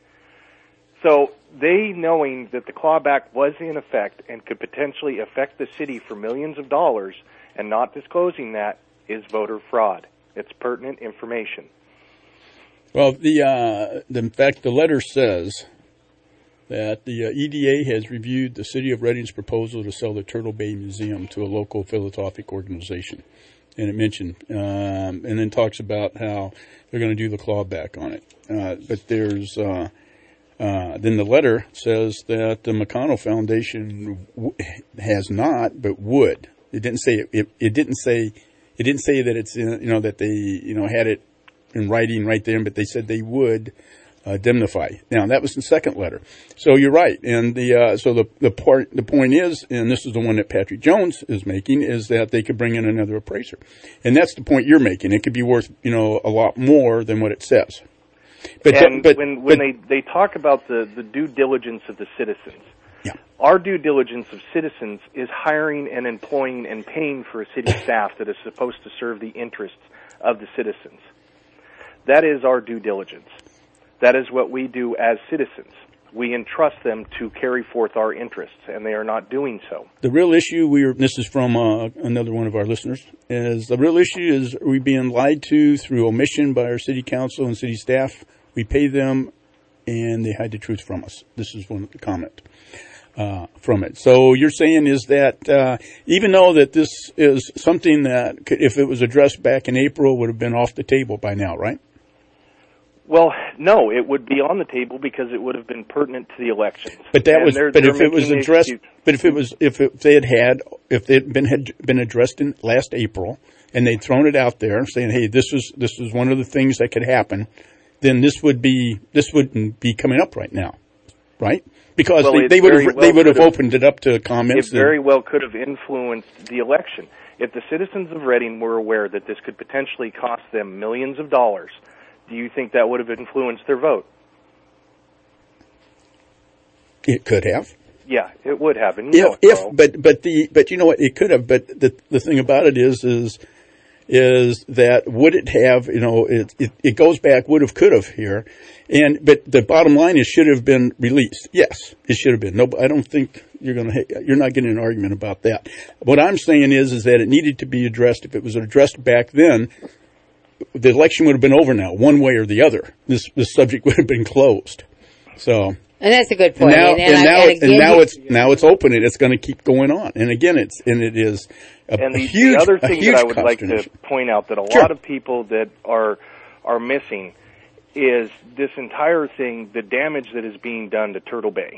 So they, knowing that the clawback was in effect and could potentially affect the city for millions of dollars and not disclosing that is voter fraud. It's pertinent information. Well, the, uh, the in fact, the letter says that the uh, E D A has reviewed the City of Reading's proposal to sell the Turtle Bay Museum to a local philanthropic organization. And it mentioned, um, and then talks about how they're going to do the clawback on it. Uh, but there's... Uh, Uh, then the letter says that the McConnell Foundation w- has not, but would. It didn't say it, it. It didn't say. It didn't say that it's in, you know that they you know had it in writing right there, but they said they would uh, indemnify. Now that was the second letter. So you're right, and the uh, so the the part the point is, and this is the one that Patrick Jones is making, is that they could bring in another appraiser, and that's the point you're making. It could be worth you know a lot more than what it says. But, and but, when, when but, they, they talk about the, the due diligence of the citizens, yeah. our due diligence of citizens is hiring and employing and paying for a city staff that is supposed to serve the interests of the citizens. That is our due diligence. That is what we do as citizens. We entrust them to carry forth our interests, and they are not doing so. The real issue, we are, this is from uh, another one of our listeners, is the real issue is are we being lied to through omission by our city council and city staff? We pay them, and they hide the truth from us. This is one comment. uh, from it. So you're saying is that uh, even though that this is something that, could, if it was addressed back in April, would have been off the table by now, right? Well, no, it would be on the table because it would have been pertinent to the elections. But that And was, they're- but they're if it was making the addressed, excuse- but if it was, if, it, if they had had, if it had been had been addressed in last April, and they'd thrown it out there saying, "Hey, this is this is one of the things that could happen," then this would be this wouldn't be coming up right now, right? Because Well, they, it they would very have well they would have could have- opened it up to comments. It very well could have influenced the election. If the citizens of Reading were aware that this could potentially cost them millions of dollars, do you think that would have influenced their vote? It could have. Yeah, it would have. And you If, know it, if Carl. but but the but you know what, it could have. But the the thing about it is is is that would it have, you know, it it, it goes back would have, could have here, and but the bottom line is should have been released. Yes, it should have been. No, I don't think you're going to you're not getting an argument about that. What I'm saying is is that it needed to be addressed. If it was addressed back then, the election would have been over now, one way or the other. This this subject would have been closed. So. And that's a good And point. now, And, and I- now, and it's, again, and now you- it's now it's open and it's going to keep going on. And again, it's and it is a, And a the, huge, the other a thing huge that I would like to consternation. point out that a Sure. lot of people that are are missing is this entire thing, the damage that is being done to Turtle Bay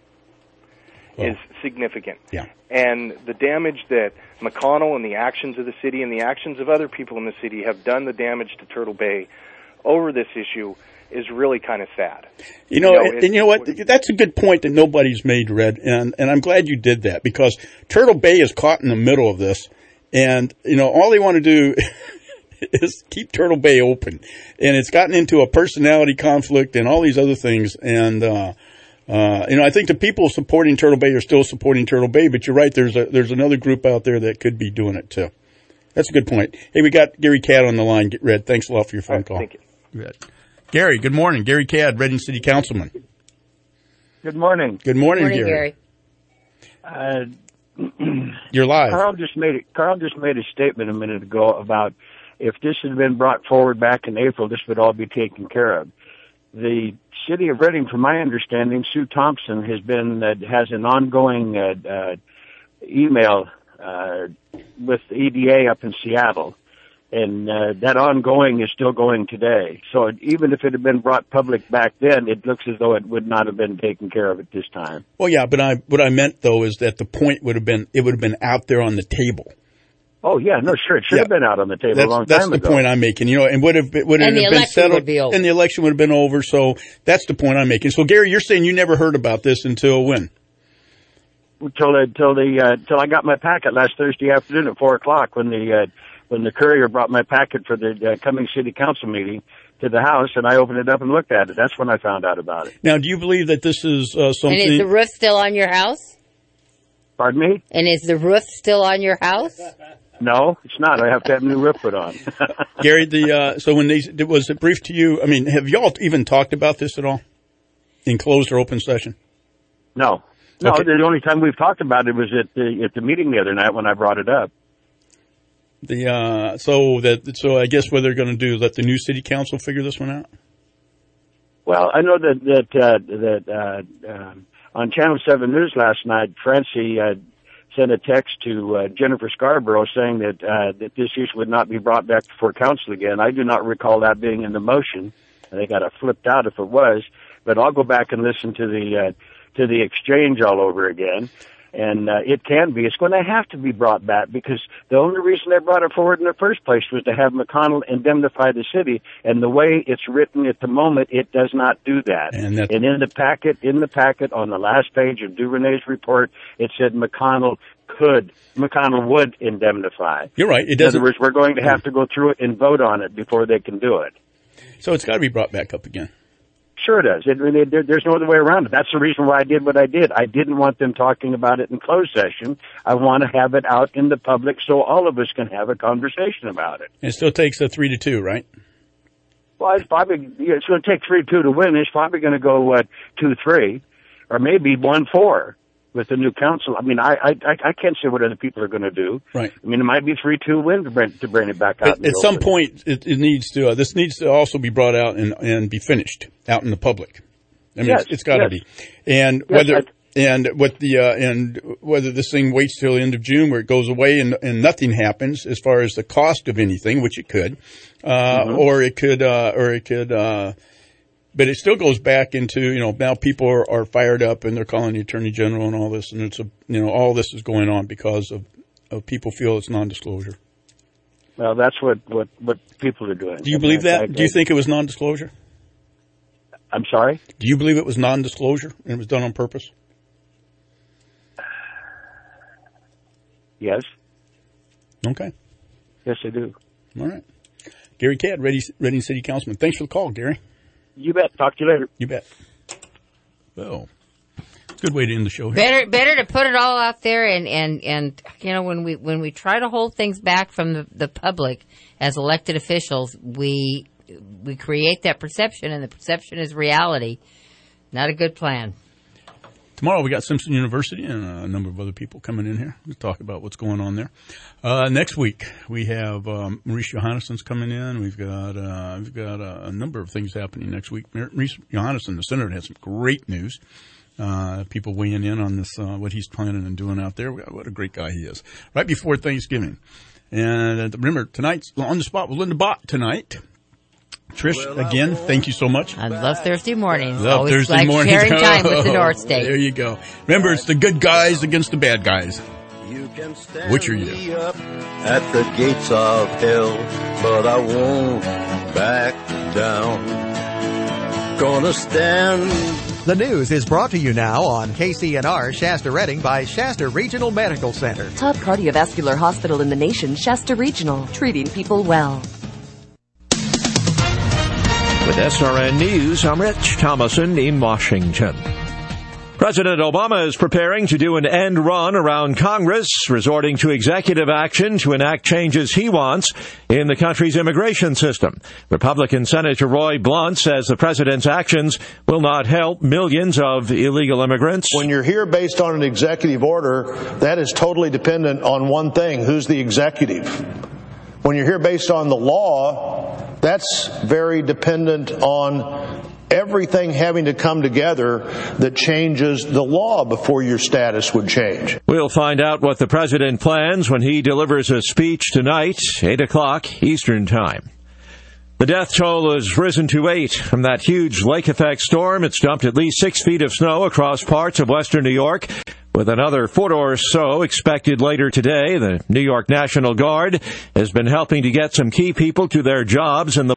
is significant. Yeah. And the damage that McConnell and the actions of the city and the actions of other people in the city have done the damage to Turtle Bay over this issue is really kind of sad. You know, You know, and, and you know what? That's a good point that nobody's made, Red, and and I'm glad you did that because Turtle Bay is caught in the middle of this, and you know all they want to do is keep Turtle Bay open, and it's gotten into a personality conflict and all these other things, and uh, uh, you know I think the people supporting Turtle Bay are still supporting Turtle Bay, but you're right. There's a there's another group out there that could be doing it too. That's a good point. Hey, we got Gary Cadd on the line. Get Red. Thanks a lot for your phone call. Thank you. Red. Gary, good morning. Gary Cadd, Reading City Councilman. Good morning. Good morning, Morning, Gary. Gary. Uh, You're live. Carl just made it. Carl just made a statement a minute ago about if this had been brought forward back in April, this would all be taken care of. The city of Reading, from my understanding, Sue Thompson has been uh, has an ongoing uh, uh, email uh, with the E D A up in Seattle. And uh, that ongoing is still going today. So it, even if it had been brought public back then, it looks as though it would not have been taken care of at this time. Well, yeah, but I what I meant though is that the point would have been it would have been out there on the table. Oh yeah, no, sure, it should Yeah. have been out on the table That's, a long that's time the ago. point I'm making. You know, and would have been- would have And the been election settled, would be over. and the election would have been over. So that's the point I'm making. So Gary, you're saying you never heard about this until when? Until until the uh, till I got my packet last Thursday afternoon at four o'clock when the uh, when the courier brought my packet for the uh, coming city council meeting to the house, and I opened it up and looked at it. That's when I found out about it. Now, do you believe that this is uh, something? And is the roof still on your house? Pardon me? And is the roof still on your house? No, it's not. I have to have a new roof put on. Gary, the uh, so when they was it briefed to you? I mean, have y'all even talked about this at all in closed or open session? No, no. Okay. The only time we've talked about it was at the at the meeting the other night when I brought it up. The uh, so that so I guess what they're going to do, let the new city council figure this one out. Well, I know that that uh, that uh, um, on Channel Seven News last night, Francie uh, sent a text to uh, Jennifer Scarborough saying that uh, that this issue would not be brought back before council again. I do not recall that being in the motion. I think I'd have flipped out if it was, but I'll go back and listen to the uh, to the exchange all over again. And uh, it can be. It's going to have to be brought back because the only reason they brought it forward in the first place was to have McConnell indemnify the city. And the way it's written at the moment, it does not do that. And, that, and in the packet, in the packet on the last page of Duvernay's report, it said McConnell could, McConnell would indemnify. You're right. It In doesn't. other words, we're going to have to go through it and vote on it before they can do it. So it's got to be brought back up again. Sure it does. It, it, there, there's no other way around it. That's the reason why I did what I did. I didn't want them talking about it in closed session. I want to have it out in the public so all of us can have a conversation about it. It still takes a three to two, right? Well, it's probably it's going to take three two to win. It's probably going to go uh, two three, or maybe one four with the new council. I mean, I I I can't say what other people are going to do. Right. I mean, it might be three two win to bring to bring it back out. At, at some point, it, it needs to. Uh, this needs to also be brought out and, and be finished out in the public. I mean, Yes, it's, it's got to yes. be. And Yes, whether I- and what the uh, and whether this thing waits till the end of June where it goes away and, and nothing happens as far as the cost of anything, which it could, uh, mm-hmm. or it could, uh, or it could, uh, but it still goes back into, you know, now people are, are fired up and they're calling the Attorney General and all this, and it's a, you know, all this is going on because of, of people feel it's non-disclosure. Well, that's what, what, what people are doing. Do you believe that? I, I, Do you think it was non-disclosure? I'm sorry? Do you believe it was non-disclosure and it was done on purpose? Yes. Okay. Yes, I do. All right. Gary Cadd, Reading City Councilman. Thanks for the call, Gary. You bet. Talk to you later. You bet. Well, good way to end the show here. Better, better to put it all out there, and, and, and you know, when we when we try to hold things back from the, the public as elected officials, we we create that perception, and the perception is reality. Not a good plan. Tomorrow we got Simpson University and a number of other people coming in here to talk about what's going on there. Uh, next week we have um, Maurice Johannesson's coming in. We've got uh, we've got uh, a number of things happening next week. Maurice Johannesson, the senator, has some great news. Uh, people weighing in on this, uh, what he's planning and doing out there. What a great guy he is. Right before Thanksgiving. And uh, remember, tonight's On the Spot with Linda Bott tonight. Trish, again, thank you so much. I love Thursday mornings. Love Always Thursday like mornings. sharing time with the North State. There you go. Remember, it's the good guys against the bad guys. Which are you? Up at the gates of hell, but I won't back down. Gonna stand. The news is brought to you now on K C N R Shasta Redding by Shasta Regional Medical Center. Top cardiovascular hospital in the nation, Shasta Regional, treating people well. With S R N News, I'm Rich Thomason in Washington. President Obama is preparing to do an end run around Congress, resorting to executive action to enact changes he wants in the country's immigration system. Republican Senator Roy Blunt says the president's actions will not help millions of illegal immigrants. When you're here based on an executive order, that is totally dependent on one thing: who's the executive? When you're here based on the law, that's very dependent on everything having to come together that changes the law before your status would change. We'll find out what the president plans when he delivers a speech tonight, eight o'clock Eastern Time. The death toll has risen to eight from that huge lake effect storm. It's dumped at least six feet of snow across parts of western New York, with another foot or so expected later today. The New York National Guard has been helping to get some key people to their jobs in the